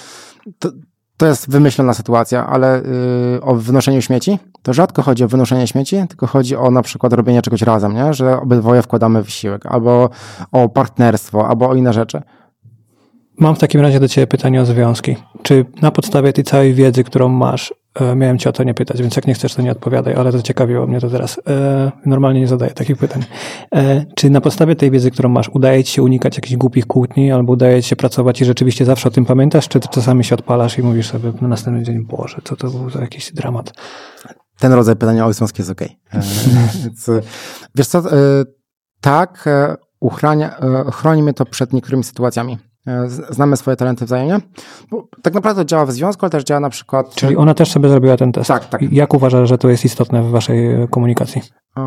to jest wymyślona sytuacja, ale o wynoszeniu śmieci, to rzadko chodzi o wynoszenie śmieci, tylko chodzi o na przykład robienie czegoś razem, nie? Że obydwoje wkładamy wysiłek, albo o partnerstwo, albo o inne rzeczy. Mam w takim razie do ciebie pytanie o związki. Czy na podstawie tej całej wiedzy, którą masz, miałem cię o to nie pytać, więc jak nie chcesz, to nie odpowiadaj, ale to ciekawiło mnie to teraz. Normalnie nie zadaję takich pytań. Czy na podstawie tej wiedzy, którą masz, udaje ci się unikać jakichś głupich kłótni, albo udaje ci się pracować i rzeczywiście zawsze o tym pamiętasz, czy czasami się odpalasz i mówisz sobie na następny dzień, Boże, co to był za jakiś dramat? Ten rodzaj pytania o związki jest okej. Więc, wiesz co, tak, chroni mnie to przed niektórymi sytuacjami. Znamy swoje talenty wzajemnie. Bo tak naprawdę działa w związku, ale też działa na przykład... Czyli ona też sobie zrobiła ten test. Tak. Jak uważasz, że to jest istotne w waszej komunikacji?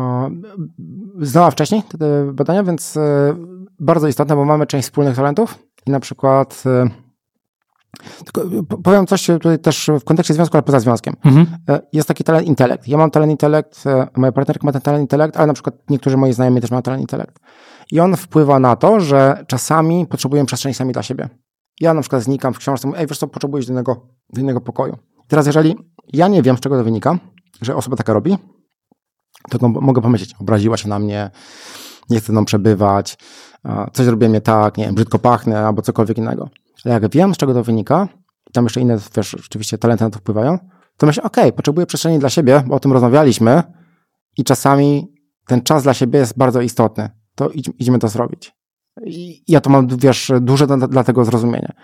Znała wcześniej te badania, więc bardzo istotne, bo mamy część wspólnych talentów i na przykład... Tylko powiem coś tutaj też w kontekście związku, ale poza związkiem. Jest taki talent intelekt. Ja mam talent intelekt, moja partnerka ma ten talent intelekt, ale na przykład niektórzy moi znajomi też mają talent intelekt. I on wpływa na to, że czasami potrzebujemy przestrzeni sami dla siebie. Ja na przykład znikam w książce, mówię, wiesz co, potrzebujesz do innego pokoju. Teraz jeżeli ja nie wiem, z czego to wynika, że osoba taka robi, to mogę pomyśleć, obraziła się na mnie, nie chce mną przebywać, coś robiłem nie tak, nie wiem, brzydko pachnę albo cokolwiek innego. Ale jak wiem, z czego to wynika, i tam jeszcze inne, wiesz, oczywiście talenty na to wpływają, to myślę, potrzebuję przestrzeni dla siebie, bo o tym rozmawialiśmy i czasami ten czas dla siebie jest bardzo istotny. To idźmy to zrobić. I ja to mam, wiesz, duże dla tego zrozumienie.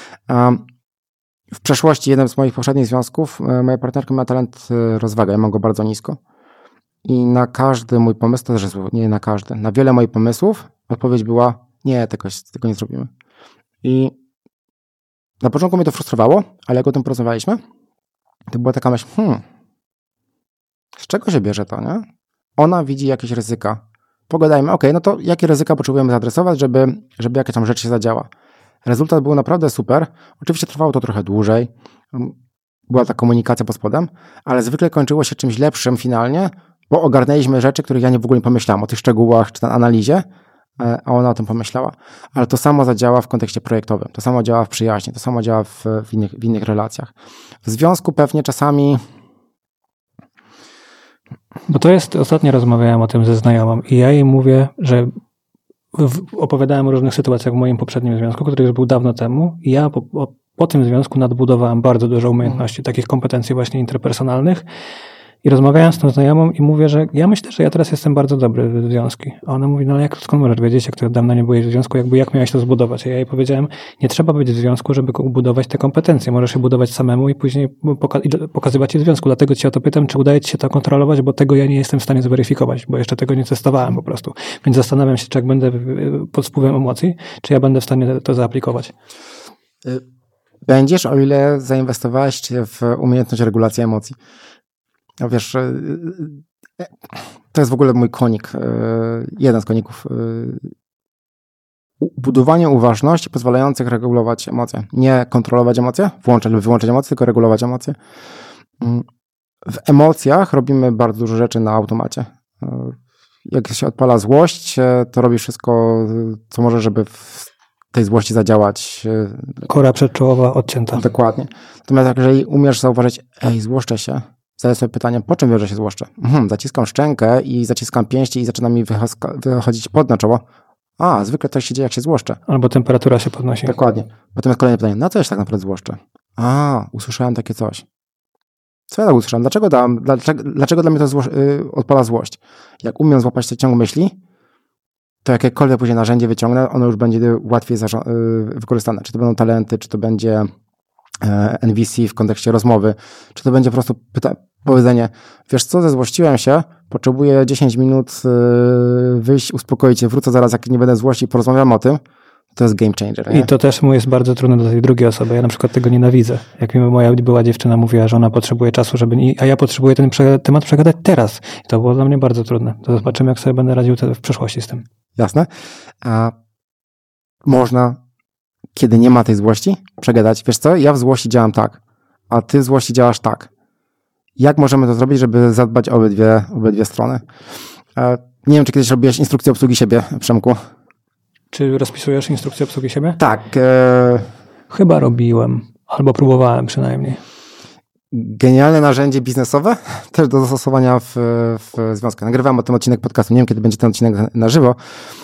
W przeszłości, jeden z moich poprzednich związków, moja partnerka ma talent rozwaga, ja mam go bardzo nisko. I na każdy mój pomysł, to też jest, nie na każdy, na wiele moich pomysłów odpowiedź była, nie, tego nie zrobimy. I na początku mnie to frustrowało, ale jak o tym porozmawialiśmy, to była taka myśl, z czego się bierze to, nie? Ona widzi jakieś ryzyka. Pogadajmy, no to jakie ryzyka potrzebujemy zaadresować, żeby jakaś tam rzecz się zadziała. Rezultat był naprawdę super. Oczywiście trwało to trochę dłużej. Była ta komunikacja pod spodem, ale zwykle kończyło się czymś lepszym finalnie, bo ogarnęliśmy rzeczy, których ja w ogóle nie pomyślałem, o tych szczegółach czy analizie, a ona o tym pomyślała. Ale to samo zadziała w kontekście projektowym, to samo działa w przyjaźni, to samo działa w innych relacjach. W związku pewnie czasami... Bo to jest, ostatnio rozmawiałem o tym ze znajomą i ja jej mówię, że opowiadałem o różnych sytuacjach w moim poprzednim związku, który już był dawno temu i ja po tym związku nadbudowałem bardzo dużo umiejętności, takich kompetencji właśnie interpersonalnych I rozmawiałem z tą znajomą i mówię, że ja myślę, że ja teraz jestem bardzo dobry w związki. A ona mówi, no ale skąd możesz wiedzieć, jak ty dawno nie byłeś w związku, jak miałeś to zbudować? A ja jej powiedziałem, nie trzeba być w związku, żeby budować te kompetencje. Możesz je budować samemu i później pokazywać je w związku. Dlatego cię o to pytam, czy udaje ci się to kontrolować, bo tego ja nie jestem w stanie zweryfikować, bo jeszcze tego nie testowałem po prostu. Więc zastanawiam się, czy jak będę pod wpływem emocji, czy ja będę w stanie to zaaplikować. Będziesz, o ile zainwestowałeś w umiejętność regulacji emocji. No wiesz, to jest w ogóle mój konik, jeden z koników. Budowanie uważności pozwalających regulować emocje. Nie kontrolować emocje, włączać lub wyłączać emocje, tylko regulować emocje. W emocjach robimy bardzo dużo rzeczy na automacie. Jak się odpala złość, to robisz wszystko, co może, żeby w tej złości zadziałać. Kora przedczołowa odcięta. Dokładnie. Natomiast jeżeli umiesz zauważyć, złoszczę się, zadaję sobie pytanie, po czym wiem, że się złoszczę? Zaciskam szczękę i zaciskam pięści i zaczyna mi wychodzić pot na czoło. Zwykle to się dzieje, jak się złoszczę. Albo temperatura się podnosi. Dokładnie. Potem jest kolejne pytanie, na co ja się tak naprawdę złoszczę? Usłyszałem takie coś. Co ja tak usłyszałem? Dlaczego dla mnie to odpala złość? Jak umiem złapać ten ciąg myśli, to jakiekolwiek później narzędzie wyciągnę, ono już będzie łatwiej wykorzystane. Czy to będą talenty, czy to będzie NVC w kontekście rozmowy, czy to będzie po prostu powiedzenie, wiesz co, zezłościłem się, potrzebuję 10 minut wyjść, uspokoić się, wrócę zaraz, jak nie będę złości, porozmawiam o tym. To jest game changer. Nie? I to też mu jest bardzo trudne do tej drugiej osoby. Ja na przykład tego nienawidzę. Jak mi moja była dziewczyna mówiła, że ona potrzebuje czasu, a ja potrzebuję ten temat przegadać teraz. I to było dla mnie bardzo trudne. To zobaczymy, jak sobie będę radził w przyszłości z tym. Jasne. A można, kiedy nie ma tej złości, przegadać. Wiesz co, ja w złości działam tak, a ty w złości działasz tak. Jak możemy to zrobić, żeby zadbać o obydwie strony? Nie wiem, czy kiedyś robiłeś instrukcję obsługi siebie, Przemku? Czy rozpisujesz instrukcję obsługi siebie? Tak. Chyba robiłem, albo próbowałem przynajmniej. Genialne narzędzie biznesowe, też do zastosowania w związkach. Nagrywałem o tym odcinek podcastu, nie wiem, kiedy będzie ten odcinek na żywo,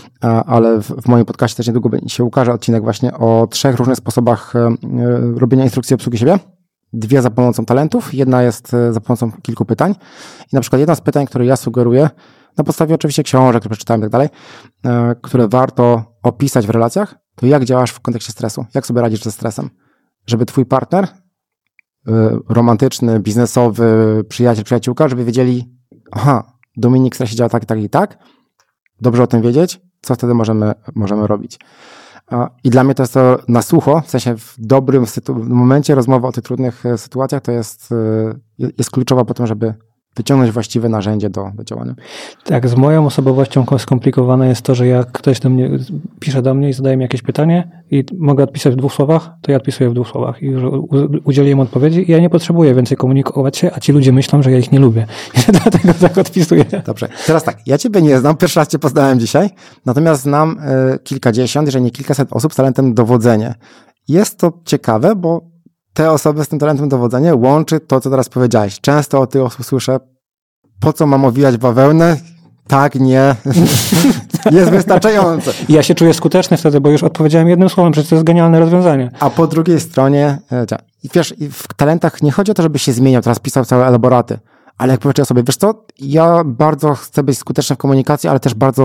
ale w moim podcaście też niedługo się ukaże odcinek właśnie o 3 różnych sposobach robienia instrukcji obsługi siebie. 2 za pomocą talentów, 1 jest za pomocą kilku pytań. I na przykład jedno z pytań, które ja sugeruję, na podstawie oczywiście książek, które przeczytałem i tak dalej, które warto opisać w relacjach, to jak działasz w kontekście stresu, jak sobie radzisz ze stresem, żeby twój partner romantyczny, biznesowy, przyjaciel, przyjaciółka, żeby wiedzieli, Dominik w stresie działa tak, tak i tak, dobrze o tym wiedzieć, co wtedy możemy robić. I dla mnie to jest to na sucho, w sensie w dobrym momencie rozmowa o tych trudnych sytuacjach to jest kluczowa po tym, żeby wyciągnąć właściwe narzędzie do działania. Tak, z moją osobowością skomplikowane jest to, że jak ktoś pisze do mnie i zadaje mi jakieś pytanie i mogę odpisać w 2 słowach, to ja odpisuję w 2 słowach i udzielę im odpowiedzi i ja nie potrzebuję więcej komunikować się, a ci ludzie myślą, że ja ich nie lubię. I dlatego tak odpisuję. Dobrze, teraz tak, ja ciebie nie znam, pierwszy raz cię poznałem dzisiaj, natomiast znam kilkadziesiąt, jeżeli nie kilkaset osób z talentem dowodzenia. Jest to ciekawe, bo te osoby z tym talentem dowodzenia łączy to, co teraz powiedziałeś. Często od tych osób słyszę, po co mam owijać bawełnę? Tak, nie. Jest wystarczające. Ja się czuję skuteczny wtedy, bo już odpowiedziałem jednym słowem, przecież to jest genialne rozwiązanie. A po drugiej stronie, wiesz, w talentach nie chodzi o to, żeby się zmieniał, teraz pisał całe elaboraty, ale jak powiedział sobie, wiesz co, ja bardzo chcę być skuteczny w komunikacji, ale też bardzo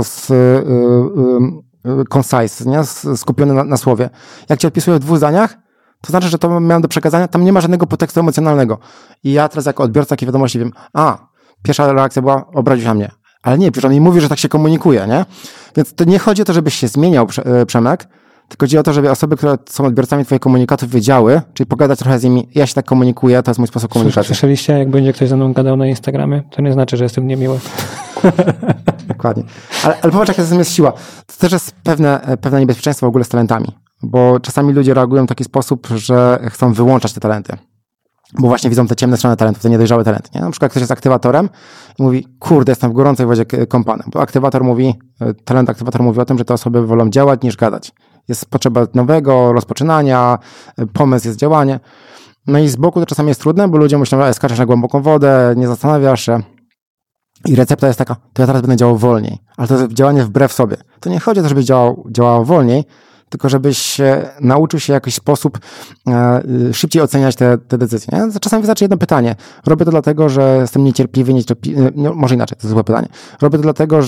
concise, nie? Skupiony na słowie. Jak ci odpisuję w 2 zdaniach, to znaczy, że to miałem do przekazania, tam nie ma żadnego podtekstu emocjonalnego. I ja teraz jako odbiorca takiej wiadomości wiem, pierwsza reakcja była, obraził się na mnie. Ale nie, przecież on mi mówi, że tak się komunikuje, nie? Więc to nie chodzi o to, żebyś się zmieniał, Przemek, tylko chodzi o to, żeby osoby, które są odbiorcami twoich komunikatów wiedziały, czyli pogadać trochę z nimi, ja się tak komunikuję, to jest mój sposób komunikacji. Słyszeliście, jak będzie ktoś ze mną gadał na Instagramie? To nie znaczy, że jestem niemiły. Dokładnie. Ale popatrz, jaka jest siła. To też jest pewne niebezpieczeństwo w ogóle z talentami. Bo czasami ludzie reagują w taki sposób, że chcą wyłączać te talenty. Bo właśnie widzą te ciemne strony talentów, te niedojrzałe talenty. Nie? Na przykład ktoś jest aktywatorem i mówi, kurde, jestem w gorącej wodzie kąpanym. Bo talent aktywator mówi o tym, że te osoby wolą działać niż gadać. Jest potrzeba nowego rozpoczynania, pomysł jest działanie. No i z boku to czasami jest trudne, bo ludzie myślą, że skaczesz na głęboką wodę, nie zastanawiasz się. I recepta jest taka, to ja teraz będę działał wolniej. Ale to jest działanie wbrew sobie. To nie chodzi o to, żeby działał wolniej, tylko żebyś nauczył się w jakiś sposób szybciej oceniać te decyzje. Nie? Czasami wystarczy jedno pytanie. Robię to dlatego, że jestem niecierpliwy, może inaczej, to jest złe pytanie. Robię to dlatego,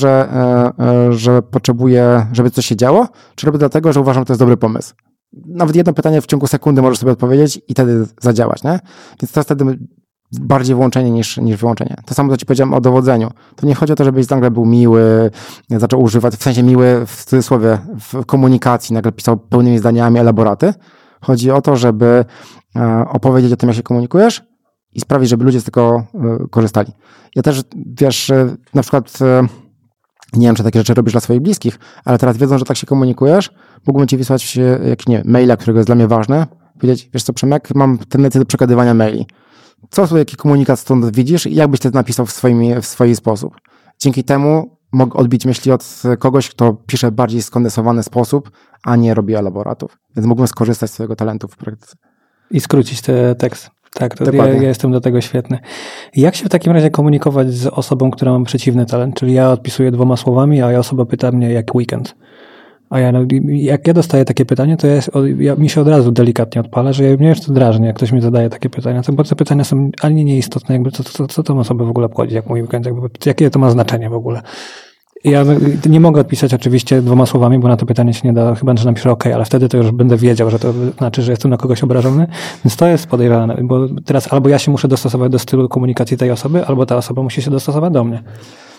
że potrzebuję, żeby coś się działo, czy robię dlatego, że uważam, że to jest dobry pomysł. Nawet jedno pytanie w ciągu sekundy możesz sobie odpowiedzieć i wtedy zadziałać, nie? Więc to jest wtedy bardziej włączenie niż wyłączenie. To samo, co ci powiedziałem o dowodzeniu. To nie chodzi o to, żebyś nagle był miły, zaczął używać, w sensie miły w cudzysłowie, w komunikacji, nagle pisał pełnymi zdaniami elaboraty. Chodzi o to, żeby opowiedzieć o tym, jak się komunikujesz i sprawić, żeby ludzie z tego korzystali. Ja też, wiesz, na przykład nie wiem, czy takie rzeczy robisz dla swoich bliskich, ale teraz wiedzą, że tak się komunikujesz, mógłbym ci wysłać jakiś, maila, którego jest dla mnie ważne, powiedzieć, wiesz co, Przemek, mam tendencję do przekazywania maili. Co tu, jaki komunikat stąd widzisz i jak byś to napisał w swój sposób. Dzięki temu mogę odbić myśli od kogoś, kto pisze w bardziej skondensowany sposób, a nie robi elaboratów. Więc mógłbym skorzystać z swojego talentu w praktyce. I skrócić te teksty. Tak, to ja jestem do tego świetny. Jak się w takim razie komunikować z osobą, która ma przeciwny talent? Czyli ja odpisuję 2 słowami, a osoba pyta mnie jak weekend. A jak ja dostaję takie pytanie, to mi się od razu delikatnie odpala, że mnie już to drażni, jak ktoś mi zadaje takie pytania, bo te pytania są ani nieistotne, jakby co tą osobę w ogóle obchodzi, jak mój weekend, jakie to ma znaczenie w ogóle. Ja nie mogę odpisać oczywiście 2 słowami, bo na to pytanie się nie da, chyba że napiszę OK, ale wtedy to już będę wiedział, że to znaczy, że jestem na kogoś obrażony, więc to jest podejrzane, bo teraz albo ja się muszę dostosować do stylu komunikacji tej osoby, albo ta osoba musi się dostosować do mnie.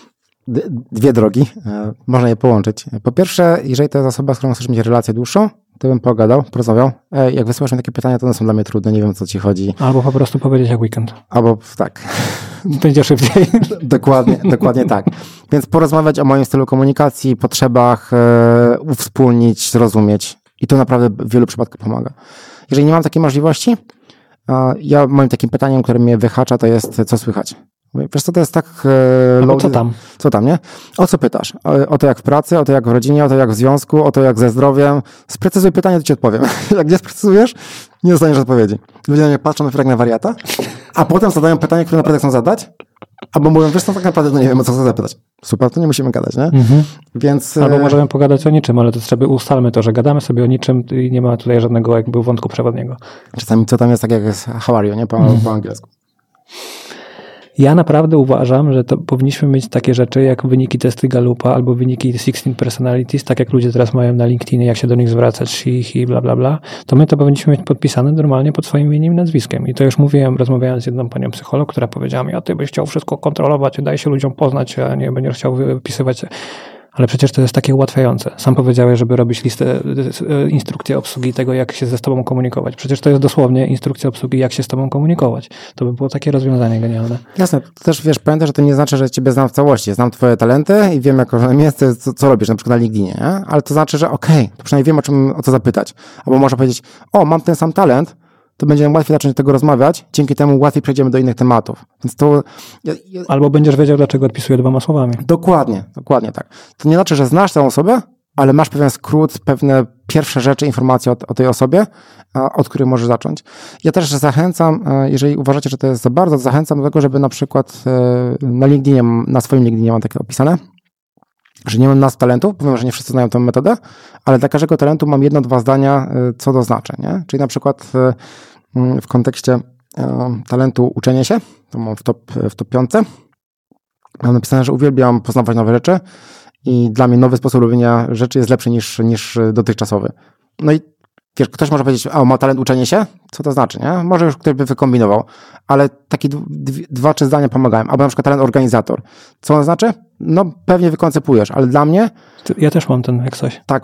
2 drogi, można je połączyć. Po pierwsze, jeżeli to jest osoba, z którą chcesz mieć relację dłuższą, to bym pogadał, porozmawiał. Jak wysyłasz mi takie pytania, to one są dla mnie trudne, nie wiem, o co ci chodzi. Albo po prostu powiedzieć jak weekend. Albo tak. Będzie szybciej. Dokładnie tak. Więc porozmawiać o moim stylu komunikacji, potrzebach, uwspólnić, zrozumieć. I to naprawdę w wielu przypadkach pomaga. Jeżeli nie mam takiej możliwości, moim takim pytaniem, które mnie wyhacza, to jest, co słychać. Wiesz co, to jest tak... co tam? Co tam, nie? O co pytasz? O to jak w pracy, o to jak w rodzinie, o to jak w związku, o to jak ze zdrowiem. Sprecyzuj pytanie, to ci odpowiem. Jak nie sprecyzujesz, nie dostaniesz odpowiedzi. Ludzie na mnie patrzą jak na wariata, a potem zadają pytanie, które naprawdę chcą zadać, albo mówią, wiesz co, tak naprawdę nie wiem, o co chcę zapytać. Super, to nie musimy gadać, nie? Mhm. Więc... Albo możemy pogadać o niczym, ale to trzeba ustalmy to, że gadamy sobie o niczym i nie ma tutaj żadnego jakby wątku przewodniego. Czasami co tam jest tak jak jest how are you, nie? Po angielsku. Ja naprawdę uważam, że to powinniśmy mieć takie rzeczy jak wyniki testy Gallupa albo wyniki 16 Personalities, tak jak ludzie teraz mają na LinkedInie, jak się do nich zwracać, i bla, bla, bla, to my to powinniśmy mieć podpisane normalnie pod swoim imieniem i nazwiskiem. I to już rozmawiałem z jedną panią psycholog, która powiedziała mi, a ty byś chciał wszystko kontrolować, daj się ludziom poznać, a nie będziesz chciał wypisywać. Ale przecież to jest takie ułatwiające. Sam powiedziałeś, żeby robić instrukcję obsługi tego, jak się ze tobą komunikować. Przecież to jest dosłownie instrukcja obsługi, jak się z tobą komunikować. To by było takie rozwiązanie genialne. Jasne. Też wiesz, pamiętaj, że to nie znaczy, że ciebie znam w całości. Znam twoje talenty i wiem, jak jest, co robisz, na przykład na LinkedInie, nie? Ale to znaczy, że to przynajmniej wiem, o co zapytać. Albo można powiedzieć, mam ten sam talent, to będziemy łatwiej zacząć tego rozmawiać, dzięki temu łatwiej przejdziemy do innych tematów. Więc to... Albo będziesz wiedział, dlaczego odpisuję 2 słowami. Dokładnie tak. To nie znaczy, że znasz tę osobę, ale masz pewien skrót, pewne pierwsze rzeczy, informacje o tej osobie, od których możesz zacząć. Ja też zachęcam, jeżeli uważacie, że to jest za bardzo, zachęcam do tego, żeby na przykład na LinkedInie, na swoim LinkedInie mam takie opisane, że nie mam nazw talentów, powiem, że nie wszyscy znają tę metodę, ale dla każdego talentu mam 1-2 zdania, co to znaczy, nie? Czyli na przykład w kontekście talentu uczenie się, to mam w top 5, mam napisane, że uwielbiam poznawać nowe rzeczy i dla mnie nowy sposób robienia rzeczy jest lepszy niż dotychczasowy. No i wiesz, ktoś może powiedzieć, ma talent uczenie się? Co to znaczy, nie? Może już ktoś by wykombinował, ale takie 2-3 zdania pomagają. Albo na przykład talent organizator. Co on znaczy? No pewnie wykoncypujesz, ale dla mnie... Ja też mam ten, jak coś. Tak,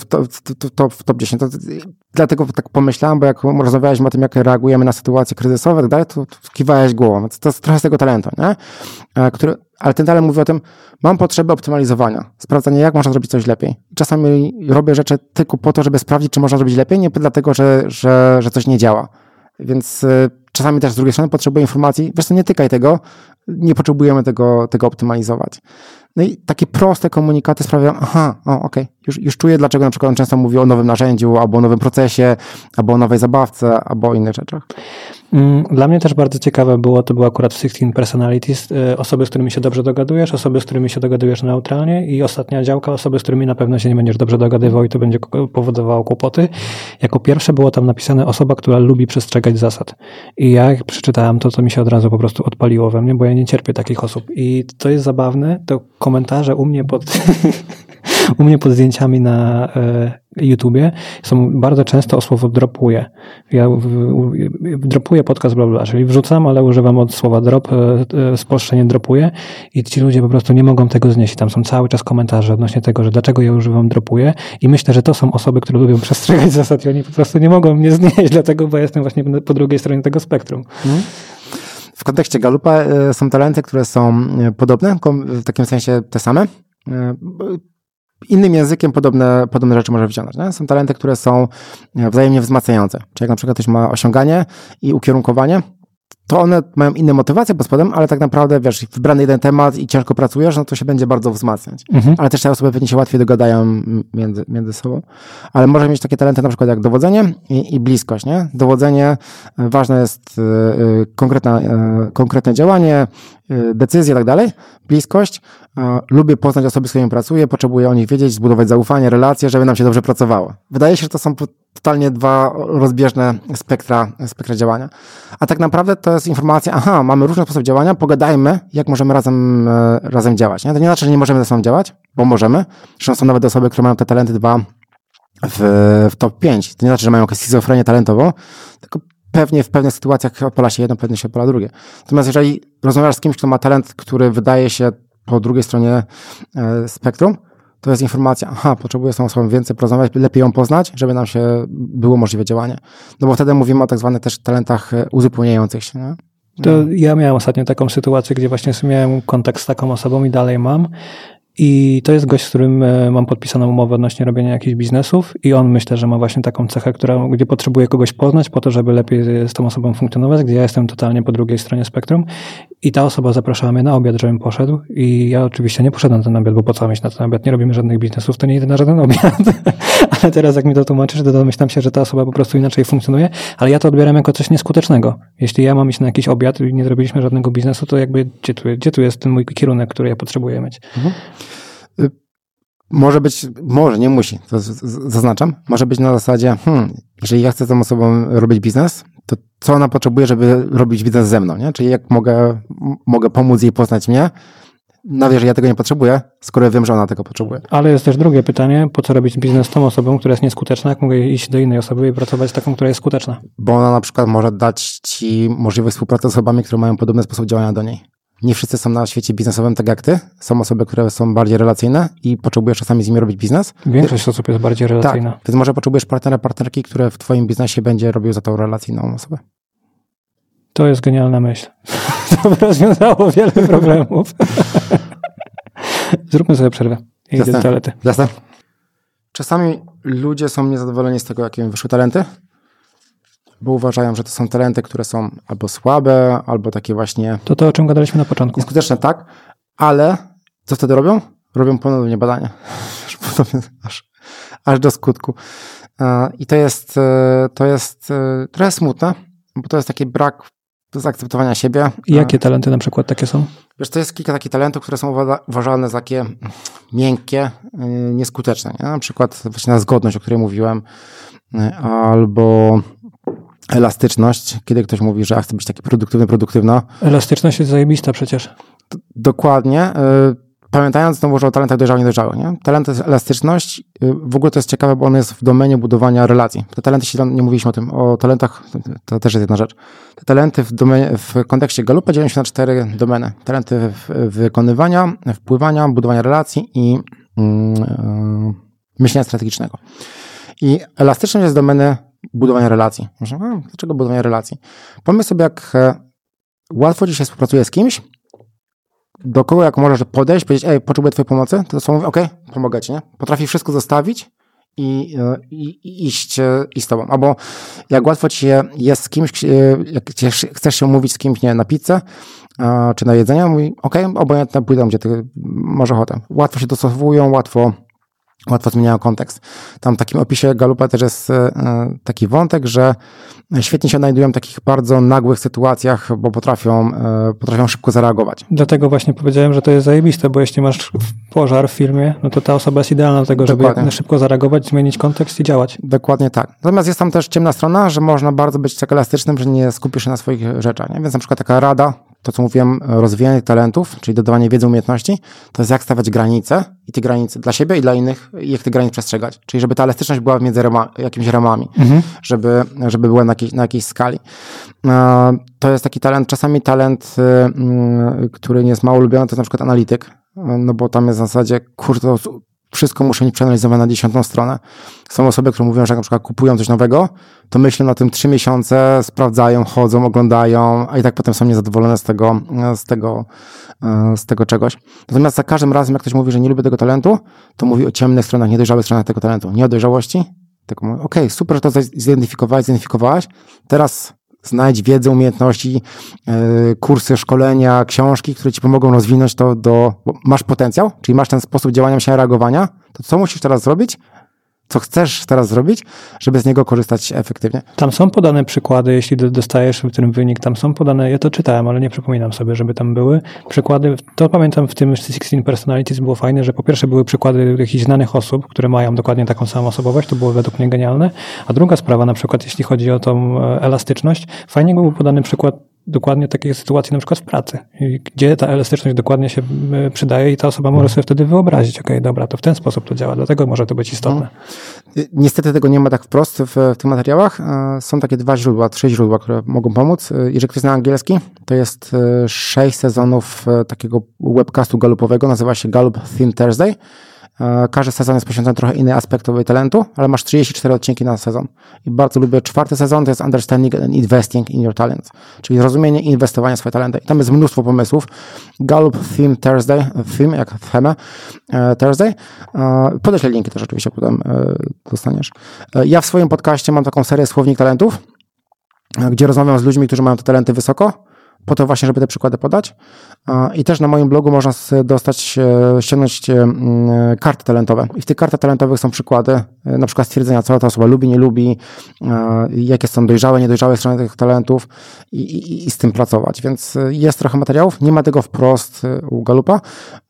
w top 10. Dlatego tak pomyślałem, bo jak rozmawialiśmy o tym, jak reagujemy na sytuacje kryzysowe, tak dalej, to kiwałeś głową. To jest trochę z tego talentu, nie? Ale ten talent mówi o tym, mam potrzebę optymalizowania, sprawdzania, jak można zrobić coś lepiej. Czasami robię rzeczy tylko po to, żeby sprawdzić, czy można zrobić lepiej, nie dlatego, że coś nie działa. Więc czasami też z drugiej strony potrzebuję informacji, wiesz co, nie tykaj tego, nie potrzebujemy tego optymalizować. No i takie proste komunikaty sprawiają, Już czuję, dlaczego na przykład on często mówi o nowym narzędziu, albo o nowym procesie, albo o nowej zabawce, albo o innych rzeczach. Dla mnie też bardzo ciekawe to było akurat w 16 Personalities, osoby, z którymi się dobrze dogadujesz, osoby, z którymi się dogadujesz neutralnie i ostatnia działka, osoby, z którymi na pewno się nie będziesz dobrze dogadywał i to będzie powodowało kłopoty. Jako pierwsze było tam napisane osoba, która lubi przestrzegać zasad. I ja jak przeczytałem to mi się od razu po prostu odpaliło we mnie, bo ja nie cierpię takich osób. I to jest zabawne, to komentarze u mnie pod zdjęciami na YouTubie są bardzo często o słowo dropuję. Ja dropuję podcast bla bla, czyli wrzucam, ale używam od słowa drop, spolszczenie dropuję i ci ludzie po prostu nie mogą tego znieść. Tam są cały czas komentarze odnośnie tego, że dlaczego ja używam dropuję i myślę, że to są osoby, które lubią przestrzegać zasad i oni po prostu nie mogą mnie znieść, dlatego, bo ja jestem właśnie po drugiej stronie tego spektrum. W kontekście Gallupa są talenty, które są podobne, w takim sensie te same. Innym językiem podobne rzeczy można wyciągnąć. Nie? Są talenty, które są wzajemnie wzmacniające. Czyli jak na przykład ktoś ma osiąganie i ukierunkowanie, to one mają inne motywacje pod spodem, ale tak naprawdę, wiesz, wybrany jeden temat i ciężko pracujesz, no to się będzie bardzo wzmacniać. Ale też te osoby pewnie się łatwiej dogadają między sobą. Ale może mieć takie talenty na przykład jak dowodzenie i bliskość, nie? Dowodzenie, ważne jest konkretne działanie, decyzje i tak dalej. Bliskość, lubię poznać osoby, z którymi pracuję, potrzebuję o nich wiedzieć, zbudować zaufanie, relacje, żeby nam się dobrze pracowało. Wydaje się, że to są totalnie dwa rozbieżne spektra działania. A tak naprawdę to jest informacja, mamy różne sposoby działania, pogadajmy, jak możemy razem działać. Nie? To nie znaczy, że nie możemy ze sobą działać, bo możemy. Zresztą są nawet osoby, które mają te talenty w top 5. To nie znaczy, że mają schizofrenię talentową, tylko pewnie w pewnych sytuacjach odpala się jedno, pewnie się odpala drugie. Natomiast jeżeli rozmawiasz z kimś, kto ma talent, który wydaje się po drugiej stronie spektrum, to jest informacja, potrzebuję z tą osobą więcej porozmawiać, lepiej ją poznać, żeby nam się było możliwe działanie. No bo wtedy mówimy o tak zwanych też talentach uzupełniających się. Nie? To ja miałem ostatnio taką sytuację, gdzie właśnie miałem kontakt z taką osobą i dalej mam. I to jest gość, z którym mam podpisaną umowę odnośnie robienia jakichś biznesów i on myślę, że ma właśnie taką cechę, gdzie potrzebuje kogoś poznać po to, żeby lepiej z tą osobą funkcjonować, gdzie ja jestem totalnie po drugiej stronie spektrum i ta osoba zapraszała mnie na obiad, żebym poszedł i ja oczywiście nie poszedłem na ten obiad, bo po co mieć na ten obiad, nie robimy żadnych biznesów, to nie idę na żaden obiad. Ale teraz jak mi to tłumaczysz, to domyślam się, że ta osoba po prostu inaczej funkcjonuje, ale ja to odbieram jako coś nieskutecznego. Jeśli ja mam iść na jakiś obiad i nie zrobiliśmy żadnego biznesu, to jakby gdzie tu jest ten mój kierunek, który ja potrzebuję mieć? Może być, nie musi, to zaznaczam, może być na zasadzie, jeżeli ja chcę z tą osobą robić biznes, to co ona potrzebuje, żeby robić biznes ze mną, nie? Czyli jak mogę pomóc jej poznać mnie, nawet jeżeli ja tego nie potrzebuję, skoro ja wiem, że ona tego potrzebuje. Ale jest też drugie pytanie, po co robić biznes z tą osobą, która jest nieskuteczna, jak mogę iść do innej osoby i pracować z taką, która jest skuteczna? Bo ona na przykład może dać ci możliwość współpracy z osobami, które mają podobny sposób działania do niej. Nie wszyscy są na świecie biznesowym tak jak ty. Są osoby, które są bardziej relacyjne i potrzebujesz czasami z nimi robić biznes. Większość osób jest bardziej relacyjna. Tak, więc może potrzebujesz partnerki, które w twoim biznesie będzie robił za tą relacyjną osobę. To jest genialna myśl. To by rozwiązało wiele problemów. Zróbmy sobie przerwę. Idę do toalety. Jasne. Czasami ludzie są niezadowoleni z tego, jakie im wyszły talenty, bo uważają, że to są talenty, które są albo słabe, albo takie właśnie... To, o czym gadaliśmy na początku. Nieskuteczne, tak, ale co wtedy robią? Robią ponownie badania. Aż do skutku. I to jest trochę smutne, bo to jest taki brak zaakceptowania siebie. I jakie talenty na przykład takie są? Wiesz, to jest kilka takich talentów, które są uważane za takie miękkie, nieskuteczne. Nie? Na przykład właśnie na zgodność, o której mówiłem, albo elastyczność, kiedy ktoś mówi, że chce być taki produktywna. Elastyczność jest zajebista przecież. Dokładnie. Pamiętając znowu, że o talentach dojrzałych, nie? Talent to jest elastyczność. W ogóle to jest ciekawe, bo on jest w domenie budowania relacji. Te talenty, nie mówiliśmy o tym, o talentach, to też jest jedna rzecz. Te talenty w kontekście Gallupa dzielą się na 4 domeny. Talenty wykonywania, wpływania, budowania relacji i myślenia strategicznego. I elastyczność jest z domeny budowania relacji. Dlaczego budowania relacji? Pomyśl sobie, jak łatwo ci się współpracuje z kimś, do kogo jak możesz podejść, powiedzieć, potrzebuję twojej pomocy, to co mówi, pomogę ci, nie? Potrafi wszystko zostawić i iść z tobą. Albo jak łatwo ci jest z kimś, jak chcesz się umówić z kimś, nie, na pizzę, czy na jedzenie, mówi, obojętne, pójdę, gdzie ty masz ochotę. Łatwo się dostosowują, łatwo łatwo zmieniają kontekst. Tam w takim opisie Gallupa też jest taki wątek, że świetnie się odnajdują w takich bardzo nagłych sytuacjach, bo potrafią szybko zareagować. Dlatego właśnie powiedziałem, że to jest zajebiste, bo jeśli masz pożar w filmie, no to ta osoba jest idealna do tego, żeby szybko zareagować, zmienić kontekst i działać. Dokładnie tak. Natomiast jest tam też ciemna strona, że można bardzo być tak elastycznym, że nie skupisz się na swoich rzeczach. Nie? Więc na przykład taka rada, to co mówiłem, rozwijanie talentów, czyli dodawanie wiedzy, umiejętności, to jest jak stawiać granice i te granice dla siebie i dla innych, i jak te granice przestrzegać. Czyli żeby ta elastyczność była między jakimiś ramami, żeby była na jakiejś skali. To jest taki talent, czasami talent, który nie jest mało lubiony, to jest na przykład analityk, no bo tam jest w zasadzie, kurde, wszystko muszę mieć przeanalizowane na 10. stronę. Są osoby, które mówią, że jak na przykład kupują coś nowego, to myślą na tym 3 miesiące, sprawdzają, chodzą, oglądają, a i tak potem są niezadowolone z tego czegoś. Natomiast za każdym razem, jak ktoś mówi, że nie lubi tego talentu, to mówi o ciemnych stronach, niedojrzałych stronach tego talentu. Nie o dojrzałości, tylko mówi, okej, super, że to zidentyfikowałaś, teraz znajdź wiedzę, umiejętności, kursy, szkolenia, książki, które ci pomogą rozwinąć to bo masz potencjał, czyli masz ten sposób działania, reagowania, to co musisz teraz zrobić? Co chcesz teraz zrobić, żeby z niego korzystać efektywnie? Tam są podane przykłady, jeśli dostajesz ten wynik, tam są podane, ja to czytałem, ale nie przypominam sobie, żeby tam były przykłady. To pamiętam w tym 16 Personalities było fajne, że po pierwsze były przykłady jakichś znanych osób, które mają dokładnie taką samą osobowość, to było według mnie genialne. A druga sprawa, na przykład jeśli chodzi o tą elastyczność, fajnie był podany przykład dokładnie takiej sytuacji na przykład w pracy, gdzie ta elastyczność dokładnie się przydaje i ta osoba może sobie wtedy wyobrazić, okej, dobra, to w ten sposób to działa, dlatego może to być istotne. Niestety tego nie ma tak wprost w tych materiałach. Są takie 3 źródła, które mogą pomóc. Jeżeli ktoś zna angielski, to jest 6 sezonów takiego webcastu gallupowego, nazywa się Gallup Theme Thursday. Każdy sezon jest poświęcony trochę innej aspektowej talentu, ale masz 34 odcinki na sezon. I bardzo lubię 4. sezon, to jest Understanding and Investing in Your Talents, czyli zrozumienie i inwestowanie w swoje talenty. I tam jest mnóstwo pomysłów. Gallup Theme Thursday, theme jak theme, Thursday. Podeślę linki też oczywiście, potem dostaniesz. Ja w swoim podcaście mam taką serię Słownik Talentów, gdzie rozmawiam z ludźmi, którzy mają te talenty wysoko, po to właśnie, żeby te przykłady podać. I też na moim blogu można ściągnąć karty talentowe. I w tych kartach talentowych są przykłady, na przykład stwierdzenia, co ta osoba lubi, nie lubi, jakie są dojrzałe, niedojrzałe strony tych talentów i z tym pracować. Więc jest trochę materiałów, nie ma tego wprost u Gallupa.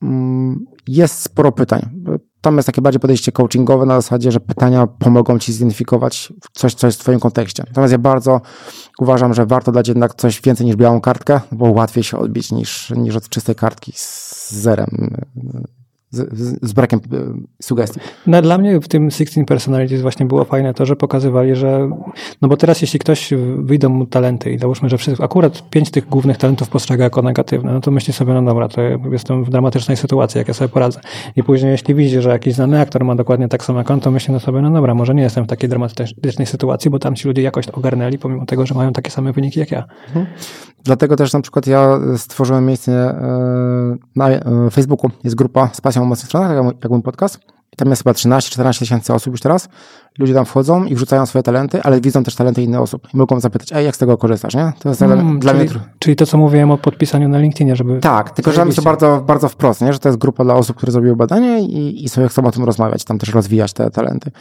Jest sporo pytań. Tam jest takie bardziej podejście coachingowe na zasadzie, że pytania pomogą ci zidentyfikować coś, co jest w twoim kontekście. Natomiast ja bardzo uważam, że warto dać jednak coś więcej niż białą kartkę, bo łatwiej się odbić niż od czystej kartki z zerem, z brakiem sugestii. No, dla mnie w tym 16 Personalities właśnie było fajne to, że pokazywali, że no bo teraz jeśli ktoś wyjdą mu talenty i załóżmy, że akurat 5 tych głównych talentów postrzega jako negatywne, no to myśli sobie, no dobra, to jestem w dramatycznej sytuacji, jak ja sobie poradzę. I później jeśli widzi, że jakiś znany aktor ma dokładnie tak samo jak on, to myśli sobie, no dobra, może nie jestem w takiej dramatycznej sytuacji, bo tam ci ludzie jakoś ogarnęli, pomimo tego, że mają takie same wyniki jak ja. Dlatego też na przykład ja stworzyłem miejsce na Facebooku. Jest grupa z pasją o mocnych stronach, jak mój podcast. I tam jest chyba 13-14 tysięcy osób już teraz. Ludzie tam wchodzą i wrzucają swoje talenty, ale widzą też talenty innych osób. I mogą zapytać, jak z tego korzystasz, nie? To jest dla mnie... Czyli to, co mówiłem o podpisaniu na LinkedInie, żeby... Tak, tylko że tam jest to bardzo, bardzo wprost, nie? Że to jest grupa dla osób, które zrobiły badanie i sobie chcą o tym rozmawiać, tam też rozwijać te talenty.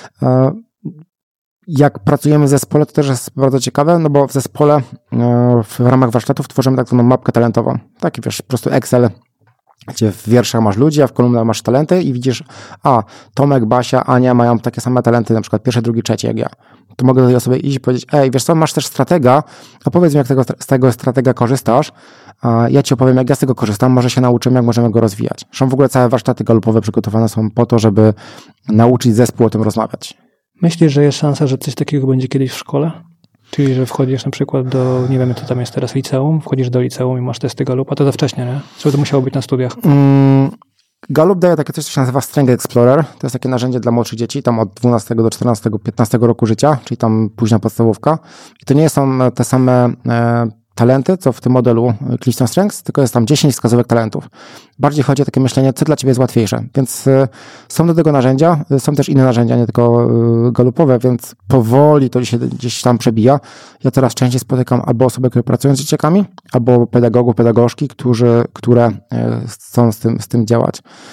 Jak pracujemy w zespole, to też jest bardzo ciekawe, no bo w zespole w ramach warsztatów tworzymy tak zwaną mapkę talentową. Taki, wiesz, po prostu Excel, gdzie w wierszach masz ludzi, a w kolumnach masz talenty i widzisz, Tomek, Basia, Ania mają takie same talenty, na przykład 1., 2., 3. jak ja. To mogę do tej osoby iść i powiedzieć, wiesz co, masz też stratega, opowiedz mi, jak z tego stratega korzystasz, ja ci opowiem, jak ja z tego korzystam, może się nauczymy, jak możemy go rozwijać. Zresztą w ogóle całe warsztaty gallupowe przygotowane są po to, żeby nauczyć zespół o tym rozmawiać. Myślisz, że jest szansa, że coś takiego będzie kiedyś w szkole? Czyli, że wchodzisz na przykład do, nie wiem, co tam jest teraz, liceum, wchodzisz do liceum i masz testy Gallupa, to za wcześnie, nie? Czy to musiało być na studiach? Gallup daje takie coś, co się nazywa Strength Explorer. To jest takie narzędzie dla młodszych dzieci, tam od 12 do 14, 15 roku życia, czyli tam późna podstawówka. I to nie są te same talenty, co w tym modelu Clifton Strengths, tylko jest tam 10 wskazówek talentów. Bardziej chodzi o takie myślenie, co dla ciebie jest łatwiejsze. Więc są do tego narzędzia, są też inne narzędzia, nie tylko gallupowe, więc powoli to się gdzieś tam przebija. Ja coraz częściej spotykam albo osoby, które pracują z dzieciakami, albo pedagogów, pedagogzki, które chcą z tym działać.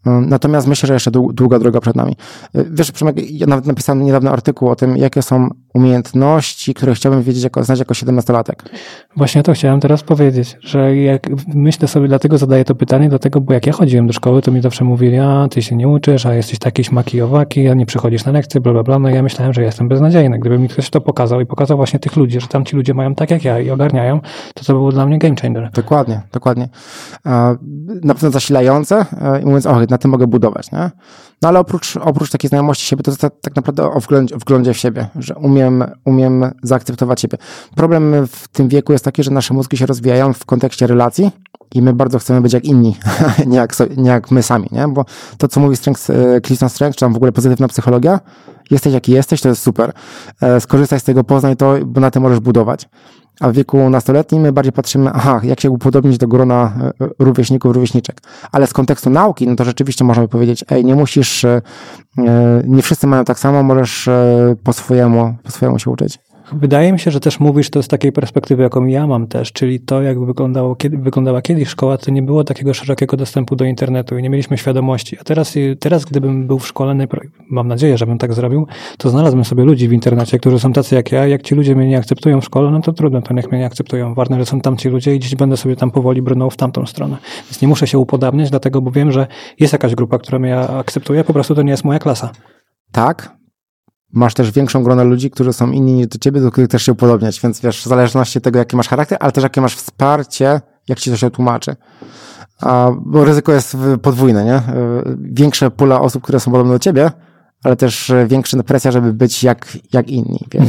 Natomiast myślę, że jeszcze długa droga przed nami. Wiesz, Przemek, ja nawet napisałem niedawno artykuł o tym, jakie są umiejętności, które chciałbym znać jako 17-latek. Właśnie to chciałem teraz powiedzieć, że jak myślę sobie, dlatego zadaję to pytanie, bo jak ja chodziłem do szkoły, to mi zawsze mówili, a ty się nie uczysz, a jesteś taki śmaki owaki, a nie przychodzisz na lekcje, bla, bla, bla. No ja myślałem, że jestem beznadziejny. Gdyby mi ktoś to pokazał i pokazał właśnie tych ludzi, że tamci ludzie mają tak jak ja i ogarniają, to było dla mnie game changer. Dokładnie. Na pewno zasilające i mówiąc, na tym mogę budować, nie? No ale oprócz takiej znajomości siebie, to jest tak naprawdę o wglądzie w siebie, że umiem zaakceptować siebie. Problem w tym wieku jest taki, że nasze mózgi się rozwijają w kontekście relacji i my bardzo chcemy być jak inni, nie jak my sami, nie? Bo to, co mówi Clifton Strength, czy tam w ogóle pozytywna psychologia, jesteś jaki jesteś, to jest super. Skorzystaj z tego, poznaj to, bo na tym możesz budować. A w wieku nastoletnim my bardziej patrzymy, jak się upodobnić do grona rówieśników, rówieśniczek. Ale z kontekstu nauki, no to rzeczywiście możemy powiedzieć, nie musisz, nie wszyscy mają tak samo, możesz po swojemu się uczyć. Wydaje mi się, że też mówisz to z takiej perspektywy, jaką ja mam też, czyli to, jak wyglądała kiedyś szkoła, to nie było takiego szerokiego dostępu do internetu i nie mieliśmy świadomości. A teraz gdybym był w szkole, mam nadzieję, żebym tak zrobił, to znalazłbym sobie ludzi w internecie, którzy są tacy jak ja. Jak ci ludzie mnie nie akceptują w szkole, no to trudno, to niech mnie nie akceptują. Ważne, że są tam ci ludzie i gdzieś będę sobie tam powoli brnął w tamtą stronę. Więc nie muszę się upodabniać, dlatego, bo wiem, że jest jakaś grupa, która mnie akceptuje, po prostu to nie jest moja klasa. Tak. Masz też większą grono ludzi, którzy są inni niż do ciebie, do których też się upodobniać, więc wiesz, w zależności od tego, jaki masz charakter, ale też jakie masz wsparcie, jak ci to się tłumaczy. Bo ryzyko jest podwójne, nie? Większa pula osób, które są podobne do ciebie, ale też większa presja, żeby być jak inni, więc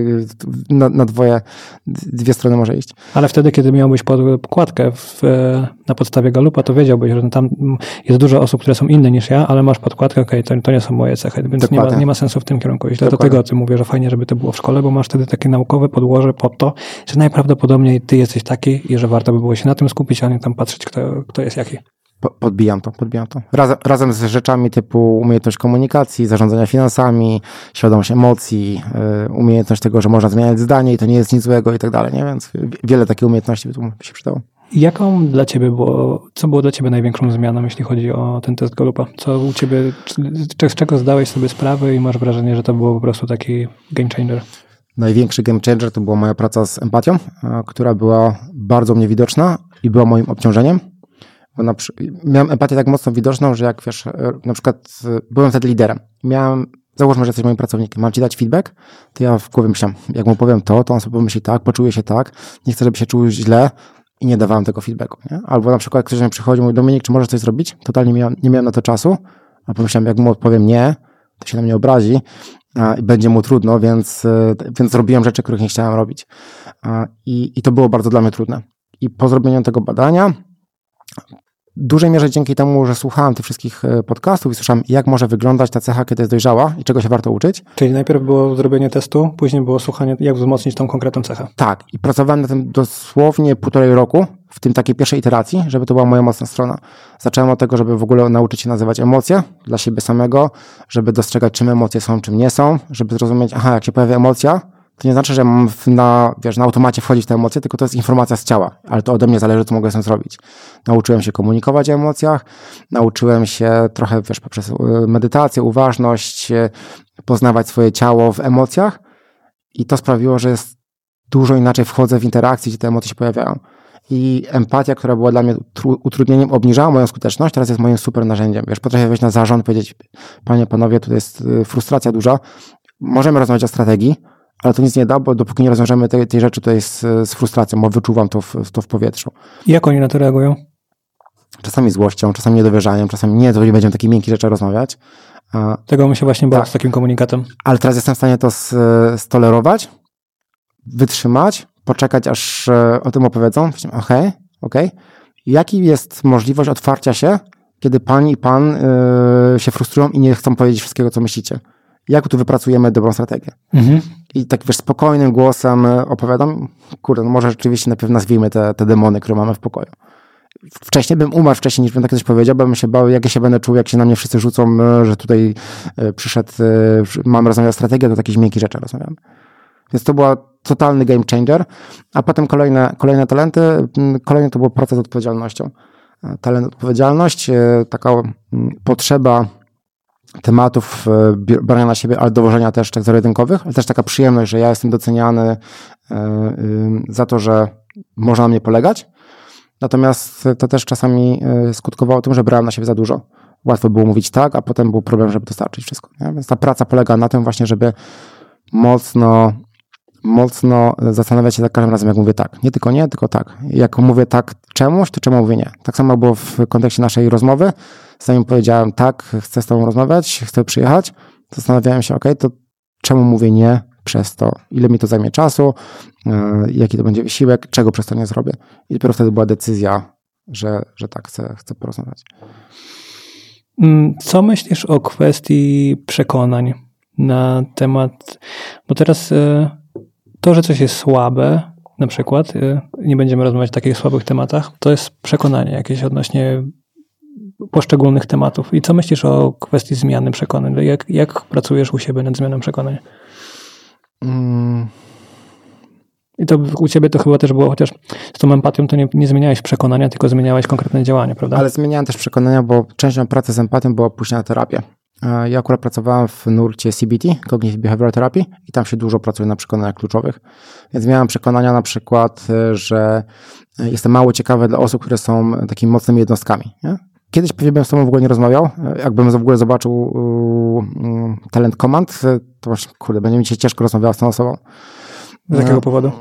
na dwie strony może iść. Ale wtedy, kiedy miałbyś podkładkę na podstawie Galupa, to wiedziałbyś, że tam jest dużo osób, które są inne niż ja, ale masz podkładkę, to nie są moje cechy, więc nie ma sensu w tym kierunku iść. Dlatego o tym mówię, że fajnie, żeby to było w szkole, bo masz wtedy takie naukowe podłoże pod to, że najprawdopodobniej ty jesteś taki i że warto by było się na tym skupić, a nie tam patrzeć, kto jest jaki. Podbijam to. Razem z rzeczami typu umiejętność komunikacji, zarządzania finansami, świadomość emocji, umiejętność tego, że można zmieniać zdanie i to nie jest nic złego i tak dalej, nie? Więc wiele takich umiejętności by tu się przydało. Co było dla ciebie największą zmianą, jeśli chodzi o ten test Galupa? Co u ciebie, z czego zdałeś sobie sprawę i masz wrażenie, że to było po prostu taki game changer? Największy game changer to była moja praca z empatią, która była bardzo mnie widoczna i była moim obciążeniem. Bo miałem empatię tak mocno widoczną, że jak wiesz, na przykład byłem wtedy liderem. Załóżmy, że jesteś moim pracownikiem, mam ci dać feedback, to ja w głowie myślałem, jak mu powiem to on sobie pomyśli tak, poczuje się tak, nie chcę, żeby się czuł źle i nie dawałem tego feedbacku. Nie? Albo na przykład ktoś mi przychodzi i mówi, Dominik, czy możesz coś zrobić? Totalnie nie miałem na to czasu, a pomyślałem, jak mu odpowiem nie, to się na mnie obrazi i będzie mu trudno, więc zrobiłem rzeczy, których nie chciałem robić. I to było bardzo dla mnie trudne. I po zrobieniu tego badania, w dużej mierze dzięki temu, że słuchałem tych wszystkich podcastów i słyszałem, jak może wyglądać ta cecha, kiedy jest dojrzała i czego się warto uczyć. Czyli najpierw było zrobienie testu, później było słuchanie, jak wzmocnić tą konkretną cechę. Tak. I pracowałem na tym dosłownie 1,5 roku, w tym takiej pierwszej iteracji, żeby to była moja mocna strona. Zacząłem od tego, żeby w ogóle nauczyć się nazywać emocje dla siebie samego, żeby dostrzegać, czym emocje są, czym nie są, żeby zrozumieć, jak się pojawia emocja, to nie znaczy, że mam na automacie wchodzić w te emocje, tylko to jest informacja z ciała, ale to ode mnie zależy, co mogę z tym zrobić. Nauczyłem się komunikować o emocjach, nauczyłem się trochę, poprzez medytację, uważność, poznawać swoje ciało w emocjach i to sprawiło, że dużo inaczej wchodzę w interakcje, gdzie te emocje się pojawiają. I empatia, która była dla mnie utrudnieniem, obniżała moją skuteczność, teraz jest moim super narzędziem. Potrafię wejść na zarząd, powiedzieć, panie, panowie, tutaj jest frustracja duża, możemy rozmawiać o strategii, ale to nic nie da, bo dopóki nie rozwiążemy tej rzeczy tutaj z frustracją, bo wyczuwam to w powietrzu. I jak oni na to reagują? Czasami złością, czasami niedowierzaniem, czasami nie, to nie będziemy takich miękkich rzeczy rozmawiać. Tego bym się właśnie bał z takim komunikatem. Ale teraz jestem w stanie to stolerować, wytrzymać, poczekać, aż o tym opowiedzą. Okej. Jaki jest możliwość otwarcia się, kiedy pani i pan się frustrują i nie chcą powiedzieć wszystkiego, co myślicie? Jak tu wypracujemy dobrą strategię? I tak spokojnym głosem opowiadam, może rzeczywiście najpierw nazwijmy te demony, które mamy w pokoju. Wcześniej bym umarł niż bym takie coś powiedział, bo bym się bał, jak ja się będę czuł, jak się na mnie wszyscy rzucą, że tutaj przyszedł, mamy rozmawiać o strategii, to jakieś miękkie rzeczy rozmawiamy. Więc to była totalny game changer, a potem kolejne talenty, kolejny to był proces z odpowiedzialnością. talent, odpowiedzialność, taka potrzeba tematów brania na siebie, ale dowożenia też tak zero-jedynkowych, ale też taka przyjemność, że ja jestem doceniany za to, że można na mnie polegać. Natomiast to też czasami skutkowało tym, że brałem na siebie za dużo. Łatwo było mówić tak, a potem był problem, żeby dostarczyć wszystko. Nie? Więc ta praca polega na tym właśnie, żeby mocno zastanawiać się za każdym razem, jak mówię tak. Nie tylko nie, tylko tak. Jak mówię tak czemuś, to czemu mówię nie. Tak samo było w kontekście naszej rozmowy. Zanim powiedziałem tak, chcę z tobą rozmawiać, chcę przyjechać, zastanawiałem się, to czemu mówię nie przez to, ile mi to zajmie czasu, jaki to będzie wysiłek, czego przez to nie zrobię. I dopiero wtedy była decyzja, że tak, chcę porozmawiać. Co myślisz o kwestii przekonań na temat, bo teraz to, że coś jest słabe, na przykład, nie będziemy rozmawiać o takich słabych tematach, to jest przekonanie jakieś odnośnie poszczególnych tematów. I co myślisz o kwestii zmiany przekonań? Jak pracujesz u siebie nad zmianą przekonań? I to u ciebie to chyba też było, chociaż z tą empatią to nie zmieniałeś przekonania, tylko zmieniałeś konkretne działania, prawda? Ale zmieniałem też przekonania, bo częścią pracy z empatią była pójście na terapię. Ja akurat pracowałem w nurcie CBT, Cognitive Behavioral Therapy, i tam się dużo pracuje na przekonaniach kluczowych. Więc miałem przekonania na przykład, że jestem mało ciekawy dla osób, które są takimi mocnymi jednostkami. Nie? Kiedyś pewnie bym z tobą w ogóle nie rozmawiał. Jakbym w ogóle zobaczył Talent Command, to właśnie, będzie mi się ciężko rozmawiała z tą osobą. Z jakiego powodu?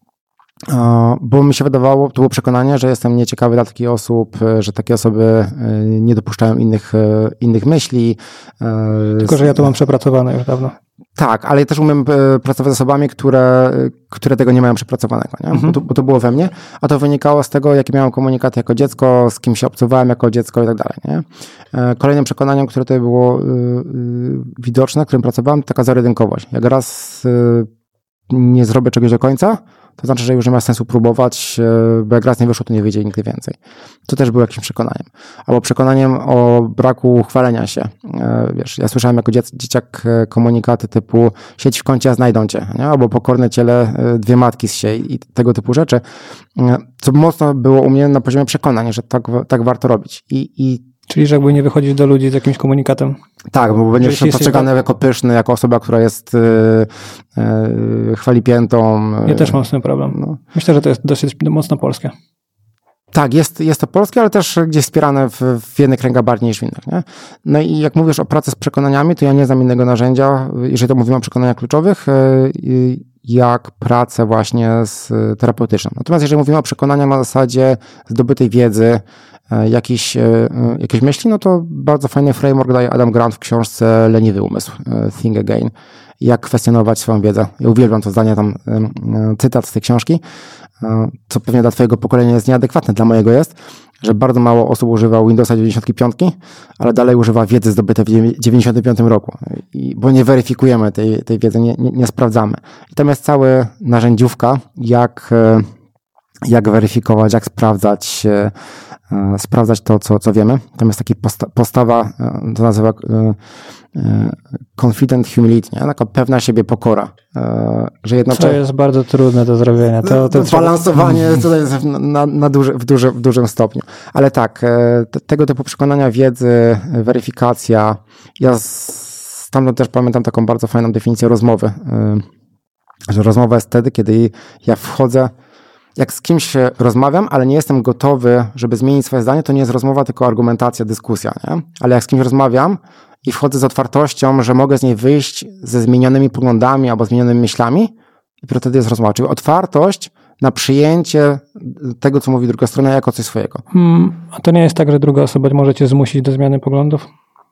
Bo mi się wydawało, to było przekonanie, że jestem nieciekawy dla takich osób, że takie osoby nie dopuszczają innych myśli. Tylko, że ja to mam przepracowane już dawno. Tak, ale ja też umiem pracować z osobami, które tego nie mają przepracowanego, nie? Bo to było we mnie, a to wynikało z tego, jaki miałem komunikat jako dziecko, z kim się obcowałem jako dziecko i tak dalej, nie? Kolejnym przekonaniem, które tutaj było widoczne, którym pracowałem, to taka zero-jedynkowość. Jak raz nie zrobię czegoś do końca, to znaczy, że już nie ma sensu próbować, bo jak raz nie wyszło, to nie wyjdzie nigdy więcej. To też było jakimś przekonaniem. Albo przekonaniem o braku chwalenia się. Wiesz, ja słyszałem jako dzieciak komunikaty typu siedź w kącie, a znajdą cię, nie? Albo pokorne ciele, dwie matki z siej i tego typu rzeczy, co mocno było u mnie na poziomie przekonań, że tak warto robić. Czyli, że jakby nie wychodzić do ludzi z jakimś komunikatem. Tak, bo będziesz postrzegany jako pyszny, jako osoba, która jest chwalipiętą. Ja też mam z tym problem. No. Myślę, że to jest dosyć mocno polskie. Tak, jest to polskie, ale też gdzieś wspierane w jednych kręgach bardziej niż w innych. Nie? No i jak mówisz o pracy z przekonaniami, to ja nie znam innego narzędzia, jeżeli to mówimy o przekonaniach kluczowych, jak pracę właśnie z terapeutyczną. Natomiast jeżeli mówimy o przekonaniach na zasadzie zdobytej wiedzy, jakieś myśli, no to bardzo fajny framework daje Adam Grant w książce Leniwy umysł, Think Again. Jak kwestionować swoją wiedzę. Ja uwielbiam to zdanie, tam cytat z tej książki, co pewnie dla twojego pokolenia jest nieadekwatne, dla mojego jest, że bardzo mało osób używa Windowsa 95, ale dalej używa wiedzy zdobytej w 95 roku, bo nie weryfikujemy tej wiedzy, nie sprawdzamy. I tam jest cała narzędziówka, jak weryfikować, jak sprawdzać to, co wiemy. Tam jest taka postawa, to nazywa confident humility, nie? Taka pewna siebie pokora. Że jednocześnie... To jest bardzo trudne do zrobienia. To balansowanie tutaj jest w dużym stopniu. Ale tak, tego typu przekonania, wiedzy, weryfikacja. Ja stamtąd też pamiętam taką bardzo fajną definicję rozmowy. Że rozmowa jest wtedy, kiedy ja wchodzę, jak z kimś rozmawiam, ale nie jestem gotowy, żeby zmienić swoje zdanie, to nie jest rozmowa, tylko argumentacja, dyskusja, nie? Ale jak z kimś rozmawiam i wchodzę z otwartością, że mogę z niej wyjść ze zmienionymi poglądami albo zmienionymi myślami, i wtedy jest rozmowa. Czyli otwartość na przyjęcie tego, co mówi druga strona, jako coś swojego. A to nie jest tak, że druga osoba może cię zmusić do zmiany poglądów?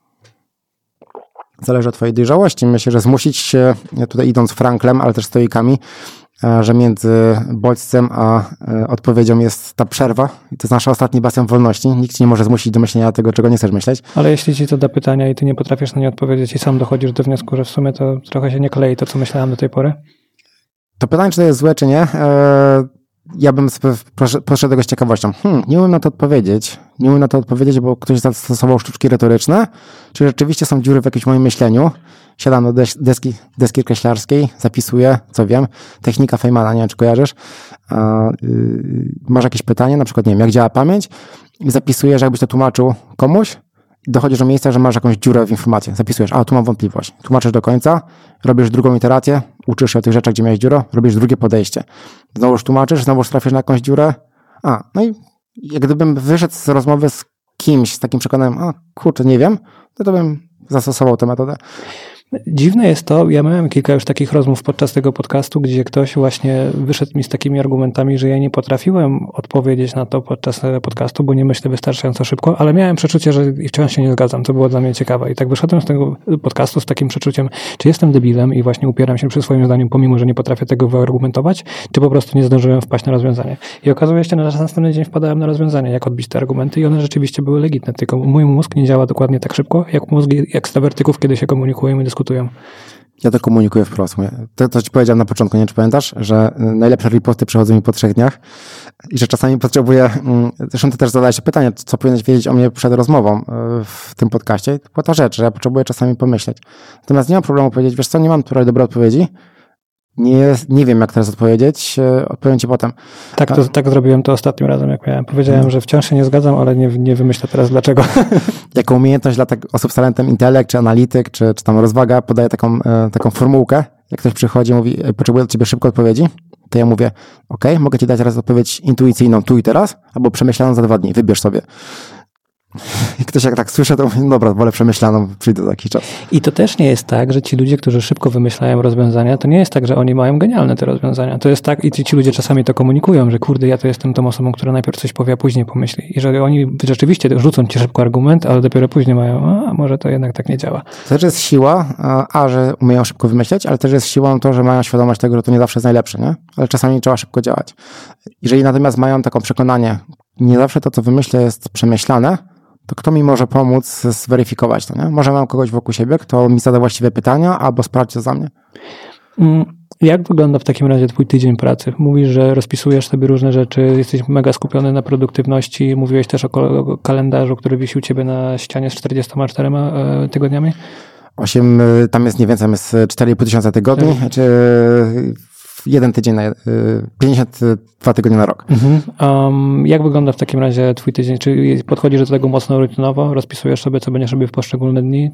Zależy od twojej dojrzałości. Myślę, że zmusić się, tutaj idąc Franklem, ale też stoikami, że między bodźcem a odpowiedzią jest ta przerwa i to jest nasza ostatni bastion wolności. Nikt nie może zmusić do myślenia tego, czego nie chcesz myśleć. Ale jeśli ci to da pytania i ty nie potrafisz na nie odpowiedzieć i sam dochodzisz do wniosku, że w sumie to trochę się nie klei to, co myślałem do tej pory? To pytanie, czy to jest złe, czy nie, ja bym poszedł tego z ciekawością. Nie umiem na to odpowiedzieć. Nie umiem na to odpowiedzieć, bo ktoś zastosował sztuczki retoryczne. Czy rzeczywiście są dziury w jakimś moim myśleniu? Siadam do deski kreślarskiej, zapisuję, co wiem. Technika Feynmana, nie wiem, czy kojarzysz. Masz jakieś pytanie, na przykład, nie wiem, jak działa pamięć? i zapisujesz, jakbyś to tłumaczył komuś, i dochodzisz do miejsca, że masz jakąś dziurę w informacji. Zapisujesz, tu mam wątpliwość. Tłumaczysz do końca, robisz drugą iterację, uczysz się o tych rzeczach, gdzie miałeś dziurę, robisz drugie podejście. Znowuż tłumaczysz, znowuż trafisz na jakąś dziurę. No i jak gdybym wyszedł z rozmowy z kimś z takim przekonaniem, kurczę, nie wiem, to bym zastosował tę metodę. Dziwne jest to, ja miałem kilka już takich rozmów podczas tego podcastu, gdzie ktoś właśnie wyszedł mi z takimi argumentami, że ja nie potrafiłem odpowiedzieć na to podczas podcastu, bo nie myślę wystarczająco szybko, ale miałem przeczucie, że wciąż się nie zgadzam. To było dla mnie ciekawe. I tak wyszedłem z tego podcastu z takim przeczuciem, czy jestem debilem i właśnie upieram się przy swoim zdaniu, pomimo że nie potrafię tego wyargumentować, czy po prostu nie zdążyłem wpaść na rozwiązanie. I okazuje się, że na następny dzień wpadałem na rozwiązanie, jak odbić te argumenty i one rzeczywiście były legitne, tylko mój mózg nie działa dokładnie tak szybko, jak mózg ekstrawertyków, kiedy się komunikują i dyskutują. Ja to komunikuję wprost. To ci powiedziałem na początku, nie wiem, czy pamiętasz, że najlepsze riposty przychodzą mi po 3 dniach i że czasami potrzebuję, zresztą ty też zadałeś pytanie, co powinieneś wiedzieć o mnie przed rozmową w tym podcaście. To była ta rzecz, że ja potrzebuję czasami pomyśleć. Natomiast nie mam problemu powiedzieć, wiesz co, nie mam tutaj dobrej odpowiedzi, nie wiem, jak teraz odpowiedzieć, odpowiem ci potem. Tak zrobiłem to ostatnim razem, jak miałem. Powiedziałem, że wciąż się nie zgadzam, ale nie wymyślę teraz dlaczego. Jako umiejętność dla osób z talentem intelekt, czy analityk, czy tam rozwaga, podaję taką formułkę. Jak ktoś przychodzi i mówi, potrzebuję od ciebie szybko odpowiedzi, to ja mówię, mogę ci dać teraz odpowiedź intuicyjną tu i teraz, albo przemyślaną za 2 dni, wybierz sobie. I ktoś jak tak słyszę, to mówi, dobra, wolę przemyślaną, przyjdę za jakiś czas. I to też nie jest tak, że ci ludzie, którzy szybko wymyślają rozwiązania, to nie jest tak, że oni mają genialne te rozwiązania. To jest tak, i ci ludzie czasami to komunikują, że kurde, ja to jestem tą osobą, która najpierw coś powie, a później pomyśli. I że oni rzeczywiście rzucą ci szybko argument, ale dopiero później mają, może to jednak tak nie działa. To też jest siła, że umieją szybko wymyśleć, ale też jest siłą to, że mają świadomość tego, że to nie zawsze jest najlepsze, nie? Ale czasami trzeba szybko działać. Jeżeli natomiast mają taką przekonanie, nie zawsze to, co wymyślę, jest przemyślane, to kto mi może pomóc zweryfikować to, nie? Może mam kogoś wokół siebie, kto mi zada właściwe pytania, albo sprawdzi to za mnie. Jak wygląda w takim razie twój tydzień pracy? Mówisz, że rozpisujesz sobie różne rzeczy, jesteś mega skupiony na produktywności, mówiłeś też o kalendarzu, który wisi u ciebie na ścianie z 44 tygodniami? 8, tam jest nie więcej, jest 4,5 tysiąca tygodni, czy 1 tydzień, 52 tygodnie na rok. Jak wygląda w takim razie twój tydzień? Czy podchodzisz do tego mocno rutynowo? Rozpisujesz sobie, co będziesz robił w poszczególne dni?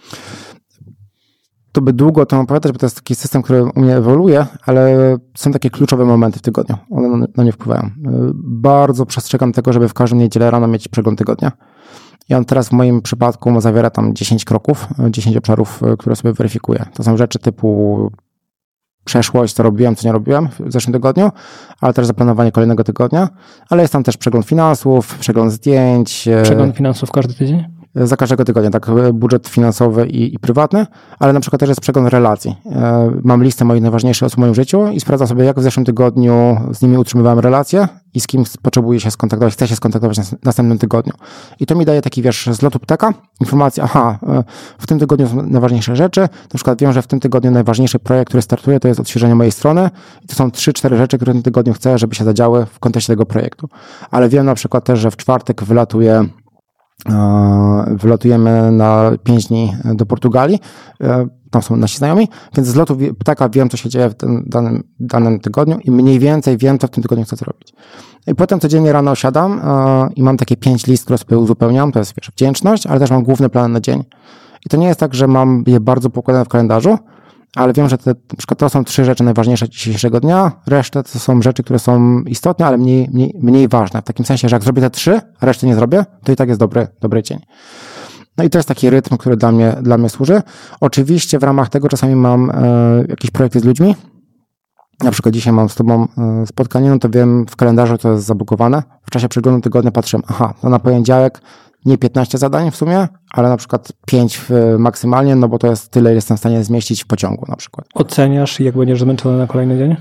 To by długo to opowiadać, bo to jest taki system, który u mnie ewoluuje, ale są takie kluczowe momenty w tygodniu. One na nie wpływają. Bardzo przestrzegam tego, żeby w każdą niedzielę rano mieć przegląd tygodnia. I on teraz w moim przypadku zawiera tam 10 kroków, 10 obszarów, które sobie weryfikuję. To są rzeczy typu przeszłość, co robiłem, co nie robiłem w zeszłym tygodniu, ale też zaplanowanie kolejnego tygodnia, ale jest tam też przegląd finansów, przegląd zdjęć. Przegląd finansów każdy tydzień? Za każdego tygodnia, tak, budżet finansowy i prywatny, ale na przykład też jest przegląd relacji. Mam listę moich najważniejszych osób w moim życiu i sprawdzam sobie, jak w zeszłym tygodniu z nimi utrzymywałem relacje i z kim potrzebuję się skontaktować, chcę się skontaktować w następnym tygodniu. I to mi daje taki, z lotu ptaka informację, w tym tygodniu są najważniejsze rzeczy, na przykład wiem, że w tym tygodniu najważniejszy projekt, który startuje, to jest odświeżenie mojej strony i to są 3-4 rzeczy, które w tym tygodniu chcę, żeby się zadziały w kontekście tego projektu. Ale wiem na przykład też, że w czwartek wylatujemy na 5 dni do Portugalii, tam są nasi znajomi, więc z lotu ptaka wiem, co się dzieje w tym danym tygodniu i mniej więcej wiem, co w tym tygodniu chcę zrobić. I potem codziennie rano siadam i mam takie 5 list, które sobie uzupełniam, to jest wdzięczność, ale też mam główny plan na dzień. I to nie jest tak, że mam je bardzo pokładane w kalendarzu, ale wiem, że na przykład to są 3 rzeczy najważniejsze dzisiejszego dnia, reszta to są rzeczy, które są istotne, ale mniej ważne. W takim sensie, że jak zrobię te 3, a reszty nie zrobię, to i tak jest dobry dzień. No i to jest taki rytm, który dla mnie służy. Oczywiście w ramach tego czasami mam jakieś projekty z ludźmi. Na przykład dzisiaj mam z tobą spotkanie, no to wiem w kalendarzu to jest zabukowane. W czasie przeglądu tygodnia patrzę, to na poniedziałek nie 15 zadań w sumie, ale na przykład 5 maksymalnie, no bo to jest tyle, ile jestem w stanie zmieścić w pociągu na przykład. Oceniasz, jak będziesz zmęczony na kolejny dzień?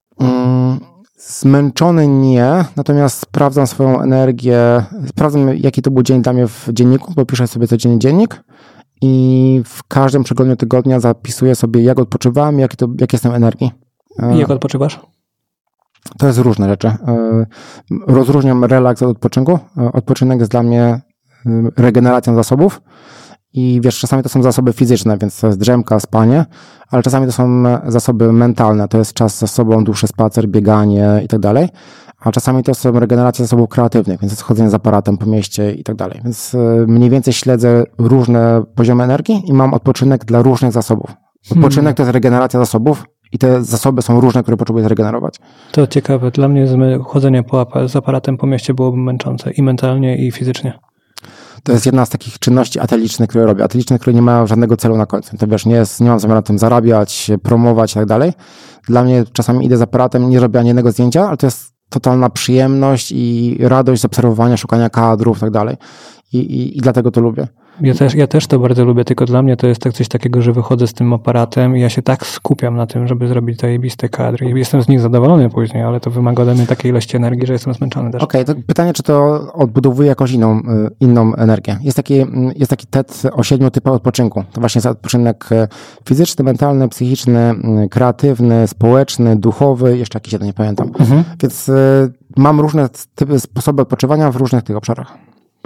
Zmęczony nie, natomiast sprawdzam swoją energię, sprawdzam jaki to był dzień dla mnie w dzienniku, bo piszę sobie codziennie dziennik i w każdym przeglądzie tygodnia zapisuję sobie, jak odpoczywałem, jak jestem energii. I jak odpoczywasz? To jest różne rzeczy. Rozróżniam relaks od odpoczynku. Odpoczynek jest dla mnie regeneracją zasobów i czasami to są zasoby fizyczne, więc to jest drzemka, spanie, ale czasami to są zasoby mentalne, to jest czas ze sobą, dłuższy spacer, bieganie i tak dalej, a czasami to są regeneracje zasobów kreatywnych, więc jest chodzenie z aparatem po mieście i tak dalej. Więc mniej więcej śledzę różne poziomy energii i mam odpoczynek dla różnych zasobów. Odpoczynek to jest regeneracja zasobów i te zasoby są różne, które potrzebuję zregenerować. To ciekawe. Dla mnie chodzenie z aparatem po mieście byłoby męczące i mentalnie, i fizycznie. To jest jedna z takich czynności atelicznych, które robię. Atelicznych, które nie mają żadnego celu na końcu. To wiesz, nie mam zamiaru na tym zarabiać, promować i tak dalej. Dla mnie czasami idę z aparatem, nie robię ani jednego zdjęcia, ale to jest totalna przyjemność i radość z obserwowania, szukania kadrów i tak dalej. I dlatego to lubię. Ja też to bardzo lubię, tylko dla mnie to jest tak coś takiego, że wychodzę z tym aparatem i ja się tak skupiam na tym, żeby zrobić zajebiste kadry. I jestem z nich zadowolony później, ale to wymaga ode mnie takiej ilości energii, że jestem zmęczony też. Okej, to pytanie, czy to odbudowuje jakąś inną energię. Jest taki TED o 7 typach odpoczynku. To właśnie jest odpoczynek fizyczny, mentalny, psychiczny, kreatywny, społeczny, duchowy, jeszcze jakiś jeden, nie pamiętam. Więc mam różne sposoby odpoczywania w różnych tych obszarach.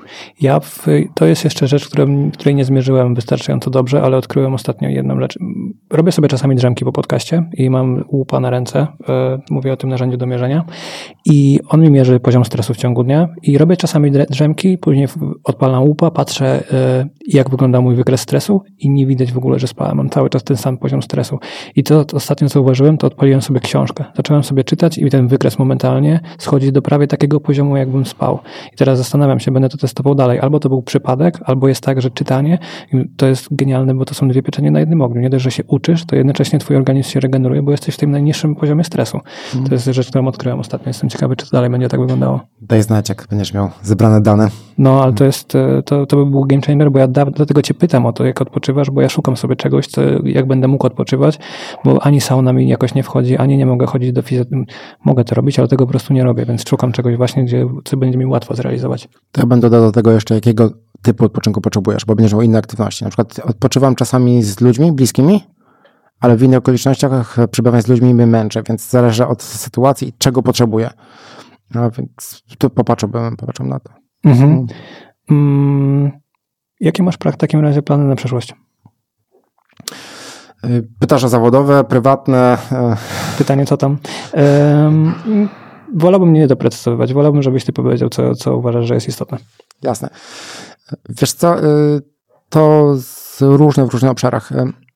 To jest jeszcze rzecz, której nie zmierzyłem wystarczająco dobrze, ale odkryłem ostatnio jedną rzecz. Robię sobie czasami drzemki po podcaście i mam łupa na ręce, mówię o tym narzędziu do mierzenia i on mi mierzy poziom stresu w ciągu dnia i robię czasami drzemki, później odpalam łupa, patrzę jak wygląda mój wykres stresu i nie widać w ogóle, że spałem. Mam cały czas ten sam poziom stresu. I to ostatnio zauważyłem, to odpaliłem sobie książkę. Zacząłem sobie czytać i ten wykres momentalnie schodzi do prawie takiego poziomu, jakbym spał. I teraz zastanawiam się, będę to testował dalej. Albo to był przypadek, albo jest tak, że czytanie, to jest genialne, bo to są dwie pieczenie na jednym ogniu. Nie dość, że się uczysz, to jednocześnie twój organizm się regeneruje, bo jesteś w tym najniższym poziomie stresu. To jest rzecz, którą odkryłem ostatnio. Jestem ciekawy, czy to dalej będzie tak wyglądało. Daj znać, jak będziesz miał zebrane dane. No, ale to by był game changer, bo ja dlatego cię pytam o to, jak odpoczywasz, bo ja szukam sobie czegoś, jak będę mógł odpoczywać, bo ani sauna mi jakoś nie wchodzi, ani nie mogę chodzić do mogę to robić, ale tego po prostu nie robię, więc szukam czegoś właśnie, co będzie mi łatwo zrealizować. To ja będę dodał do tego jeszcze, jakiego typu odpoczynku potrzebujesz, bo będziesz miał inne aktywności. Na przykład odpoczywam czasami z ludźmi bliskimi, ale w innych okolicznościach przybywam z ludźmi i mnie męczę, więc zależy od sytuacji i czego potrzebuję. No, więc tu popatrzyłbym na to. Jakie masz w takim razie plany na przyszłość? Pytasz o zawodowe, prywatne? Pytanie, co tam? Wolałbym nie doprecyzowywać. Wolałbym, żebyś ty powiedział, co uważasz, że jest istotne. Jasne. Wiesz co, to w różnych obszarach.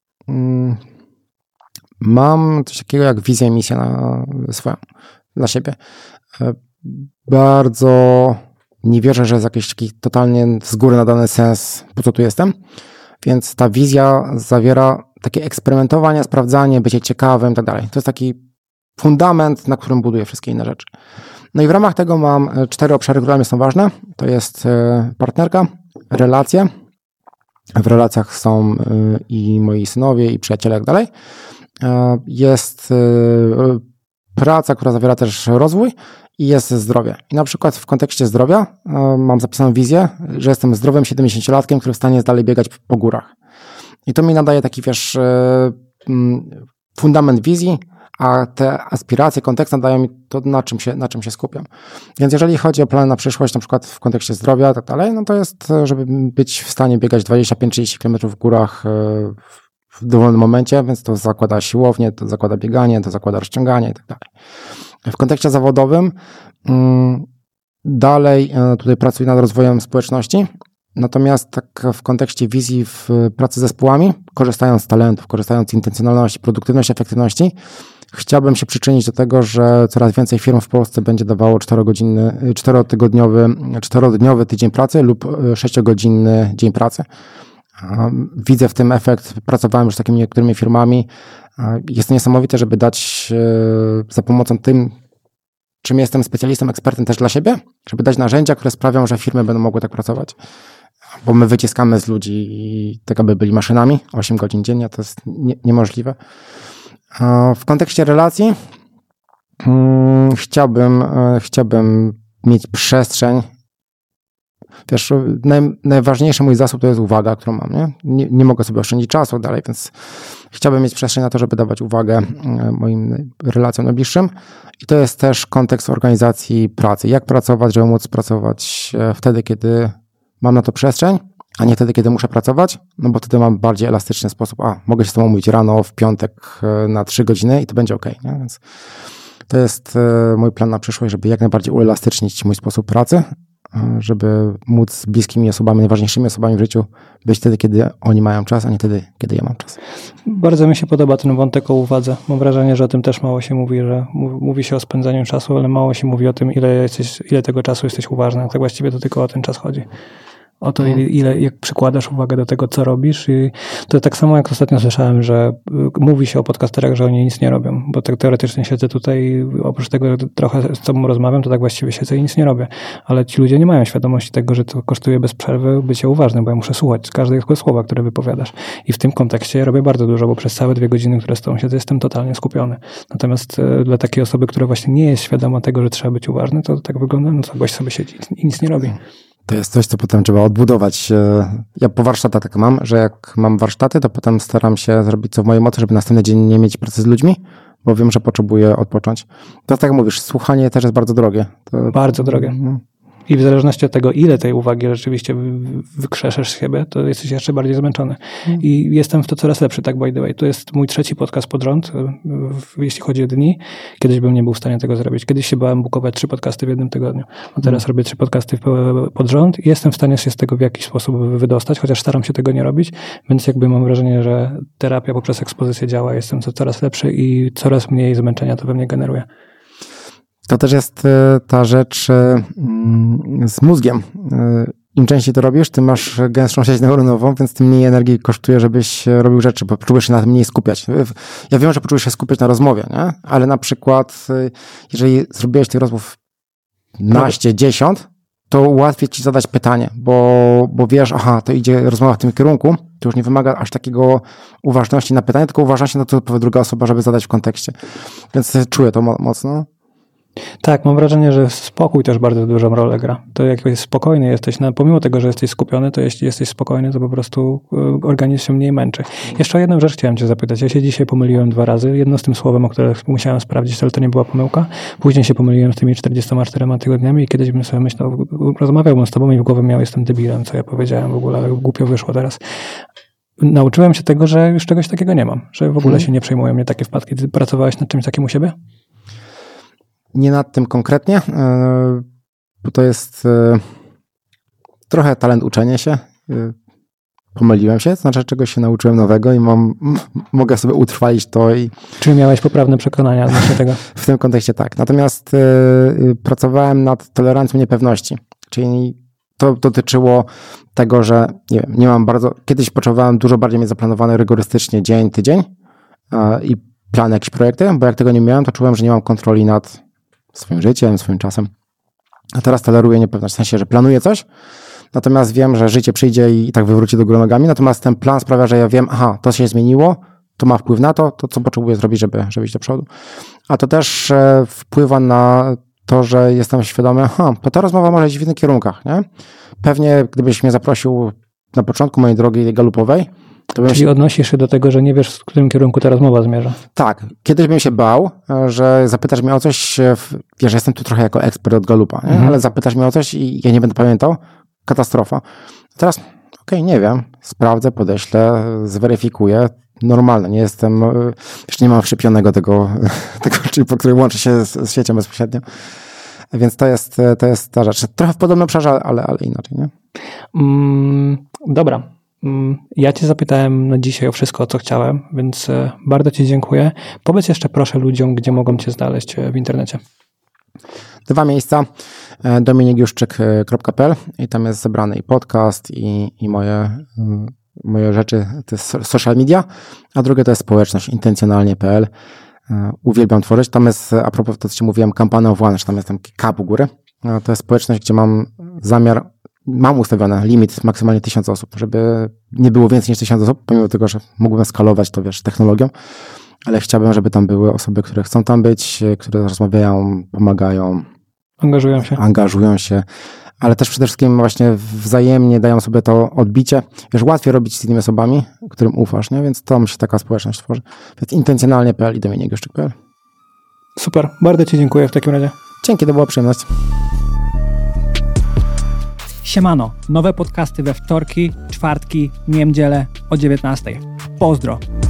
Mam coś takiego jak wizję i misję swoją, dla siebie. Bardzo nie wierzę, że jest jakiś taki totalnie z góry nadany sens, po co tu jestem. Więc ta wizja zawiera takie eksperymentowanie, sprawdzanie, bycie ciekawym i tak dalej. To jest taki fundament, na którym buduję wszystkie inne rzeczy. No i w ramach tego mam 4 obszary, które dla mnie są ważne. To jest partnerka, relacje. W relacjach są i moi synowie, i przyjaciele i tak dalej. Jest praca, która zawiera też rozwój i jest zdrowie. I na przykład w kontekście zdrowia mam zapisaną wizję, że jestem zdrowym 70-latkiem, który w stanie jest dalej biegać po górach. I to mi nadaje taki, wiesz, fundament wizji, a te aspiracje, kontekst nadają mi to, na czym się skupiam. Więc jeżeli chodzi o plany na przyszłość, na przykład w kontekście zdrowia i tak dalej, no to jest, żeby być w stanie biegać 25-30 km w górach w dowolnym momencie, więc to zakłada siłownię, to zakłada bieganie, to zakłada rozciąganie i tak dalej. W kontekście zawodowym dalej tutaj pracuję nad rozwojem społeczności, natomiast tak w kontekście wizji w pracy z zespołami, korzystając z talentów, korzystając z intencjonalności, produktywności, efektywności, chciałbym się przyczynić do tego, że coraz więcej firm w Polsce będzie dawało 4-dniowy tydzień pracy lub 6-godzinny dzień pracy. Widzę w tym efekt, pracowałem już z takimi niektórymi firmami. Jest to niesamowite, żeby dać za pomocą tym, czym jestem specjalistą, ekspertem też dla siebie, żeby dać narzędzia, które sprawią, że firmy będą mogły tak pracować. Bo my wyciskamy z ludzi i tak, aby byli maszynami, 8 godzin dziennie, to jest niemożliwe. W kontekście relacji chciałbym mieć przestrzeń. Wiesz, najważniejszy mój zasób to jest uwaga, którą mam. Nie mogę sobie oszczędzić czasu dalej, więc chciałbym mieć przestrzeń na to, żeby dawać uwagę moim relacjom najbliższym. I to jest też kontekst organizacji pracy. Jak pracować, żeby móc pracować wtedy, kiedy mam na to przestrzeń, a nie wtedy, kiedy muszę pracować, no bo wtedy mam bardziej elastyczny sposób. Mogę się z tobą mówić rano, w piątek na 3 godziny i to będzie okej. Więc To jest mój plan na przyszłość, żeby jak najbardziej uelastycznić mój sposób pracy, żeby móc z bliskimi osobami, najważniejszymi osobami w życiu być wtedy, kiedy oni mają czas, a nie wtedy, kiedy ja mam czas. Bardzo mi się podoba ten wątek o uwadze. Mam wrażenie, że o tym też mało się mówi, że mówi się o spędzaniu czasu, ale mało się mówi o tym, ile tego czasu jesteś uważny. Tak właściwie to tylko o ten czas chodzi. O to, jak przykładasz uwagę do tego, co robisz. I to tak samo jak ostatnio słyszałem, że mówi się o podcasterach, że oni nic nie robią, bo tak teoretycznie siedzę tutaj, oprócz tego trochę z tobą rozmawiam, to tak właściwie siedzę i nic nie robię. Ale ci ludzie nie mają świadomości tego, że to kosztuje bez przerwy bycie uważnym, bo ja muszę słuchać każdego słowa, które wypowiadasz. I w tym kontekście robię bardzo dużo, bo przez całe 2 godziny, które z tobą siedzę, jestem totalnie skupiony. Natomiast dla takiej osoby, która właśnie nie jest świadoma tego, że trzeba być uważny, to tak wygląda, no co, gość sobie siedzi i nic nie robi. To jest coś, co potem trzeba odbudować. Ja po warsztatach tak mam, że jak mam warsztaty, to potem staram się zrobić co w mojej mocy, żeby następny dzień nie mieć pracy z ludźmi, bo wiem, że potrzebuję odpocząć. To tak jak mówisz, słuchanie też jest bardzo drogie. Bardzo drogie. I w zależności od tego, ile tej uwagi rzeczywiście wykrzeszesz z siebie, to jesteś jeszcze bardziej zmęczony. I jestem w to coraz lepszy, tak by the way. To jest mój 3. podcast pod rząd, jeśli chodzi o dni. Kiedyś bym nie był w stanie tego zrobić. Kiedyś się bałem bukować 3 podcasty w jednym tygodniu. A teraz robię 3 podcasty pod rząd i jestem w stanie się z tego w jakiś sposób wydostać, chociaż staram się tego nie robić, więc jakby mam wrażenie, że terapia poprzez ekspozycję działa. Jestem coraz lepszy i coraz mniej zmęczenia to we mnie generuje. To też jest ta rzecz z mózgiem. Im częściej to robisz, tym masz gęstszą sieć neuronową, więc tym mniej energii kosztuje, żebyś robił rzeczy, bo potrzebujesz się na tym mniej skupiać. Ja wiem, że potrzebujesz się skupiać na rozmowie, nie? Ale na przykład, jeżeli zrobiłeś tych rozmów 10, to łatwiej ci zadać pytanie, bo wiesz, to idzie rozmowa w tym kierunku, to już nie wymaga aż takiego uważności na pytanie, tylko uważności na to, co powie druga osoba, żeby zadać w kontekście. Więc czuję to mocno. Tak, mam wrażenie, że spokój też bardzo dużą rolę gra. To jak spokojny jesteś, pomimo tego, że jesteś skupiony, to jeśli jesteś spokojny, to po prostu organizm się mniej męczy. Jeszcze o jedną rzecz chciałem cię zapytać. Ja się dzisiaj pomyliłem 2 razy. Jedno z tym słowem, o które musiałem sprawdzić, ale to nie była pomyłka. Później się pomyliłem z tymi 44 tygodniami i kiedyś bym sobie myślał, rozmawiałbym z tobą i w głowie miał, jestem debilem, co ja powiedziałem w ogóle, ale głupio wyszło teraz. Nauczyłem się tego, że już czegoś takiego nie mam, że w ogóle się nie przejmują mnie takie wpadki. Ty pracowałeś nad czymś takim u siebie? Nie nad tym konkretnie, bo to jest trochę talent uczenia się. Pomyliłem się, to znaczy czegoś się nauczyłem nowego i mogę sobie utrwalić to. Czyli miałeś poprawne przekonania odnośnie tego? W tym kontekście tak. Natomiast pracowałem nad tolerancją niepewności, czyli to dotyczyło tego, że nie mam kiedyś potrzebowałem dużo bardziej mieć zaplanowany rygorystycznie dzień, tydzień i plan jakieś projekty, bo jak tego nie miałem, to czułem, że nie mam kontroli nad swoim życiem, swoim czasem. A teraz toleruję niepewność, w sensie, że planuję coś, natomiast wiem, że życie przyjdzie i tak wywróci do góry nogami, natomiast ten plan sprawia, że ja wiem, to się zmieniło, to ma wpływ na to co potrzebuję zrobić, żeby iść do przodu. A to też wpływa na to, że jestem świadomy, to ta rozmowa może iść w innych kierunkach, nie? Pewnie gdybyś mnie zaprosił na początku mojej drogi galupowej, Czyli odnosisz się do tego, że nie wiesz, w którym kierunku ta rozmowa zmierza. Tak. Kiedyś bym się bał, że zapytasz mnie o coś, wiesz, jestem tu trochę jako ekspert od galupa, ale zapytasz mnie o coś i ja nie będę pamiętał. Katastrofa. Teraz, nie wiem, sprawdzę, podeślę, zweryfikuję. Normalne, nie jestem, jeszcze nie mam wszczepionego tego chipu, który łączy się z siecią bezpośrednio. Więc to jest ta rzecz. Trochę w podobnym obszarze, ale inaczej, nie? Dobra. Ja cię zapytałem na dzisiaj o wszystko, o co chciałem, więc bardzo ci dziękuję. Powiedz jeszcze proszę ludziom, gdzie mogą cię znaleźć w internecie. 2 miejsca. dominikjuszczyk.pl i tam jest zebrany i podcast i moje rzeczy, to jest social media, a drugie to jest społeczność intencjonalnie.pl. Uwielbiam tworzyć. Tam jest, a propos to, co ci mówiłem, Campana of One, tam jest tam K u góry. To jest społeczność, gdzie mam ustawiony limit maksymalnie 1000 osób, żeby nie było więcej niż 1000 osób, pomimo tego, że mógłbym skalować to, technologią, ale chciałbym, żeby tam były osoby, które chcą tam być, które rozmawiają, pomagają. Angażują się, ale też przede wszystkim właśnie wzajemnie dają sobie to odbicie. Wiesz, łatwiej robić z innymi osobami, którym ufasz, nie? Więc to się taka społeczność tworzy. Więc intencjonalnie.pl i dominikjuszczyk.pl. Super, bardzo ci dziękuję w takim razie. Dzięki, to była przyjemność. Siemano, nowe podcasty we wtorki, czwartki, niedzielę o 19:00. Pozdro!